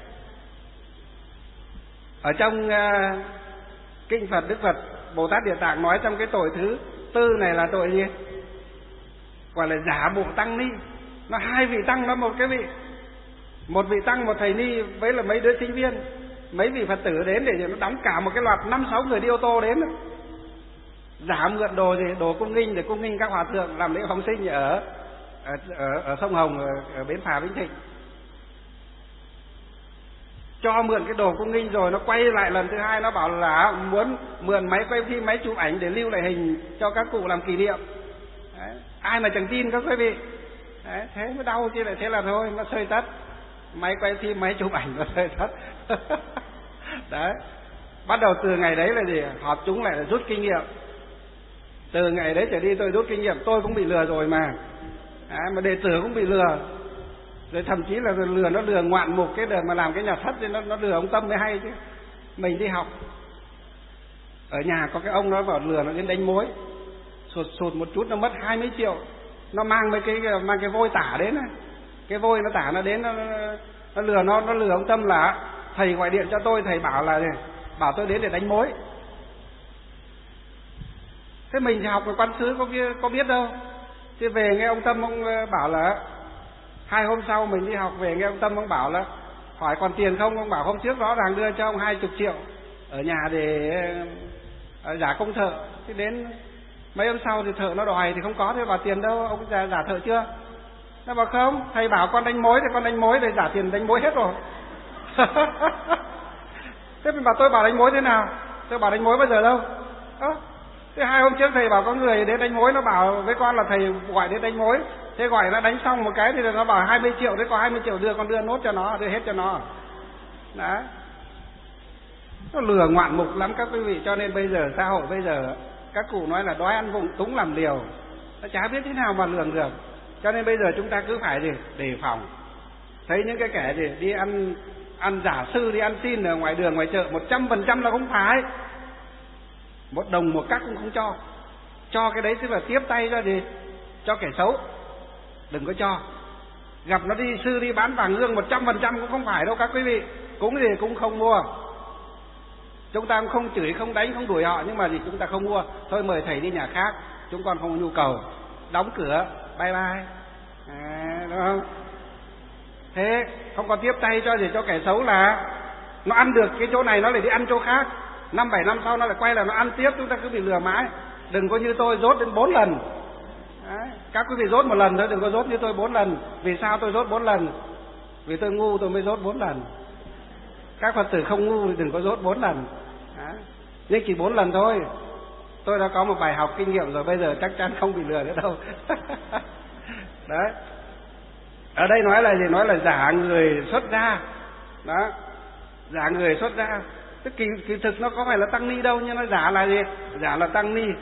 ở trong uh, kinh Phật, Đức Phật Bồ Tát Địa Tạng nói trong cái tội thứ tư này là tội gì? Gọi là giả bộ tăng ni. Nó hai vị tăng đó, một cái vị, một vị tăng, một thầy ni với là mấy đứa sinh viên, mấy vị Phật tử đến để nó đóng cả một cái loạt năm sáu người đi ô tô đến, giả mượn đồ gì, đồ cung nghinh để cung nghinh các hòa thượng làm lễ phóng sinh ở ở, ở, ở sông Hồng, ở, ở bến phà Vĩnh Thịnh. Cho mượn cái đồ cung nghinh rồi nó quay lại lần thứ hai, nó bảo là muốn mượn máy quay phim, máy chụp ảnh để lưu lại hình cho các cụ làm kỷ niệm. Đấy, ai mà chẳng tin các quý vị. Đấy, thế mới đau chứ lại, thế là thôi nó sơi tất, máy quay phim, máy chụp ảnh nó sơi tất. Đấy, bắt đầu từ ngày đấy là gì, họp chúng lại là rút kinh nghiệm. Từ ngày đấy trở đi tôi rút kinh nghiệm, tôi cũng bị lừa rồi mà. Đấy, mà đệ tử cũng bị lừa. Rồi thậm chí là lừa, nó lừa ngoạn mục cái đời mà làm cái nhà thất thì nó, nó lừa ông Tâm mới hay chứ. Mình đi học ở nhà có cái ông nó bảo lừa nó đến đánh mối, sụt sụt một chút nó mất hai mươi triệu. Nó mang mấy cái mang cái vôi tả đến này, cái vôi nó tả nó đến, nó, nó lừa nó nó lừa ông Tâm là thầy gọi điện cho tôi, thầy bảo là bảo tôi đến để đánh mối. Thế mình thì học ở quan xứ có biết, có biết đâu. Thế về nghe ông Tâm ông bảo là hai hôm sau mình đi học về nghe ông Tâm ông bảo là hỏi còn tiền không, ông bảo hôm trước rõ ràng đưa cho ông hai chục triệu ở nhà để giả công thợ. Thế đến mấy hôm sau thì thợ nó đòi thì không có, thế bảo tiền đâu, ông giả, giả thợ chưa? Nó bảo không, thầy bảo con đánh mối thì con đánh mối, để giả tiền đánh mối hết rồi. Thế mình bảo tôi bảo đánh mối thế nào? Tôi bảo đánh mối bao giờ đâu? Đó. Thế hai hôm trước thầy bảo có người đến đánh mối, nó bảo với con là thầy gọi đến đánh mối. Thế gọi nó đánh xong một cái thì nó bảo hai mươi triệu, thế có hai mươi triệu đưa, con đưa nốt cho nó, đưa hết cho nó. Đấy, nó lừa ngoạn mục lắm các quý vị. Cho nên bây giờ xã hội bây giờ các cụ nói là đói ăn vụng túng làm liều, nó chả biết thế nào mà lường được. Cho nên bây giờ chúng ta cứ phải gì đề phòng. Thấy những cái kẻ gì đi ăn ăn giả sư, đi ăn xin ở ngoài đường ngoài chợ, một trăm phần trăm là không phải, một đồng một cắc cũng không cho. Cho cái đấy tức là tiếp tay cho gì, cho kẻ xấu, đừng có cho. Gặp nó đi sư đi bán vàng hương một trăm phần trăm cũng không phải đâu các quý vị. Cúng gì cũng không mua. Chúng ta cũng không chửi, không đánh, không đuổi họ, nhưng mà gì chúng ta không mua. Thôi mời thầy đi nhà khác, chúng con không có nhu cầu, đóng cửa, bye bye. À, đúng không? Thế không có tiếp tay cho gì cho kẻ xấu là nó ăn được cái chỗ này nó lại đi ăn chỗ khác, năm bảy năm sau nó lại quay lại nó ăn tiếp, chúng ta cứ bị lừa mãi. Đừng có như tôi rốt đến bốn lần. Đấy, các quý vị rốt một lần thôi, đừng có rốt như tôi bốn lần. Vì sao tôi rốt bốn lần? Vì tôi ngu tôi mới rốt bốn lần. Các Phật tử không ngu thì đừng có dốt bốn lần. Đó. Nhưng chỉ bốn lần thôi. Tôi đã có một bài học kinh nghiệm rồi, bây giờ chắc chắn không bị lừa nữa đâu. Đấy. Ở đây nói là gì? Nói là giả người xuất gia. Đó. Giả người xuất gia. Tức kỳ, kỳ thực nó có phải là tăng ni đâu, nhưng nó giả là gì? Giả là tăng ni.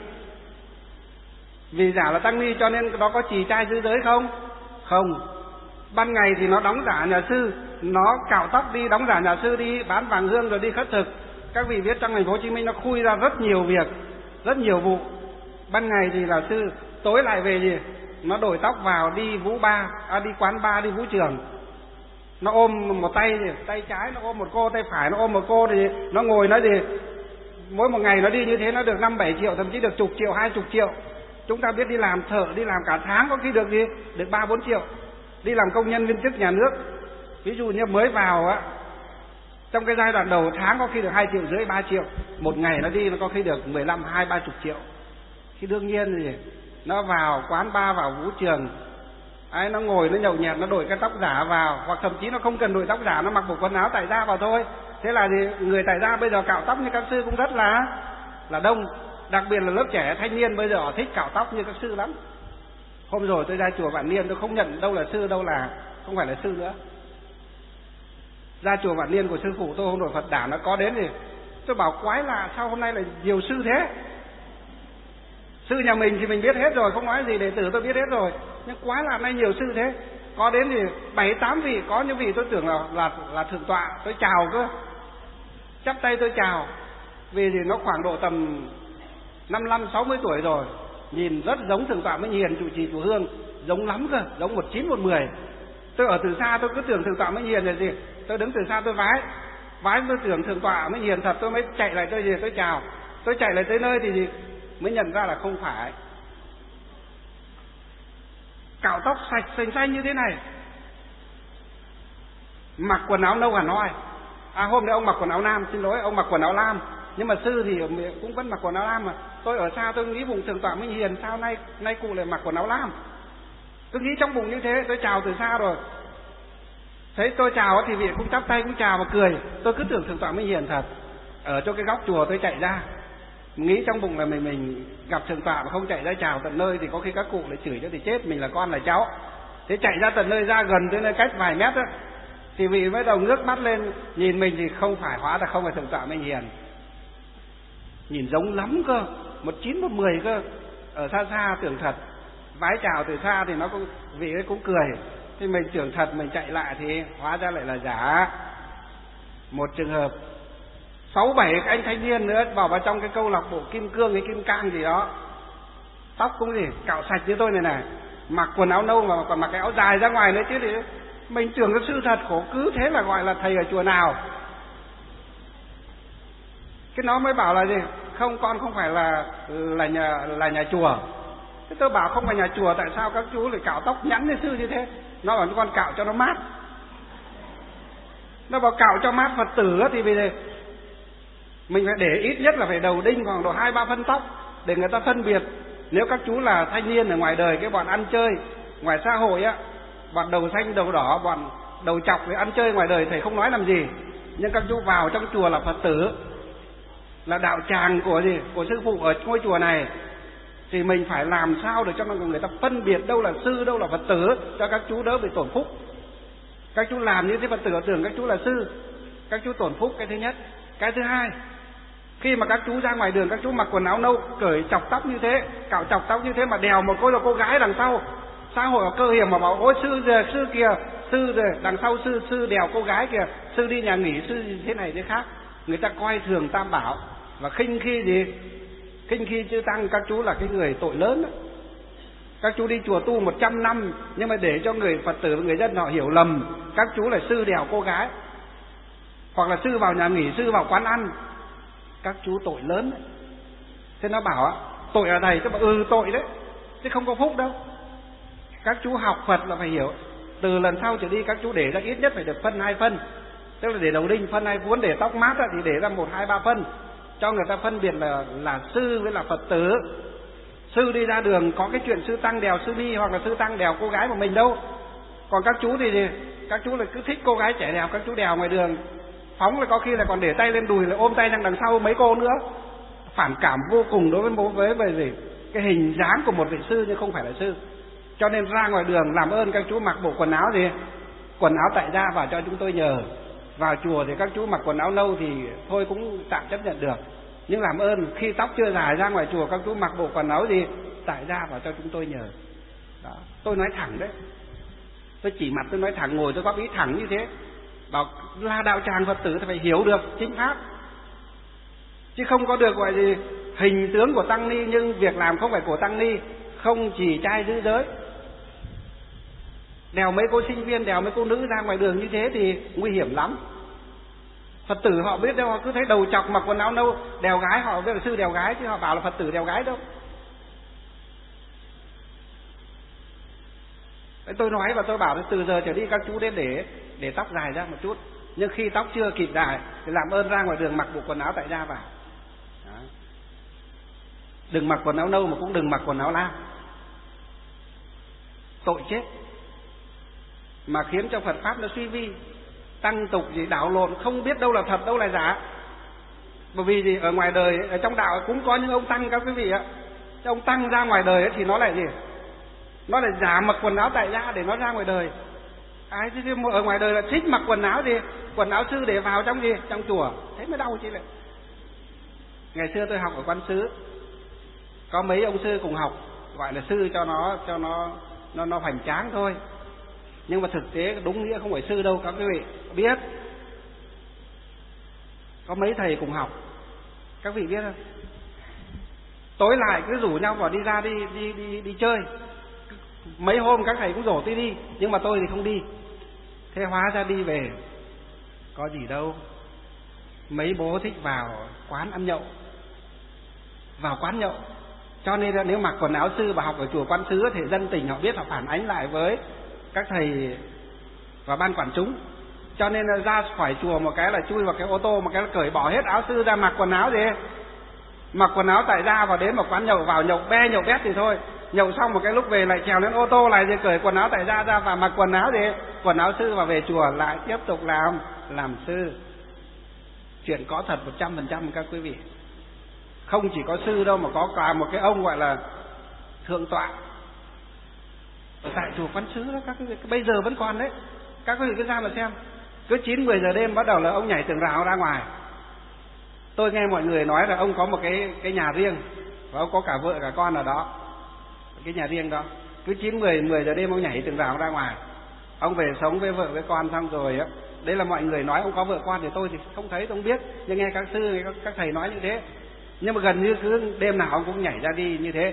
Vì giả là tăng ni cho nên nó có trì trai giữ giới không? Không. Ban ngày thì nó đóng giả nhà sư, nó cạo tóc đi, đóng giả nhà sư đi, bán vàng hương rồi đi khất thực. Các vị biết trong thành phố Hồ Chí Minh nó khui ra rất nhiều việc, rất nhiều vụ. Ban ngày thì là sư, tối lại về gì? Nó đổi tóc vào đi vũ ba, à, đi quán bar, đi vũ trường. Nó ôm một tay, tay trái nó ôm một cô, tay phải nó ôm một cô, thì nó ngồi nói gì? Mỗi một ngày nó đi như thế nó được năm bảy triệu, thậm chí được chục triệu, hai chục triệu. Chúng ta biết đi làm thợ, đi làm cả tháng có khi được gì? Được ba bốn triệu. Đi làm công nhân viên chức nhà nước, ví dụ như mới vào á, trong cái giai đoạn đầu tháng có khi được hai triệu rưỡi, ba triệu. Một ngày nó đi nó có khi được mười lăm, hai ba chục triệu. Thì đương nhiên thì nó vào quán bar, vào vũ trường, ấy, nó ngồi nó nhậu nhẹt, nó đổi cái tóc giả vào, hoặc thậm chí nó không cần đổi tóc giả, nó mặc bộ quần áo tại gia vào thôi. Thế là thì người tại gia bây giờ cạo tóc như các sư cũng rất là là đông. Đặc biệt là lớp trẻ thanh niên bây giờ họ thích cạo tóc như các sư lắm. Hôm rồi tôi ra chùa Vạn Niên, tôi không nhận đâu là sư, đâu là không phải là sư nữa. Ra chùa Vạn Niên của sư phụ tôi, hôm rồi Phật đản nó có đến thì tôi bảo quái lạ, sao hôm nay lại nhiều sư thế? Sư nhà mình thì mình biết hết rồi, không nói gì, đệ tử tôi biết hết rồi, nhưng quái lạ nay nhiều sư thế. Có đến thì bảy tám vị, có những vị tôi tưởng là là là thượng tọa, tôi chào cơ, chắp tay tôi chào, vì thì nó khoảng độ tầm năm mươi lăm sáu mươi tuổi rồi, nhìn rất giống thượng tọa Minh Hiền trụ trì chùa Hương, giống lắm cơ, giống một chín một mười. Tôi ở từ xa tôi cứ tưởng thượng tọa Minh Hiền là gì, tôi đứng từ xa tôi vái, vái tôi tưởng thượng tọa Minh Hiền thật, tôi mới chạy lại tôi gì, tôi chào, tôi chạy lại tới nơi thì gì mới nhận ra là không phải. Cạo tóc sạch xanh xanh như thế này, mặc quần áo nâu hẳn hoi. À hôm nay ông mặc quần áo nam, xin lỗi, ông mặc quần áo lam, nhưng mà sư thì cũng vẫn mặc quần áo lam mà. Tôi ở xa tôi nghĩ bụng thượng tọa Minh Hiền sao nay nay cụ lại mặc quần áo lam, cứ nghĩ trong bụng như thế. Tôi chào từ xa rồi, thấy tôi chào thì vị cũng chắp tay cũng chào và cười. Tôi cứ tưởng thượng tọa Minh Hiền thật. Ở trong cái góc chùa tôi chạy ra, nghĩ trong bụng là mình mình gặp thượng tọa mà không chạy ra chào tận nơi thì có khi các cụ lại chửi cho thì chết, mình là con là cháu. Thế chạy ra tận nơi, ra gần tới nơi cách vài mét đó, thì vị mới đầu ngước mắt lên nhìn mình thì không phải, hóa ra không phải thượng tọa Minh Hiền. Nhìn giống lắm cơ, một chín một mười cơ. Ở xa xa tưởng thật, vái chào từ xa thì nó cũng, vị ấy cũng cười. Thì mình tưởng thật, mình chạy lại thì hóa ra lại là giả. Một trường hợp, sáu bảy cái anh thanh niên nữa vào vào trong cái câu lạc bộ kim cương hay kim cang gì đó, tóc cũng gì cạo sạch như tôi này này, mặc quần áo nâu mà còn mặc cái áo dài ra ngoài nữa chứ. Thì mình tưởng cái sư thật, khổ cứ thế là gọi là thầy ở chùa nào. Cái nó mới bảo là gì, không, con không phải là là nhà là nhà chùa. Thế tôi bảo không phải nhà chùa, tại sao các chú lại cạo tóc nhẵn như sư như thế? Nó bảo con cạo cho nó mát. Nó bảo cạo cho mát Phật tử thì vì thế mình phải để ít nhất là phải đầu đinh khoảng độ hai ba phân tóc để người ta phân biệt. Nếu các chú là thanh niên ở ngoài đời, cái bọn ăn chơi ngoài xã hội á, bọn đầu xanh đầu đỏ, bọn đầu chọc để ăn chơi ngoài đời thầy không nói làm gì. Nhưng các chú vào trong chùa là Phật tử, là đạo tràng của gì, của sư phụ ở ngôi chùa này, thì mình phải làm sao để cho người ta phân biệt đâu là sư, đâu là Phật tử, cho các chú đỡ bị tổn phúc. Các chú làm như thế Phật tử tưởng các chú là sư, các chú tổn phúc. Cái thứ nhất. Cái thứ hai, khi mà các chú ra ngoài đường, các chú mặc quần áo nâu, cởi chọc tóc như thế, cạo chọc tóc như thế mà đèo một cô là cô gái đằng sau, xã hội có cơ hiểm mà bảo ôi sư giờ sư kìa, sư rồi đằng sau sư sư đèo cô gái kìa, sư đi nhà nghỉ, sư thế này thế khác, người ta coi thường Tam Bảo và khinh khi gì, khinh khi chư tăng. Các chú là cái người tội lớn đó. Các chú đi chùa tu một trăm năm nhưng mà để cho người Phật tử và người dân họ hiểu lầm các chú là sư đèo cô gái, hoặc là sư vào nhà nghỉ, sư vào quán ăn, các chú tội lớn đấy. Thế nó bảo á, tội là thầy, tôi bảo ừ tội đấy, chứ không có phúc đâu. Các chú học Phật là phải hiểu, từ lần sau trở đi các chú để ra ít nhất phải được phân hai phân, tức là để đầu đinh phân hai, muốn để tóc mát thì để ra một hai ba phân, cho người ta phân biệt là là sư với là Phật tử. Sư đi ra đường có cái chuyện sư tăng đèo sư ni hoặc là sư tăng đèo cô gái của mình đâu. Còn các chú thì các chú là cứ thích cô gái trẻ đèo, các chú đèo ngoài đường. phóng là có khi là còn để tay lên đùi, là ôm tay sang đằng sau mấy cô nữa. Phản cảm vô cùng đối với bố với về gì cái hình dáng của một vị sư nhưng không phải là sư. Cho nên ra ngoài đường làm ơn các chú mặc bộ quần áo gì, quần áo tại gia vào cho chúng tôi nhờ. Vào chùa thì các chú mặc quần áo nâu thì thôi cũng tạm chấp nhận được, nhưng làm ơn khi tóc chưa dài ra ngoài chùa các chú mặc bộ quần áo gì tại gia vào cho chúng tôi nhờ. Đó, tôi nói thẳng đấy, tôi chỉ mặt tôi nói thẳng, ngồi tôi góp ý thẳng như thế. Bảo là đạo tràng Phật tử thì phải hiểu được chính pháp, chứ không có được gọi gì hình tướng của tăng ni nhưng việc làm không phải của tăng ni, không chỉ trai giữ giới. Đèo mấy cô sinh viên, đèo mấy cô nữ ra ngoài đường như thế thì nguy hiểm lắm. Phật tử họ biết đâu, họ cứ thấy đầu chọc mặc quần áo nâu đèo gái, họ biết là sư đèo gái chứ họ bảo là Phật tử đèo gái đâu. Tôi nói và tôi bảo là từ giờ trở đi các chú đến để để tóc dài ra một chút, nhưng khi tóc chưa kịp dài thì làm ơn ra ngoài đường mặc bộ quần áo tại gia vào. Đó. Đừng mặc quần áo nâu mà cũng đừng mặc quần áo lam, tội chết, mà khiến cho Phật pháp nó suy vi, tăng tục gì đảo lộn, không biết đâu là thật đâu là giả. Bởi vì gì, ở ngoài đời, ở trong đạo cũng có những ông tăng các quý vị ạ. Ông tăng ra ngoài đời thì nó lại gì, nó lại giả mặc quần áo tại gia để nó ra ngoài đời. Ai chứ ở ngoài đời là thích mặc quần áo gì, quần áo sư để vào trong gì, trong chùa, thế mới đau chứ lại. Ngày xưa tôi học ở Quan Xứ, có mấy ông sư cùng học, gọi là sư cho nó cho nó nó nó hoành tráng thôi, nhưng mà thực tế đúng nghĩa không phải sư đâu các quý vị biết. Có mấy thầy cùng học, các vị biết không? Tối lại cứ rủ nhau vào đi ra đi đi đi đi chơi. Mấy hôm các thầy cũng rủ tôi đi, nhưng mà tôi thì không đi. Thế hóa ra đi về có gì đâu. Mấy bố thích vào quán ăn nhậu, vào quán nhậu. Cho nên là nếu mặc quần áo sư và học ở chùa Quan Xứ thì dân tình họ biết, họ phản ánh lại với các thầy và ban quản chúng. Cho nên là ra khỏi chùa một cái là chui vào cái ô tô, một cái là cởi bỏ hết áo sư ra, mặc quần áo gì, mặc quần áo tại gia vào đến một quán nhậu, vào nhậu be nhậu bét thì thôi. Nhậu xong một cái lúc về lại trèo lên ô tô lại, rồi cởi quần áo tại gia ra và mặc quần áo gì, quần áo sư và về chùa lại tiếp tục làm làm sư. Chuyện có thật một trăm phần trăm các quý vị. Không chỉ có sư đâu mà có cả một cái ông gọi là thượng tọa ở tại chùa Quan Xứ đó các quý vị, bây giờ vẫn còn đấy. Các quý vị cứ ra mà xem, cứ chín mười giờ đêm bắt đầu là ông nhảy tường rào ra ngoài. Tôi nghe mọi người nói là ông có một cái cái nhà riêng và ông có cả vợ cả con ở đó, cái nhà riêng đó. Cứ chín mười mười giờ đêm ông nhảy tường rào ra ngoài, ông về sống với vợ với con xong rồi á. Đấy là mọi người nói ông có vợ con, thì tôi thì không thấy, tôi không biết, nhưng nghe các sư các, các thầy nói như thế. Nhưng mà gần như cứ đêm nào ông cũng nhảy ra đi như thế.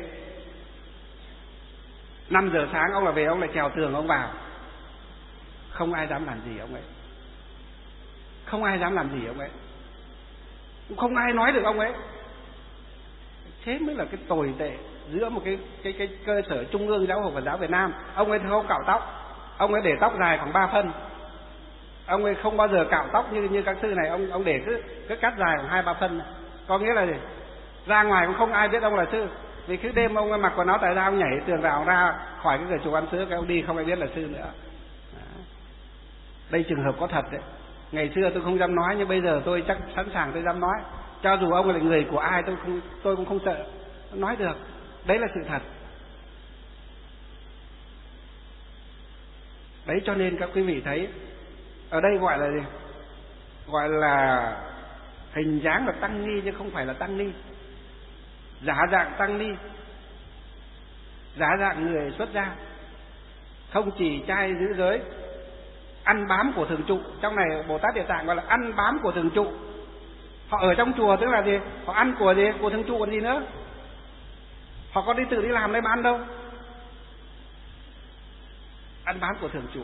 Năm giờ sáng ông là về, ông lại trèo tường ông vào. Không ai dám làm gì ông ấy, không ai dám làm gì ông ấy, không ai nói được ông ấy. Thế mới là cái tồi tệ giữa một cái cái cái cơ sở trung ương giáo hội Phật giáo Việt Nam. Ông ấy không cạo tóc, ông ấy để tóc dài khoảng ba phân. Ông ấy không bao giờ cạo tóc như như các sư này, ông ông để cứ cứ cắt dài khoảng hai ba phân. Có nghĩa là gì? Ra ngoài cũng không ai biết ông là sư, vì cứ đêm ông ấy mặc quần áo tại gia, ông nhảy tường rào ra khỏi cái cửa chùa Quan Xứ, cái ông đi không ai biết là sư nữa. Đó. Đây trường hợp có thật đấy. Ngày xưa tôi không dám nói, nhưng bây giờ tôi chắc sẵn sàng tôi dám nói. Cho dù ông là người của ai tôi không tôi cũng không sợ nói được. Đấy là sự thật. Đấy, cho nên các quý vị thấy ở đây gọi là gì? Gọi là hình dáng là tăng ni chứ không phải là tăng ni. Giả dạng tăng ni, giả dạng người xuất gia, không chỉ trai giữ giới, ăn bám của thường trụ. Trong này Bồ Tát Địa Tạng gọi là ăn bám của thường trụ. Họ ở trong chùa tức là gì? Họ ăn của gì? Của thường trụ còn gì nữa. Họ có đi tự đi làm lấy mà ăn đâu. Ăn bám của thường trụ.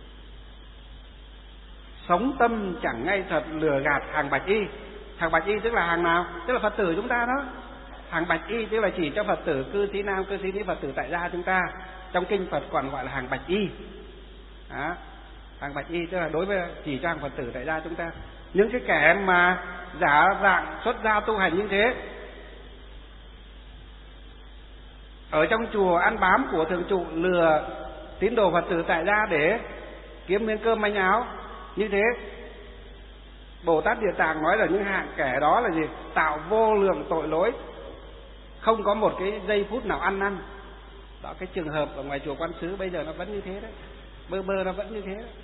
Sống tâm chẳng ngay thật, lừa gạt hàng bạch y. Hàng bạch y tức là hàng nào? Tức là Phật tử chúng ta đó. Hàng bạch y tức là chỉ cho Phật tử cư sĩ nam, cư sĩ nữ, Phật tử tại gia chúng ta. Trong kinh Phật còn gọi là hàng bạch y. Đó. Hàng bạch y tức là đối với chỉ cho hàng Phật tử tại gia chúng ta. Những cái kẻ mà giả dạng xuất gia tu hành như thế, ở trong chùa ăn bám của thường trụ, lừa tín đồ Phật tử tại gia để kiếm miếng cơm manh áo như thế, Bồ Tát Địa Tạng nói là những hạng kẻ đó là gì? Tạo vô lượng tội lỗi, không có một cái giây phút nào ăn năn. Đó, cái trường hợp ở ngoài chùa Quan Xứ bây giờ nó vẫn như thế đấy, bơ bơ nó vẫn như thế đấy.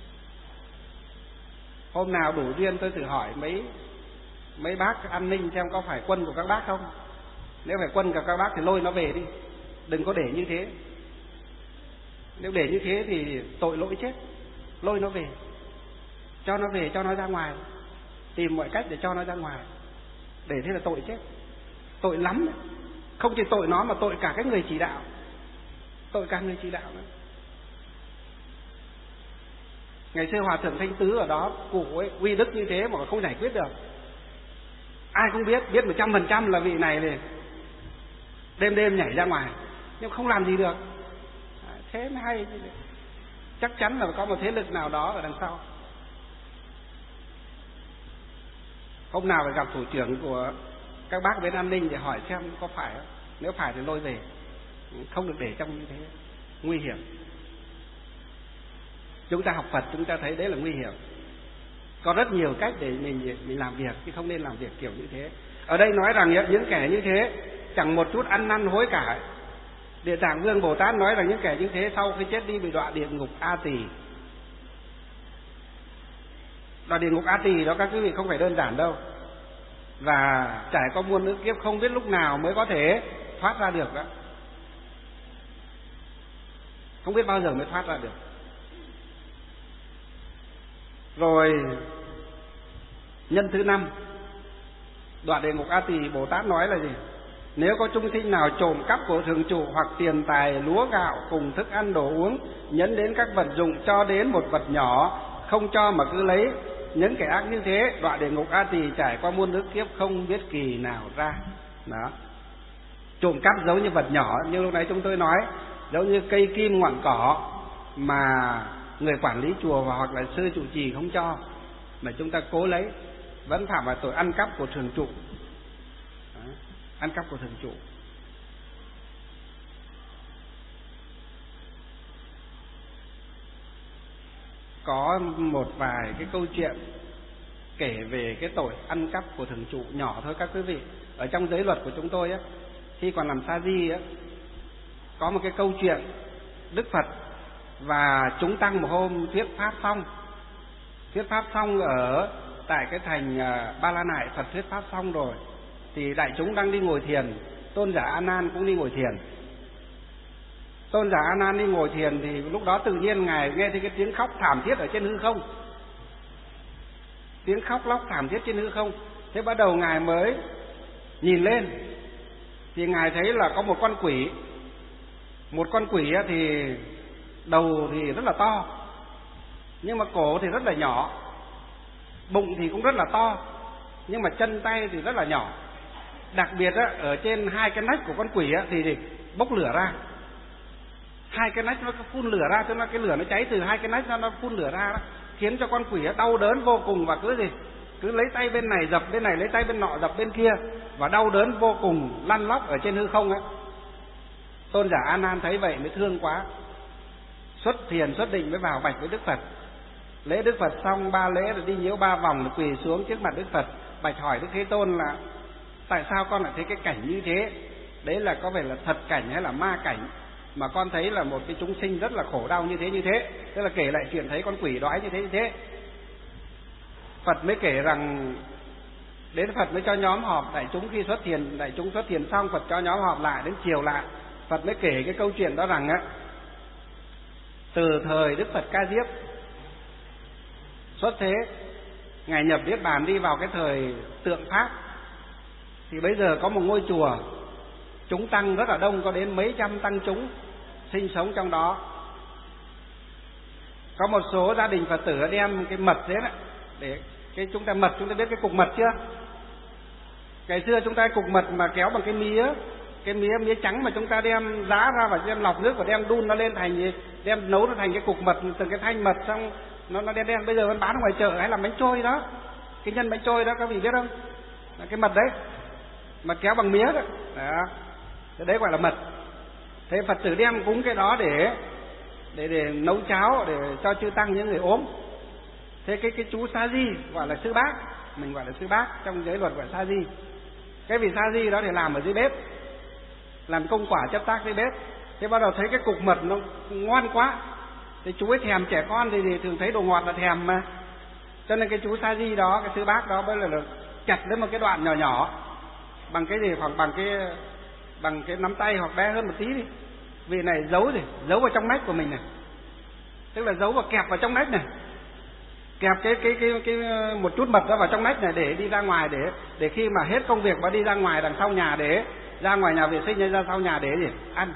Hôm nào đủ duyên tôi thử hỏi mấy mấy bác an ninh xem có phải quân của các bác không. Nếu phải quân của các bác thì lôi nó về đi, đừng có để như thế. Nếu để như thế thì tội lỗi chết. Lôi nó về, cho nó về, cho nó ra ngoài, tìm mọi cách để cho nó ra ngoài. Để thế là tội chết, tội lắm đấy. Không chỉ tội nó mà tội cả cái người chỉ đạo, tội cả người chỉ đạo nữa. Ngày xưa Hòa Thượng Thanh Tứ ở đó, cụ ấy uy đức như thế mà không giải quyết được. Ai cũng biết, biết một trăm phần trăm là vị này thì đêm đêm nhảy ra ngoài, nhưng không làm gì được. Thế mới hay. Chắc chắn là có một thế lực nào đó ở đằng sau. Hôm nào phải gặp thủ trưởng của các bác bên an ninh để hỏi xem có phải không. Nếu phải thì lôi về, không được để trong như thế, nguy hiểm. Chúng ta học Phật chúng ta thấy đấy là nguy hiểm. Có rất nhiều cách để mình mình làm việc, chứ không nên làm việc kiểu như thế. Ở đây nói rằng những kẻ như thế chẳng một chút ăn năn hối cải. Địa Tạng Vương Bồ Tát nói rằng những kẻ như thế sau khi chết đi bị đọa địa ngục A Tỳ. Đọa địa ngục A Tỳ đó các quý vị không phải đơn giản đâu, và trải qua muôn ức kiếp không biết lúc nào mới có thể thoát ra được đó. Không biết bao giờ mới thoát ra được. Rồi nhân thứ năm, đoạn địa ngục A Tỳ, Bồ Tát nói là gì? Nếu có chúng sinh nào trộm cắp của thường trụ hoặc tiền tài, lúa gạo cùng thức ăn đồ uống, nhấn đến các vật dụng cho đến một vật nhỏ, không cho mà cứ lấy, những kẻ ác như thế đọa địa ngục A Tỳ trải qua muôn ức kiếp không biết kỳ nào ra. Đó. Trộm cắp giống như vật nhỏ, như lúc nãy chúng tôi nói, giống như cây kim ngọn cỏ mà người quản lý chùa hoặc là sư trụ trì không cho, mà chúng ta cố lấy, vẫn phạm vào tội ăn cắp của thường trụ. Đó. Ăn cắp của thường trụ. Có một vài cái câu chuyện kể về cái tội ăn cắp của thường trụ nhỏ thôi các quý vị. Ở trong giới luật của chúng tôi á, khi còn làm sa di á, có một cái câu chuyện Đức Phật và chúng tăng một hôm thuyết pháp xong. Thuyết pháp xong ở tại cái thành Ba La Nại, Phật thuyết pháp xong rồi thì đại chúng đang đi ngồi thiền, tôn giả A Nan cũng đi ngồi thiền. Tôn giả A Nan đi ngồi thiền thì lúc đó tự nhiên ngài nghe thấy cái tiếng khóc thảm thiết ở trên hư không. Tiếng khóc lóc thảm thiết trên hư không. Thế bắt đầu ngài mới nhìn lên thì ngài thấy là có một con quỷ. Một con quỷ thì đầu thì rất là to, nhưng mà cổ thì rất là nhỏ, bụng thì cũng rất là to, nhưng mà chân tay thì rất là nhỏ. Đặc biệt á, ở trên hai cái nách của con quỷ á, thì bốc lửa ra. Hai cái nách nó phun lửa ra, cho nên cái lửa nó cháy từ hai cái nách nó, nó phun lửa ra đó, khiến cho con quỷ đau đớn vô cùng, và cứ gì cứ lấy tay bên này dập bên này, lấy tay bên nọ dập bên kia, và đau đớn vô cùng, lăn lóc ở trên hư không á. Tôn giả A Nan thấy vậy mới thương quá, xuất thiền xuất định mới vào bạch với Đức Phật. Lễ Đức Phật xong ba lễ rồi đi nhiễu ba vòng, quỳ xuống trước mặt Đức Phật, bạch hỏi Đức Thế Tôn là tại sao con lại thấy cái cảnh như thế? Đấy là có phải là thật cảnh hay là ma cảnh mà con thấy là một cái chúng sinh rất là khổ đau như thế như thế? Tức là kể lại chuyện thấy con quỷ đói như thế như thế. Phật mới kể rằng, đến Phật mới cho nhóm họp đại chúng khi xuất thiền, đại chúng xuất thiền xong Phật cho nhóm họp lại, đến chiều lại Phật mới kể cái câu chuyện đó rằng á, từ thời Đức Phật Ca Diếp xuất thế, ngài nhập niết bàn đi vào cái thời tượng Pháp, thì bây giờ có một ngôi chùa chúng tăng rất là đông, có đến mấy trăm tăng chúng sinh sống trong đó. Có một số gia đình Phật tử đem cái mật thế đấy, để cái chúng ta mật, chúng ta biết cái cục mật chưa? Ngày xưa chúng ta cục mật mà kéo bằng cái mía, cái mía mía trắng mà chúng ta đem giá ra và đem lọc nước và đem đun nó lên thành gì, đem nấu nó thành cái cục mật, từng cái thanh mật, xong nó nó đen đen. Bây giờ vẫn bán ở ngoài chợ hay làm bánh trôi đó, cái nhân bánh trôi đó các vị biết không? Là cái mật đấy mà kéo bằng mía đó, đó. Cái đấy gọi là mật. Thế Phật tử đem cúng cái đó để để để nấu cháo để cho chư tăng những người ốm. Thế cái cái chú Sa Di gọi là sư bác, mình gọi là sư bác, trong giới luật gọi Sa Di. Cái vị Sa Di đó thì làm ở dưới bếp, làm công quả chấp tác dưới bếp. Thế bắt đầu thấy cái cục mật nó ngon quá, thì chú ấy thèm, trẻ con thì, thì thường thấy đồ ngọt là thèm mà. Cho nên cái chú Sa Di đó, cái sư bác đó bây giờ là chặt đến một cái đoạn nhỏ nhỏ, bằng cái gì, khoảng bằng cái bằng cái nắm tay hoặc bé hơn một tí đi. Vị này giấu gì, giấu vào trong nách của mình này, tức là giấu vào, kẹp vào trong nách này, kẹp cái cái cái cái một chút mật đó vào trong nách này để đi ra ngoài, để để khi mà hết công việc mà đi ra ngoài đằng sau nhà, để ra ngoài nhà vệ sinh hay ra sau nhà để gì ăn.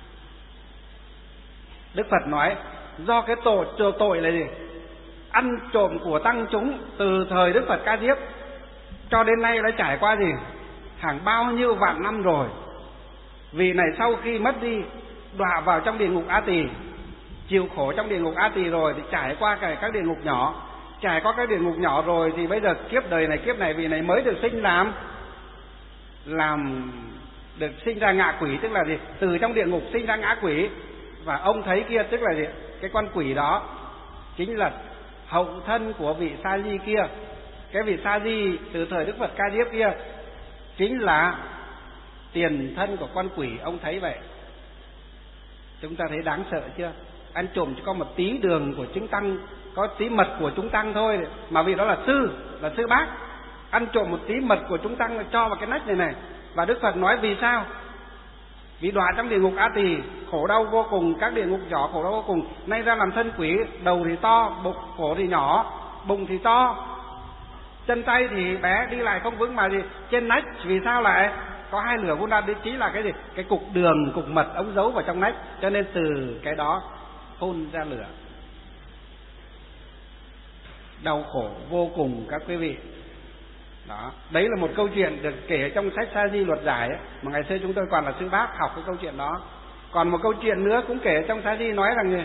Đức Phật nói do cái tội tội là gì, ăn trộm của tăng chúng từ thời Đức Phật Ca Diếp cho đến nay đã trải qua gì hàng bao nhiêu vạn năm rồi. Vì này sau khi mất đi, đọa vào trong địa ngục A Tỳ, chịu khổ trong địa ngục A Tỳ rồi thì trải qua cả các địa ngục nhỏ, trải qua các địa ngục nhỏ rồi thì bây giờ kiếp đời này, kiếp này vì này mới được sinh làm làm được sinh ra ngạ quỷ, tức là gì, từ trong địa ngục sinh ra ngã quỷ. Và ông thấy kia, tức là gì, cái con quỷ đó chính là hậu thân của vị Sa Di kia. Cái vị Sa Di từ thời Đức Phật Ca Diếp kia chính là tiền thân của con quỷ. Ông thấy vậy, chúng ta thấy đáng sợ chưa? Ăn trộm chỉ có một tí đường của chúng tăng, có tí mật của chúng tăng thôi, mà vì đó là sư, là sư bác, ăn trộm một tí mật của chúng tăng cho vào cái nách này này. Và Đức Phật nói vì sao? Vì đọa trong địa ngục A Tỳ, khổ đau vô cùng, các địa ngục nhỏ khổ đau vô cùng. Nay ra làm thân quỷ, đầu thì to, bụng cổ thì nhỏ, bụng thì to, chân tay thì bé, đi lại không vững, mà gì trên nách vì sao lại có hai lửa vun đan, đế chí là cái gì, cái cục đường, cục mật ông giấu vào trong nách, cho nên từ cái đó phun ra lửa. Đau khổ vô cùng các quý vị. Đó, đấy là một câu chuyện được kể trong sách Sa Di Luật Giải ấy, mà ngày xưa chúng tôi còn là sư bác học cái câu chuyện đó. Còn một câu chuyện nữa cũng kể trong Sa Di, nói rằng gì,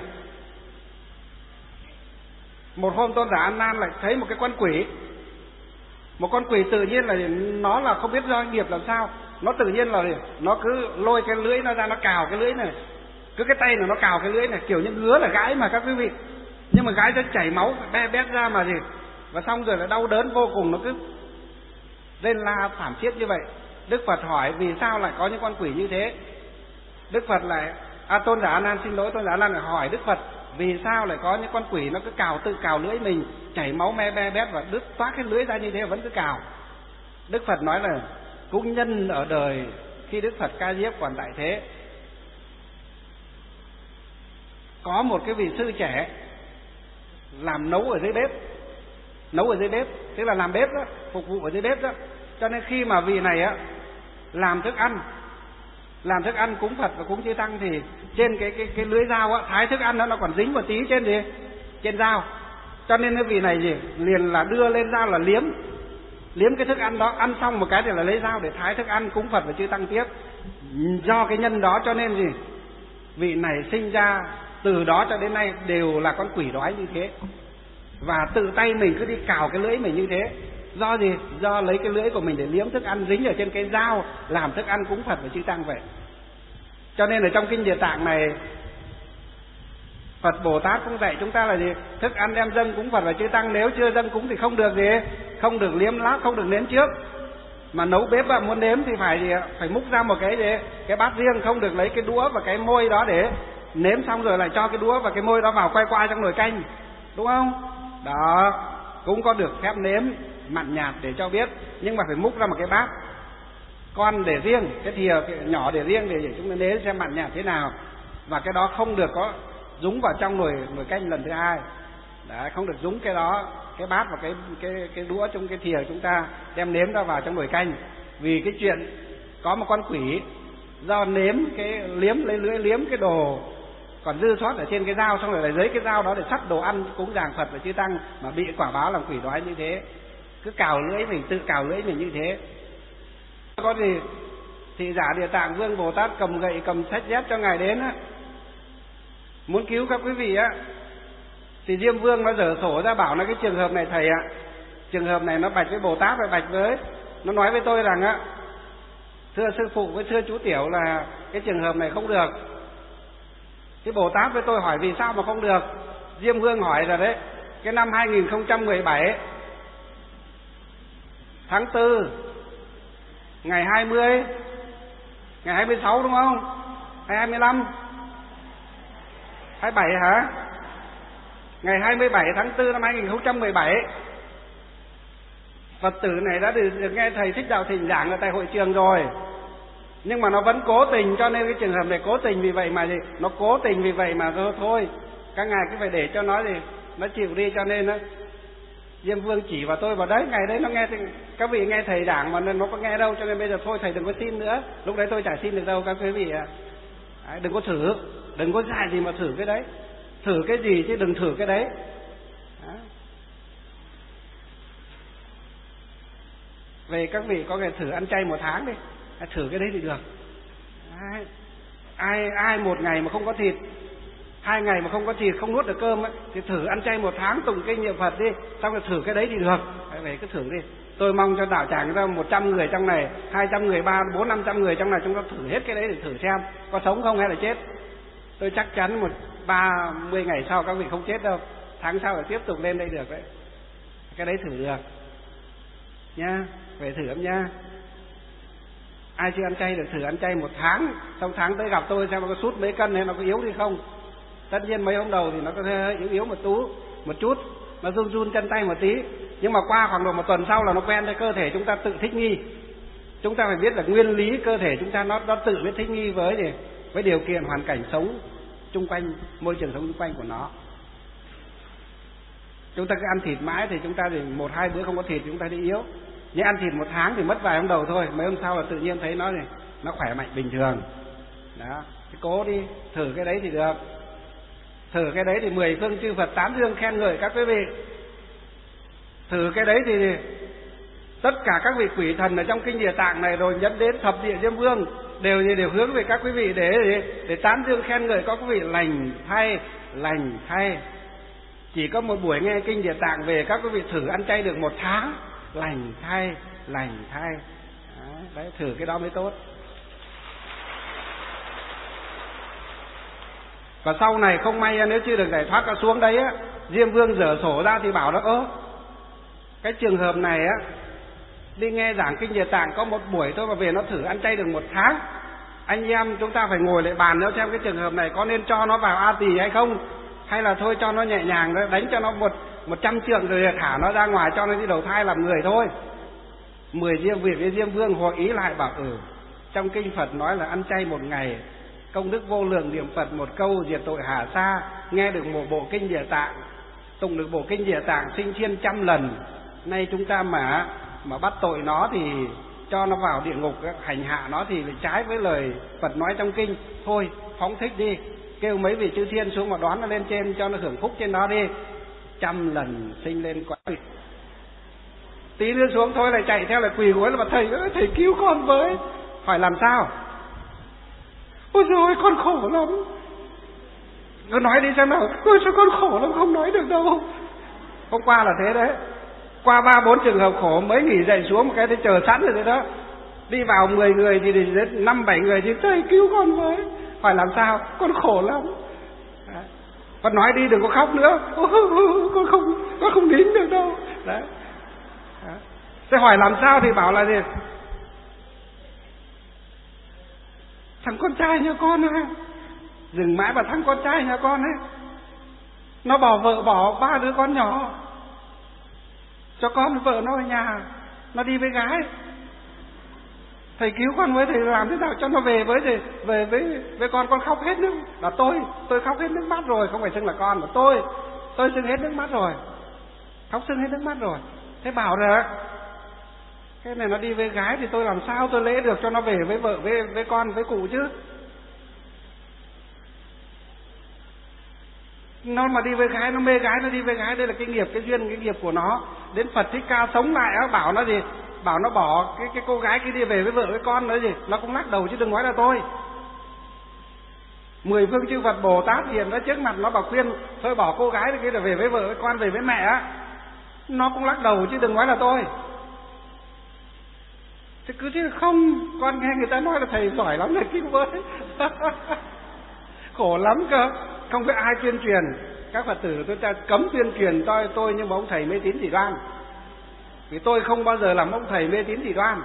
một hôm Tôn giả An Nan lại thấy một cái con quỷ. Một con quỷ tự nhiên là nó là không biết do nghiệp làm sao, nó tự nhiên là nó cứ lôi cái lưỡi nó ra, nó cào cái lưỡi này, cứ cái tay này nó cào cái lưỡi này, kiểu như ngứa là gãi mà các quý vị. Nhưng mà gãi ra chảy máu be bét ra mà gì, và xong rồi là đau đớn vô cùng, nó cứ lên la thảm thiết như vậy. Đức Phật hỏi vì sao lại có những con quỷ như thế. Đức Phật lại à, Tôn giả An Nan xin lỗi, Tôn giả An Nan lại hỏi Đức Phật vì sao lại có những con quỷ nó cứ cào, tự cào lưỡi mình, chảy máu me be bét và đứt toát cái lưỡi ra như thế vẫn cứ cào. Đức Phật nói là cũng nhân ở đời khi Đức Phật Ca Diếp còn tại thế, có một cái vị sư trẻ làm nấu ở dưới bếp, nấu ở dưới bếp, tức là làm bếp đó, phục vụ ở dưới bếp đó. Cho nên khi mà vị này á làm thức ăn, làm thức ăn cúng Phật và cúng chư tăng thì trên cái cái cái lưới dao á, thái thức ăn đó nó còn dính một tí trên gì, trên dao. Cho nên cái vị này gì liền là đưa lên dao là liếm, liếm cái thức ăn đó, ăn xong một cái thì là lấy dao để thái thức ăn cúng Phật và chư tăng tiếp. Do cái nhân đó cho nên gì vị này sinh ra từ đó cho đến nay đều là con quỷ đói như thế, và tự tay mình cứ đi cào cái lưỡi mình như thế. Do gì? Do lấy cái lưỡi của mình để liếm thức ăn dính ở trên cái dao làm thức ăn cúng Phật và chư tăng vậy. Cho nên ở trong kinh Địa Tạng này, Phật Bồ Tát cũng dạy chúng ta là gì? Thức ăn đem dâng cúng Phật và chư tăng, nếu chưa dâng cúng thì không được gì, không được liếm láp, không được nếm trước. Mà nấu bếp mà muốn nếm thì phải gì? Phải múc ra một cái gì? Cái bát riêng, không được lấy cái đũa và cái môi đó để nếm xong rồi lại cho cái đũa và cái môi đó vào quay qua trong nồi canh, đúng không? Đó, cũng có được phép nếm mặn nhạt để cho biết, nhưng mà phải múc ra một cái bát con để riêng, cái thìa cái nhỏ để riêng để chúng ta nếm xem mặn nhạt thế nào. Và cái đó không được có dúng vào trong nồi nồi canh lần thứ hai. Đấy, không được dúng cái đó, cái bát và cái cái cái đũa trong cái thìa chúng ta đem nếm ra vào trong nồi canh. Vì cái chuyện có một con quỷ do nếm cái liếm lấy lưỡi liếm cái đồ còn dư sót ở trên cái dao, xong rồi lại lấy cái dao đó để sắt đồ ăn cúng dường Phật và chư tăng, mà bị quả báo làm quỷ đói như thế, cứ cào lưỡi mình, tự cào lưỡi mình như thế. Có gì thị giả Địa Tạng Vương Bồ Tát cầm gậy cầm sách dép cho ngài đến á, muốn cứu các quý vị á, thì Diêm Vương nó dở sổ ra bảo là cái trường hợp này thầy ạ, trường hợp này nó bạch với Bồ Tát và bạch với, nó nói với tôi rằng á, thưa sư phụ với thưa chú tiểu là cái trường hợp này không được. Cái Bồ Tát với tôi hỏi vì sao mà không được. Diêm Vương hỏi rồi đấy, cái năm hai nghìn không trăm mười bảy tháng tư ngày hai mươi, ngày hai mươi sáu đúng không? Hay hai mươi lăm? hai mươi bảy hả? Ngày hai mươi bảy tháng tư năm hai nghìn không trăm mười bảy, Phật tử này đã được, được nghe thầy Thích Đạo Thịnh giảng ở tại hội trường rồi. Nhưng mà nó vẫn cố tình, cho nên cái trường hợp này cố tình vì vậy mà gì? Nó cố tình vì vậy mà thôi, thôi các ngài cứ phải để cho nó gì, nó chịu đi. Cho nên đó, Diêm Vương chỉ vào tôi vào đấy, ngày đấy nó nghe thì, các vị nghe thầy giảng mà nó có nghe đâu, cho nên bây giờ thôi thầy đừng có xin nữa. Lúc đấy tôi chả xin được đâu các quý vị ạ. Đấy, đừng có thử, đừng có dạy gì mà thử cái đấy. Thử cái gì chứ đừng thử cái đấy. Đấy. Về các vị có thể thử ăn chay một tháng đi, thử cái đấy thì được. Đấy. Ai ai một ngày mà không có thịt, hai ngày mà không có thịt, không nuốt được cơm ấy, thì thử ăn chay một tháng, tụng kinh niệm Phật đi, xong rồi thử cái đấy thì được. Đấy, về cứ thử đi. Tôi mong cho đạo tràng ra một trăm người trong này, hai trăm người, ba, bốn, năm trăm người trong này, chúng ta thử hết cái đấy để thử xem có sống không hay là chết. Tôi chắc chắn một ba mươi ngày sau các vị không chết đâu, tháng sau là tiếp tục lên đây được đấy. Cái đấy thử được nha, về thử lắm nha. Ai chưa ăn chay được thử ăn chay một tháng, trong tháng tới gặp tôi xem nó có sút mấy cân hay nó có yếu đi không. Tất nhiên mấy hôm đầu thì nó có hơi yếu yếu một tú một chút, nó run run chân tay một tí, nhưng mà qua khoảng độ một tuần sau là nó quen, với cơ thể chúng ta tự thích nghi. Chúng ta phải biết là nguyên lý cơ thể chúng ta nó nó tự biết thích nghi với gì, với điều kiện hoàn cảnh sống chung quanh, môi trường sống chung quanh của nó. Chúng ta cứ ăn thịt mãi thì chúng ta thì một hai bữa không có thịt thì chúng ta đi yếu. Nhưng ăn thịt một tháng thì mất vài hôm đầu thôi, mấy hôm sau là tự nhiên thấy nó này, nó khỏe mạnh bình thường. Đó, thì cố đi, thử cái đấy thì được. Thử cái đấy thì mười phương chư Phật tán dương khen ngợi các quý vị. Thử cái đấy thì tất cả các vị quỷ thần ở trong kinh Địa Tạng này rồi nhấn đến thập địa Diêm Vương đều đều hướng về các quý vị để để tán dương khen ngợi các quý vị lành thay, lành thay. Chỉ có một buổi nghe kinh Địa Tạng về, các quý vị thử ăn chay được một tháng, lành thay, lành thay. Đấy, đấy, thử cái đó mới tốt. Và sau này không may nếu chưa được giải thoát cả xuống đấy á, Diêm Vương dở sổ ra thì bảo đó, ơ cái trường hợp này á, đi nghe giảng kinh Địa Tạng có một buổi thôi mà về nó thử ăn chay được một tháng. Anh em chúng ta phải ngồi lại bàn nữa xem cái trường hợp này có nên cho nó vào A Tỳ hay không, hay là thôi cho nó nhẹ nhàng, đánh cho nó một một trăm trượng rồi thả nó ra ngoài cho nó đi đầu thai làm người thôi. Mười Diêm Việt với Diêm Vương hội ý lại bảo ừ, trong kinh Phật nói là ăn chay một ngày, công đức vô lượng, niệm Phật một câu diệt tội hà sa, nghe được một bộ kinh Địa Tạng, tụng được bộ kinh Địa Tạng sinh thiên trăm lần. Nay chúng ta mà mà bắt tội nó thì cho nó vào địa ngục hành hạ nó thì lại trái với lời Phật nói trong kinh. Thôi phóng thích đi, kêu mấy vị chư thiên xuống mà đón nó lên trên cho nó hưởng phúc trên đó đi, trăm lần sinh lên cõi. Tí nữa xuống thôi lại chạy theo lại quỳ gối là mà thầy ơi thầy cứu con với. Hỏi làm sao? Ôi giời con khổ lắm. Cứ nói đi xem nào. Ôi sao con khổ lắm không nói được đâu. Hôm qua là thế đấy, qua ba bốn trường hợp khổ mới nghỉ dậy xuống một cái thì chờ sẵn rồi đấy đó. Đi vào mười người thì đến năm bảy người thì thầy cứu con với. Hỏi làm sao? Con khổ lắm. Đấy. Con nói đi đừng có khóc nữa. Ô, con không con không nín được đâu. Đấy. Đấy. Thế hỏi làm sao thì bảo là gì? Thằng con trai nhà con à, dừng mãi vào thằng con trai nhà con ấy, nó bỏ vợ bỏ ba đứa con nhỏ, cho con vợ nó ở nhà, nó đi với gái. Thầy cứu con với, thầy làm thế nào cho nó về với thầy, về với với con. Con khóc hết nước, là tôi tôi khóc hết nước mắt rồi, không phải xưng là con mà tôi tôi xưng hết nước mắt rồi, khóc xưng hết nước mắt rồi. Thế bảo rồi cái này nó đi với gái thì tôi làm sao tôi lễ được cho nó về với vợ với với con với cụ chứ. Nó mà đi với gái, nó mê gái, nó đi với gái, đây là cái nghiệp, cái duyên, cái nghiệp của nó. Đến Phật Thích Ca sống lại á, bảo nó gì, bảo nó bỏ cái cái cô gái kia đi về với vợ với con nữa gì, nó cũng lắc đầu chứ đừng nói là tôi. Mười phương chư Phật Bồ Tát hiện ra trước mặt nó bảo khuyên thôi bỏ cô gái kia là về với vợ với con, về với mẹ á, nó cũng lắc đầu chứ đừng nói là tôi. Thế cứ thế không, con nghe người ta nói là thầy giỏi lắm này cứu với. Khổ lắm cơ, không biết ai tuyên truyền. các Phật tử tôi ta cấm tuyên truyền tôi tôi như một ông thầy mê tín dị đoan, vì tôi không bao giờ làm ông thầy mê tín dị đoan.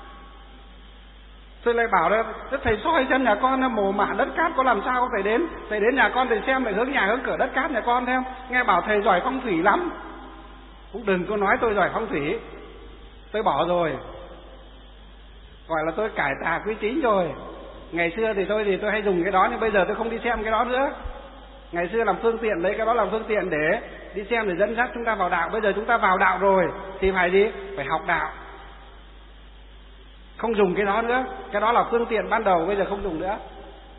Tôi lại bảo là thầy soi chân nhà con mồ mả đất cát có làm sao thầy đến, thầy đến nhà con thầy xem lại hướng nhà hướng cửa đất cát nhà con theo. Nghe bảo thầy giỏi phong thủy lắm, cũng đừng có nói tôi giỏi phong thủy, tôi bỏ rồi, gọi là tôi cải tà quy chính rồi. Ngày xưa thì tôi thì tôi hay dùng cái đó, nhưng bây giờ tôi không đi xem cái đó nữa. Ngày xưa làm phương tiện, lấy cái đó làm phương tiện để đi xem, để dẫn dắt chúng ta vào đạo. Bây giờ chúng ta vào đạo rồi thì phải gì? Phải học đạo, không dùng cái đó nữa. Cái đó là phương tiện ban đầu, bây giờ không dùng nữa.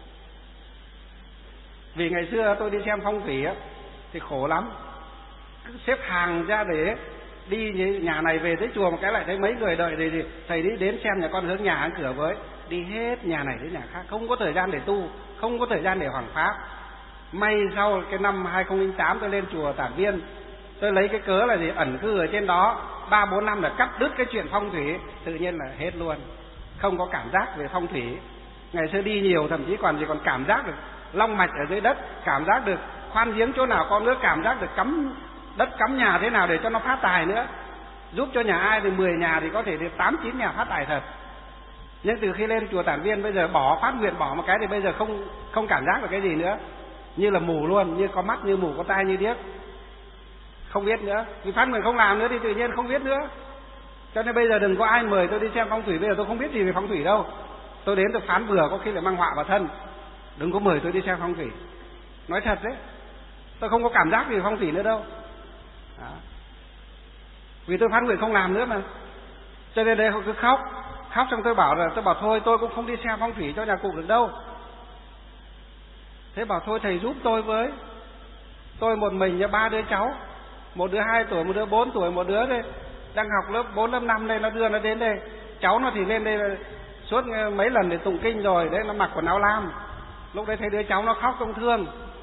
Vì ngày xưa tôi đi xem phong thủy á thì khổ lắm, cứ xếp hàng ra để đi nhà này về tới chùa một cái lại thấy mấy người đợi thì thầy đi đến xem nhà con hướng nhà hướng cửa với, đi hết nhà này đến nhà khác, không có thời gian để tu, không có thời gian để hoằng pháp. May sau cái năm hai không không tám tôi lên chùa Tản Viên, tôi lấy cái cớ là gì ẩn cư ở trên đó ba bốn năm là cắt đứt cái chuyện phong thủy, tự nhiên là hết luôn, không có cảm giác về phong thủy. Ngày xưa đi nhiều thậm chí còn gì còn cảm giác được long mạch ở dưới đất, cảm giác được khoan giếng chỗ nào có nước, cảm giác được cắm đất cắm nhà thế nào để cho nó phát tài nữa. Giúp cho nhà ai thì mười nhà thì có thể được tám chín nhà phát tài thật. Nhưng từ khi lên chùa Tản Viên bây giờ bỏ phát nguyện bỏ một cái thì bây giờ không không cảm giác được cái gì nữa, như là mù luôn, như có mắt như mù, có tai như điếc, không biết nữa. Vì phát nguyện không làm nữa thì tự nhiên không biết nữa. Cho nên bây giờ đừng có ai mời tôi đi xem phong thủy, bây giờ tôi không biết gì về phong thủy đâu. Tôi đến tôi phán bừa có khi lại mang họa vào thân. Đừng có mời tôi đi xem phong thủy, nói thật đấy, tôi không có cảm giác gì về phong thủy nữa đâu. Đó. Vì tôi phán nguyện không làm nữa mà. Cho nên đây họ cứ khóc, khóc xong tôi bảo là tôi bảo thôi tôi cũng không đi xem phong thủy cho nhà cụ được đâu. Thế bảo thôi thầy giúp tôi với, tôi một mình với ba đứa cháu, một đứa hai tuổi, một đứa bốn tuổi, một đứa đây đang học lớp bốn lớp năm đây, nó đưa nó đến đây. Cháu nó thì lên đây suốt mấy lần để tụng kinh rồi đấy, nó mặc quần áo lam. Lúc đấy thấy đứa cháu nó khóc không thương,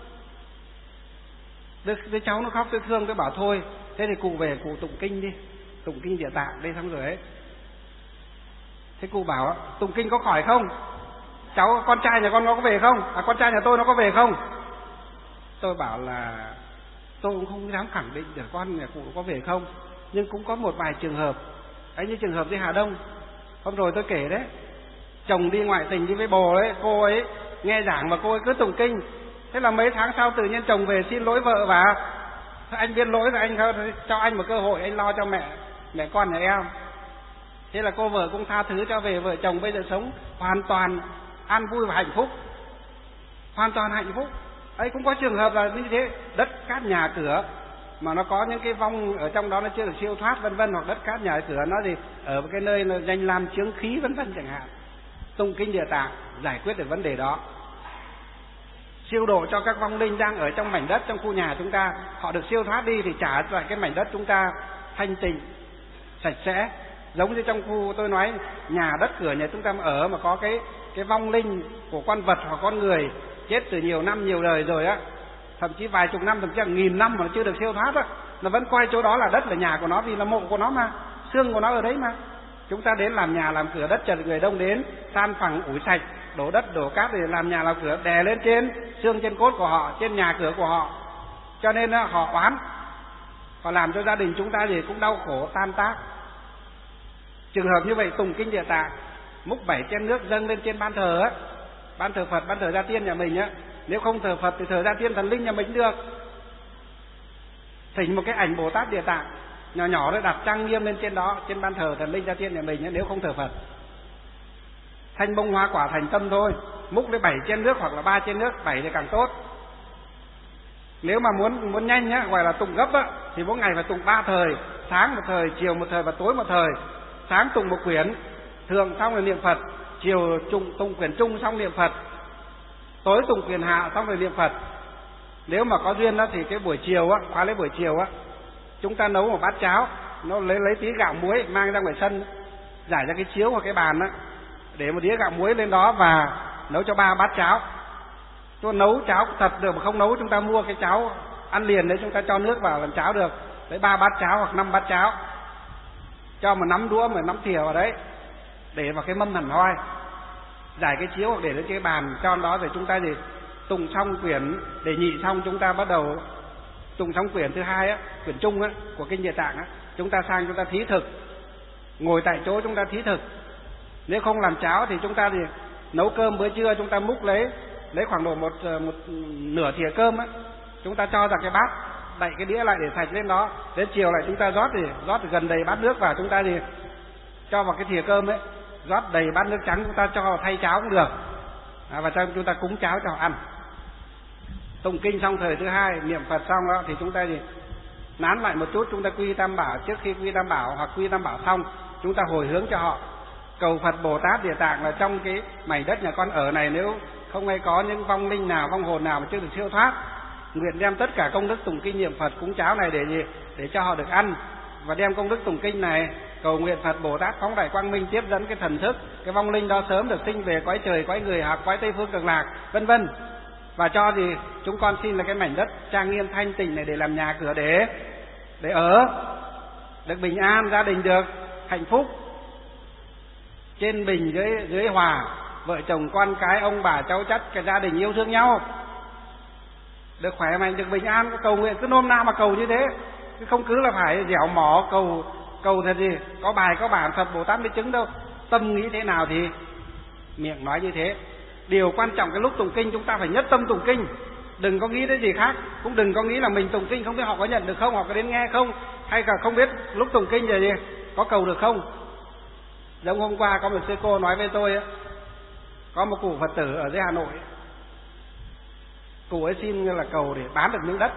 đứa, đứa cháu nó khóc tôi thương, tôi bảo thôi thế thì cụ về cụ tụng kinh đi, tụng kinh Địa Tạng đây xong rồi ấy. Thế cụ bảo tụng kinh có khỏi không, cháu con trai nhà con nó có về không, à con trai nhà tôi nó có về không. Tôi bảo là tôi cũng không dám khẳng định được con nhà cụ có về không, nhưng cũng có một vài trường hợp ấy, như trường hợp đi Hà Đông hôm rồi tôi kể đấy, chồng đi ngoại tình đi với bồ đấy, cô ấy nghe giảng mà cô ấy cứ tụng kinh. Thế là mấy tháng sau tự nhiên chồng về xin lỗi vợ, và anh biết lỗi rồi, anh cho anh một cơ hội, anh lo cho mẹ mẹ con nhà em. Thế là cô vợ cũng tha thứ cho về, vợ chồng bây giờ sống hoàn toàn an vui và hạnh phúc, hoàn toàn hạnh phúc. Ấy cũng có trường hợp là như thế, đất cát nhà cửa mà nó có những cái vong ở trong đó nó chưa được siêu thoát vân vân, hoặc đất cát nhà cửa nó thì ở cái nơi nó danh lam chướng khí vân vân chẳng hạn, tụng kinh Địa Tạng giải quyết được vấn đề đó, siêu độ cho các vong linh đang ở trong mảnh đất trong khu nhà chúng ta, họ được siêu thoát đi thì trả lại cái mảnh đất chúng ta thanh tịnh sạch sẽ. Giống như trong khu tôi nói nhà đất cửa nhà chúng ta ở mà có cái cái vong linh của con vật hoặc con người chết từ nhiều năm nhiều đời rồi á, thậm chí vài chục năm, thậm chí là nghìn năm mà nó chưa được siêu thoát á, nó vẫn coi chỗ đó là đất là nhà của nó, vì là mộ của nó mà, xương của nó ở đấy mà. Chúng ta đến làm nhà làm cửa, đất chật người đông đến san phẳng ủi sạch, đổ đất đổ cát để làm nhà làm cửa, đè lên trên xương trên cốt của họ, trên nhà cửa của họ. Cho nên á, họ oán, họ làm cho gia đình chúng ta gì cũng đau khổ tan tác. Trường hợp như vậy tụng kinh Địa Tạng, múc bảy chén nước dâng lên trên ban thờ á, ban thờ Phật, ban thờ Gia Tiên nhà mình á. Nếu không thờ Phật thì thờ Gia Tiên thần linh nhà mình được. Thỉnh một cái ảnh Bồ Tát Địa Tạng nhỏ nhỏ đó đặt trang nghiêm lên trên đó, trên ban thờ thần linh Gia Tiên nhà mình á, nếu không thờ Phật. Thanh bông hoa quả thành tâm thôi, múc lấy bảy chén nước hoặc là ba chén nước, bảy thì càng tốt. Nếu mà muốn muốn nhanh nhá, gọi là tụng gấp á, thì mỗi ngày phải tụng ba thời, sáng một thời, chiều một thời và tối một thời. Sáng tụng một quyển thường xong rồi niệm Phật, chiều tụng tụng quyển trung xong niệm Phật, tối tụng quyển hạ xong rồi niệm Phật. Nếu mà có duyên đó thì cái buổi chiều á, khóa lấy buổi chiều á, chúng ta nấu một bát cháo, nó lấy lấy tí gạo muối mang ra ngoài sân, rải ra cái chiếu hoặc cái bàn á, để một đĩa gạo muối lên đó và nấu cho ba bát cháo. Chúng ta nấu cháo thật được, mà không nấu chúng ta mua cái cháo ăn liền đấy, chúng ta cho nước vào làm cháo được. Lấy ba bát cháo hoặc năm bát cháo, cho một nắm đũa, một nắm thìa vào đấy, để vào cái mâm hẳn hoi, giải cái chiếu hoặc để lên cái bàn cho đó, rồi chúng ta gì tụng xong quyển để nhị xong, chúng ta bắt đầu tụng xong quyển thứ hai á, quyển chung á của kinh Địa Tạng á, chúng ta sang chúng ta thí thực, ngồi tại chỗ chúng ta thí thực. Nếu không làm cháo thì chúng ta thì nấu cơm bữa trưa chúng ta múc lấy lấy khoảng độ một một nửa thìa cơm á, chúng ta cho vào cái bát, đậy cái đĩa lại để sạch lên đó. Đến chiều lại chúng ta rót thì rót thì gần đầy bát nước vào, chúng ta thì cho vào cái thìa cơm ấy, rót đầy bát nước trắng, chúng ta cho vào thay cháo cũng được. À, và cho chúng ta cúng cháo cho họ ăn. Tụng kinh xong thời thứ hai, niệm Phật xong đó thì chúng ta thì nán lại một chút, chúng ta quy Tam Bảo. Trước khi quy Tam Bảo hoặc quy Tam Bảo xong, chúng ta hồi hướng cho họ, cầu Phật Bồ Tát Địa Tạng là trong cái mảnh đất nhà con ở này, nếu không ai có những vong linh nào, vong hồn nào mà chưa được siêu thoát, nguyện đem tất cả công đức tụng kinh niệm Phật cúng cháo này để gì? Để cho họ được ăn, và đem công đức tụng kinh này cầu nguyện Phật Bồ Tát phóng đại quang minh tiếp dẫn cái thần thức, cái vong linh đó sớm được sinh về cõi trời, cõi người hoặc cõi Tây phương Cực Lạc, vân vân. Và cho thì chúng con xin là cái mảnh đất trang nghiêm thanh tịnh này để làm nhà cửa để để ở, được bình an, gia đình được hạnh phúc, trên bình dưới dưới hòa, vợ chồng con cái ông bà cháu chắt, cái gia đình yêu thương nhau, được khỏe mạnh, được bình an. Cầu nguyện cứ nôm na mà cầu như thế, chứ không cứ là phải dẻo mỏ cầu cầu thật gì có bài có bản Phật Bồ Tát mới chứng đâu. Tâm nghĩ thế nào thì miệng nói như thế. Điều quan trọng cái lúc tụng kinh chúng ta phải nhất tâm tụng kinh, đừng có nghĩ đến gì khác, cũng đừng có nghĩ là mình tụng kinh không biết họ có nhận được không, họ có đến nghe không, hay là không biết lúc tụng kinh rồi gì có cầu được không. Giống hôm qua có một sư cô nói với tôi, có một cụ Phật tử ở dưới Hà Nội, cụ ấy xin là cầu để bán được miếng đất.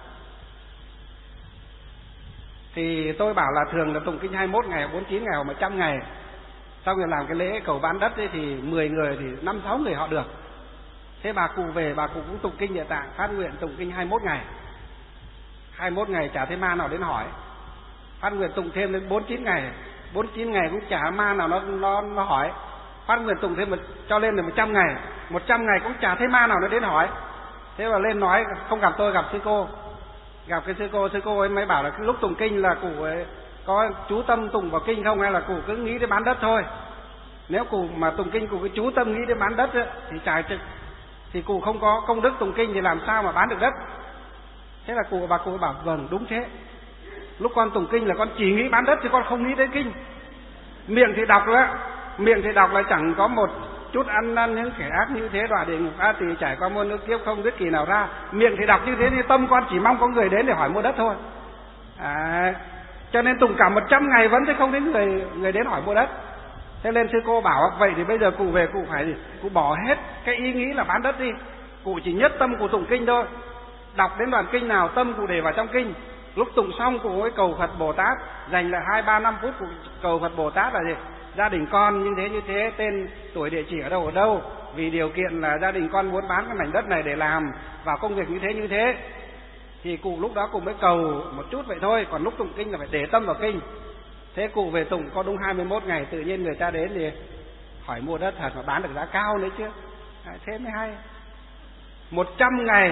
Thì tôi bảo là thường là tụng kinh hai mươi mốt ngày, bốn mươi chín ngày hoặc một trăm ngày, xong rồi làm cái lễ cầu bán đất ấy, thì mười người thì năm sáu người họ được. Thế bà cụ về, bà cụ cũng tụng kinh Địa Tạng, phát nguyện tụng kinh hai mươi mốt ngày, hai mươi mốt ngày chả thấy ma nào đến hỏi, phát nguyện tụng thêm đến bốn mươi chín ngày, bốn mươi chín ngày cũng chả ma nào nó nó nó hỏi, phát nguyện tụng thêm một, cho lên được một trăm ngày, một trăm ngày cũng chả thấy ma nào nó đến hỏi. Thế mà lên nói không gặp tôi, gặp sư cô, gặp cái sư cô, sư cô ấy mới bảo là cái lúc tụng kinh là cụ ấy có chú tâm tụng vào kinh không, hay là cụ cứ nghĩ đến bán đất thôi. Nếu cụ mà tụng kinh cụ cứ chú tâm nghĩ đến bán đất ấy, thì trải trực thì cụ không có công đức tụng kinh thì làm sao mà bán được đất. Thế là cụ bà cụ bảo vâng đúng thế, lúc con tụng kinh là con chỉ nghĩ bán đất chứ con không nghĩ đến kinh. Miệng thì đọc đó, miệng thì đọc là chẳng có một chút ăn năn những kẻ ác như thế, đọa địa ngục a tỳ, trải qua muôn nước kiếp không biết kỳ nào ra. Miệng thì đọc như thế thì tâm con chỉ mong có người đến để hỏi mua đất thôi. À, cho nên tụng cả một trăm ngày vẫn thấy không đến người người đến hỏi mua đất. Thế lên sư cô bảo vậy thì bây giờ cụ về cụ phải gì? Cụ bỏ hết cái ý nghĩ là bán đất đi, cụ chỉ nhất tâm cụ tụng kinh thôi. Đọc đến đoạn kinh nào tâm cụ để vào trong kinh. Lúc tụng xong cụ mới cầu Phật Bồ Tát, dành lại hai ba năm phút cụ cầu Phật Bồ Tát là gì? Gia đình con như thế như thế, tên tuổi địa chỉ ở đâu ở đâu, vì điều kiện là gia đình con muốn bán cái mảnh đất này để làm vào công việc như thế như thế. Thì cụ lúc đó cụ mới cầu một chút vậy thôi, còn lúc tụng kinh là phải để tâm vào kinh. Thế cụ về tụng có đúng hai mươi mốt ngày, tự nhiên người ta đến thì hỏi mua đất thật mà bán được giá cao nữa chứ. Thế mới hay. Một trăm ngày,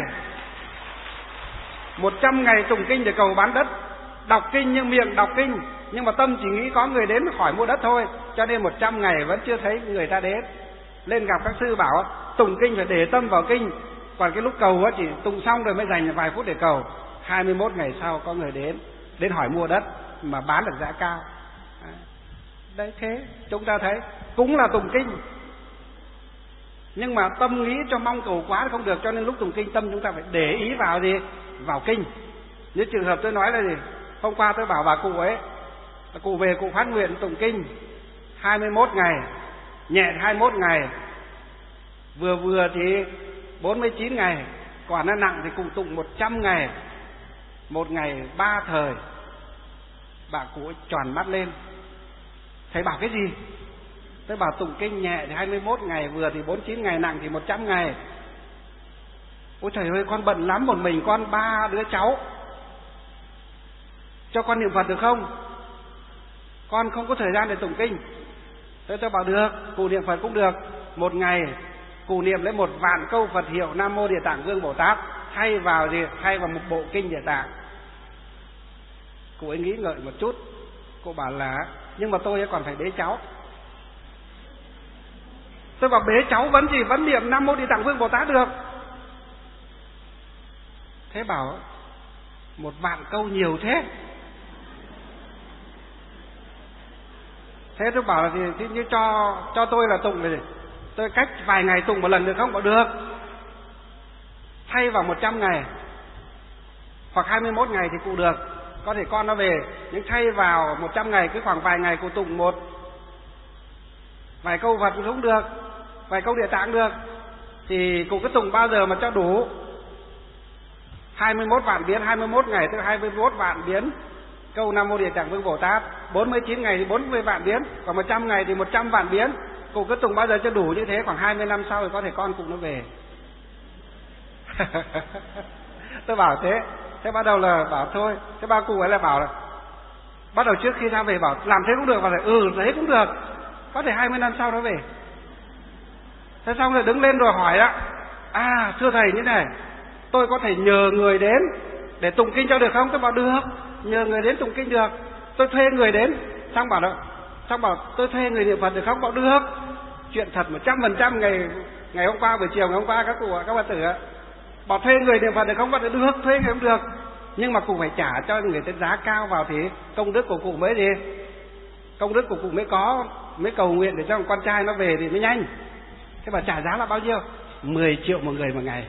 một trăm ngày tụng kinh để cầu bán đất, đọc kinh nhưng miệng đọc kinh, nhưng mà tâm chỉ nghĩ có người đến hỏi mua đất thôi, cho nên một trăm ngày vẫn chưa thấy người ta đến. Lên gặp các sư bảo tụng kinh phải để tâm vào kinh, còn cái lúc cầu chỉ tụng xong rồi mới dành vài phút để cầu. Hai mươi mốt ngày sau có người đến đến hỏi mua đất mà bán được giá cao. Đấy, thế chúng ta thấy cũng là tụng kinh, nhưng mà tâm nghĩ cho mong cầu quá không được, cho nên lúc tụng kinh tâm chúng ta phải để ý vào gì? Vào kinh. Như trường hợp tôi nói là gì? Hôm qua tôi bảo bà cụ ấy, cụ về cụ phát nguyện tụng kinh hai mươi mốt ngày, nhẹ hai mươi mốt ngày, vừa vừa thì bốn mươi chín ngày, còn nó nặng thì cùng tụng một trăm ngày, một ngày ba thời. Bà cụ ấy tròn mắt lên, thầy bảo cái gì? Tôi bảo tụng kinh nhẹ thì hai mươi mốt ngày, vừa thì bốn mươi chín ngày, nặng thì một trăm ngày. Ôi trời ơi, con bận lắm, một mình con ba đứa cháu, cho con niệm Phật được không? Con không có thời gian để tụng kinh. Thế tôi bảo được, cụ niệm Phật cũng được. Một ngày cụ niệm lấy một vạn câu Phật hiệu Nam Mô Địa Tạng Vương Bồ Tát, thay vào gì? Thay vào một bộ kinh Địa Tạng. Cụ ấy nghĩ ngợi một chút, cô bảo là nhưng mà tôi còn phải bế cháu. Tôi bảo bế cháu vẫn gì? Vẫn niệm Nam Mô Địa Tạng Vương Bồ Tát được. Thế bảo Một vạn câu nhiều thế. Thế tôi bảo là thì, thì như cho cho tôi là tụng rồi, tôi cách vài ngày tụng một lần được không? Bảo được. Thay vào một trăm ngày hoặc hai mươi mốt ngày thì cụ được, có thể con nó về. Nhưng thay vào một trăm ngày, cứ khoảng vài ngày cụ tụng một vài câu Phật cũng được, vài câu Địa Tạng được, thì cụ cứ tụng bao giờ mà cho đủ hai mươi mốt vạn biến. Hai mươi mốt ngày tức hai mươi mốt vạn biến câu Nam Mô Địa Tạng Vương Bồ Tát. Bốn mươi chín ngày thì bốn mươi vạn biến, còn một trăm ngày thì một trăm vạn biến. Cụ cứ tụng bao giờ cho đủ như thế, khoảng hai mươi năm sau thì có thể con cụ nó về. Tôi bảo thế. Thế bắt đầu là bảo thôi. Thế ba cụ ấy là bảo là bắt đầu trước khi ra về bảo làm thế cũng được, và lại ừ thế cũng được, có thể hai mươi năm sau nó về. Thế xong rồi đứng lên rồi hỏi đó, à thưa thầy như này, tôi có thể nhờ người đến để tụng kinh cho được không? Tôi bảo được, nhờ người đến tụng kinh được. Tôi thuê người đến. Xong bảo đó, xong bảo tôi thuê người niệm Phật được không? Bảo được. Chuyện thật một trăm phần trăm. Ngày ngày hôm qua buổi chiều ngày hôm qua các cụ các bà tử ạ, bảo thuê người niệm Phật được không? Bảo được, thuê người không được, nhưng mà cụ phải trả cho người ta giá cao vào thì công đức của cụ mới gì, công đức của cụ mới có, mới cầu nguyện để cho con trai nó về thì mới nhanh. Thế bà trả giá là bao nhiêu? mười triệu một người một ngày.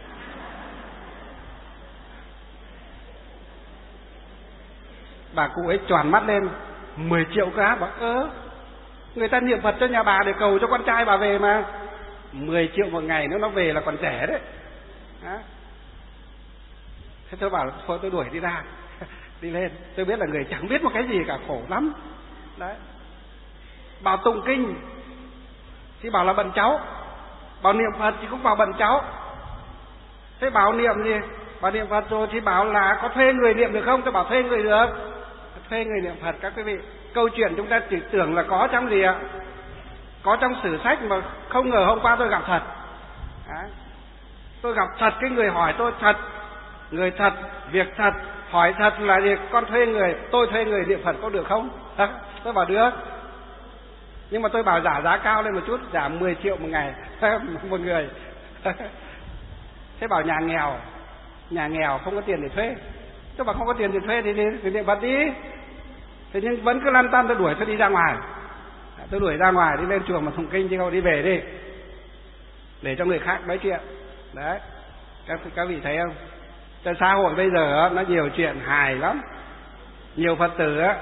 Bà cụ ấy tròn mắt lên, mười triệu cả. Bảo ơ, người ta niệm Phật cho nhà bà để cầu cho con trai bà về mà. Mười triệu một ngày nữa nó về là còn rẻ đấy. Đó. Thế tôi bảo thôi tôi đuổi đi ra. Đi lên. Tôi biết là người chẳng biết một cái gì cả, khổ lắm. Đấy. Bảo tụng kinh thì bảo là bận cháu, bảo niệm Phật thì cũng bảo bận cháu. Thế bảo niệm gì? Bảo niệm Phật rồi thì bảo là có thuê người niệm được không? Tôi bảo thuê người được. Thuê người niệm Phật các quý vị. Câu chuyện chúng ta chỉ tưởng là có trong gì ạ? Có trong sử sách, mà không ngờ hôm qua tôi gặp thật. Đấy. Tôi gặp thật, cái người hỏi tôi thật, người thật, việc thật, hỏi thật là gì? Con thuê người, tôi thuê người niệm Phật có được không? Đó. Tôi bảo được. Nhưng mà tôi bảo giả giá cao lên một chút, giả mười triệu một ngày một người. Thế bảo nhà nghèo, nhà nghèo không có tiền để thuê. Tôi bảo không có tiền để thuê thì, thì, thì niệm Phật đi. Thế nhưng vẫn cứ lăn tăn, tôi đuổi tôi đi ra ngoài. Tôi đuổi ra ngoài đi lên chùa mà tụng kinh chứ không đi về đi, để cho người khác nói chuyện. Đấy, các, các vị thấy không? Trong xã hội bây giờ nó nhiều chuyện hài lắm. Nhiều Phật tử á,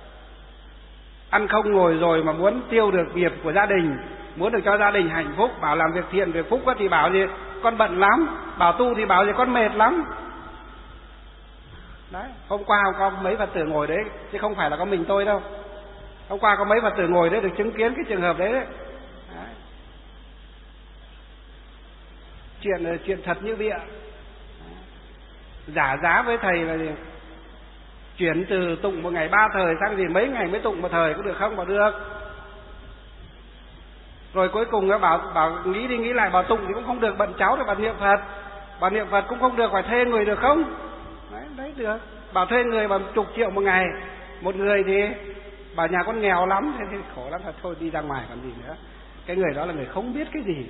ăn không ngồi rồi mà muốn tiêu được nghiệp của gia đình, muốn được cho gia đình hạnh phúc, bảo làm việc thiện việc phúc thì bảo gì con bận lắm, bảo tu thì bảo gì con mệt lắm. Đấy, hôm qua có mấy Phật tử ngồi đấy, chứ không phải là có mình tôi đâu. Hôm qua có mấy Phật tử ngồi đấy được chứng kiến cái trường hợp đấy đấy. Đấy. Chuyện chuyện thật như bịa. Giả giá với thầy là gì? Chuyển từ tụng một ngày ba thời sang gì mấy ngày mới tụng một thời có được không? Bảo được. Rồi cuối cùng nó bảo bảo nghĩ đi nghĩ lại, bảo tụng thì cũng không được, bận cháu rồi, bảo niệm Phật, bảo niệm Phật cũng không được, phải thuê người được không? Đấy, đấy được. Bảo thuê người bằng chục triệu một ngày, một người thì bảo nhà con nghèo lắm, thế thì khổ lắm, thật thôi đi ra ngoài còn gì nữa. Cái người đó là người không biết cái gì,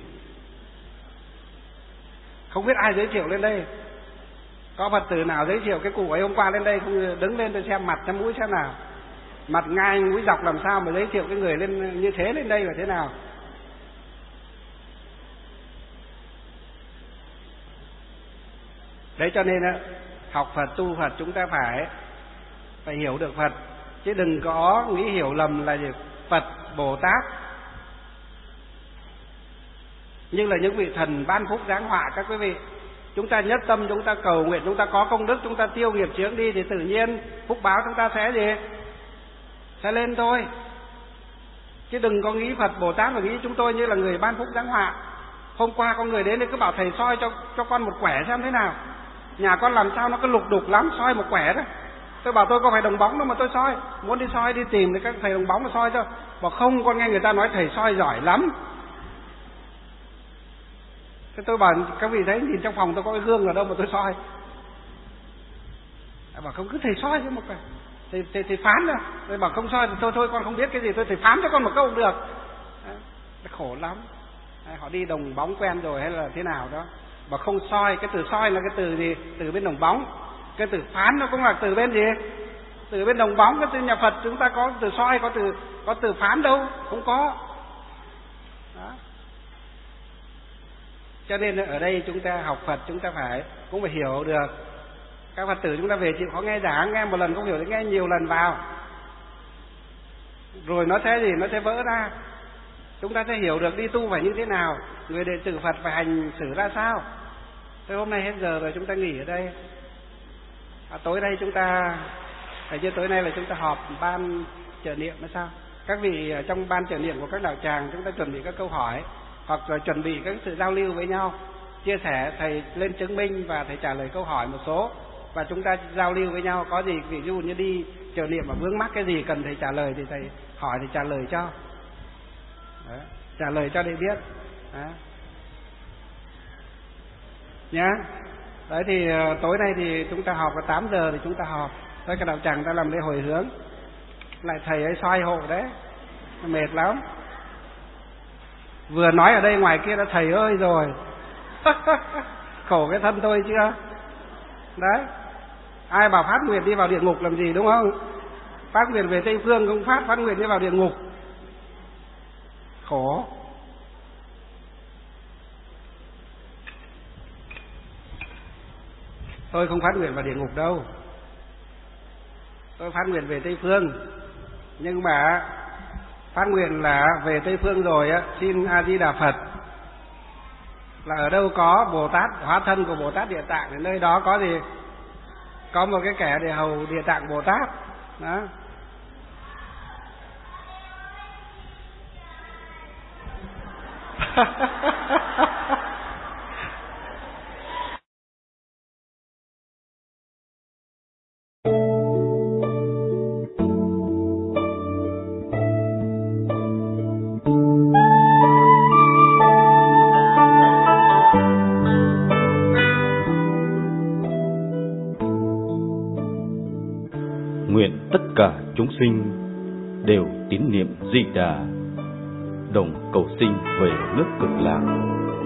không biết ai giới thiệu lên đây. Có Phật tử nào giới thiệu cái cụ ấy hôm qua lên đây không? Đứng lên tôi xem mặt xem mũi xem nào, mặt ngai mũi dọc làm sao mà giới thiệu cái người lên như thế lên đây là thế nào? Đấy, cho nên học Phật tu Phật chúng ta phải phải hiểu được Phật, chứ đừng có nghĩ hiểu lầm là gì Phật Bồ Tát như là những vị thần ban phúc giáng họa. Các quý vị, chúng ta nhất tâm, chúng ta cầu nguyện, chúng ta có công đức, chúng ta tiêu nghiệp chướng đi thì tự nhiên phúc báo chúng ta sẽ gì? Sẽ lên thôi. Chứ đừng có nghĩ Phật Bồ Tát và nghĩ chúng tôi như là người ban phúc giáng họa. Hôm qua có người đến thì cứ bảo thầy soi cho cho con một quẻ xem thế nào. Nhà con làm sao nó cứ lục đục lắm, soi một quẻ đó. Tôi bảo tôi có phải đồng bóng đâu mà tôi soi, muốn đi soi đi tìm thì các thầy đồng bóng mà soi cho. Bảo không, con nghe người ta nói thầy soi giỏi lắm. Thế tôi bảo các vị thấy nhìn trong phòng tôi có cái gương ở đâu mà tôi soi. Bảo không, cứ thầy soi cho một cái thì, thì, thì phán ra. Tôi bảo không soi thì thôi thôi con không biết cái gì, tôi thầy phán cho con một câu cũng được. Đấy, khổ lắm. Đấy, họ đi đồng bóng quen rồi hay là thế nào đó. Bảo không soi, cái từ soi là cái từ gì? Từ bên đồng bóng. Cái từ phán nó cũng là từ bên gì? Từ bên đồng bóng. Cái từ nhà Phật chúng ta có từ soi, có từ có từ phán đâu, không có. Đó. Cho nên ở đây chúng ta học Phật chúng ta phải cũng phải hiểu được. Các Phật tử chúng ta về chịu khó nghe giảng, nghe một lần không hiểu thì nghe nhiều lần vào, rồi nó sẽ gì? Nó sẽ vỡ ra. Chúng ta sẽ hiểu được đi tu phải như thế nào, người đệ tử Phật phải hành xử ra sao. Thế hôm nay hết giờ rồi, chúng ta nghỉ ở đây. À, tối nay chúng ta phải chưa tối nay là chúng ta họp ban trợ niệm hay sao? Các vị ở trong ban trợ niệm của các đạo tràng chúng ta chuẩn bị các câu hỏi, hoặc là chuẩn bị các sự giao lưu với nhau, chia sẻ, thầy lên chứng minh và thầy trả lời câu hỏi một số, và chúng ta giao lưu với nhau. Có gì ví dụ như đi trợ niệm mà vướng mắc cái gì cần thầy trả lời thì thầy hỏi thì trả lời cho. Đó, trả lời cho để biết. Đó. Nhá. Đấy thì tối nay thì chúng ta họp vào tám giờ thì chúng ta họp. Tới cái đạo tràng ta làm lễ hồi hướng. Lại thầy ấy soi hộ đấy, mệt lắm. Vừa nói ở đây ngoài kia đã thầy ơi rồi. Khổ cái thân tôi chưa. Đấy. Ai bảo phát nguyện đi vào địa ngục làm gì, đúng không? Phát nguyện về Tây Phương không phát, phát nguyện đi vào địa ngục. Khổ. Tôi không phát nguyện vào địa ngục đâu. Tôi phát nguyện về Tây Phương. Nhưng mà phát nguyện là về Tây Phương rồi á, xin A Di Đà Phật là ở đâu có Bồ Tát, hóa thân của Bồ Tát Địa Tạng, thì nơi đó có gì? Có một cái kẻ để hầu Địa Tạng Bồ Tát. Đó. Nguyện tất cả chúng sinh đều tín niệm Di Đà, đồng cầu sinh về nước Cực Lạc.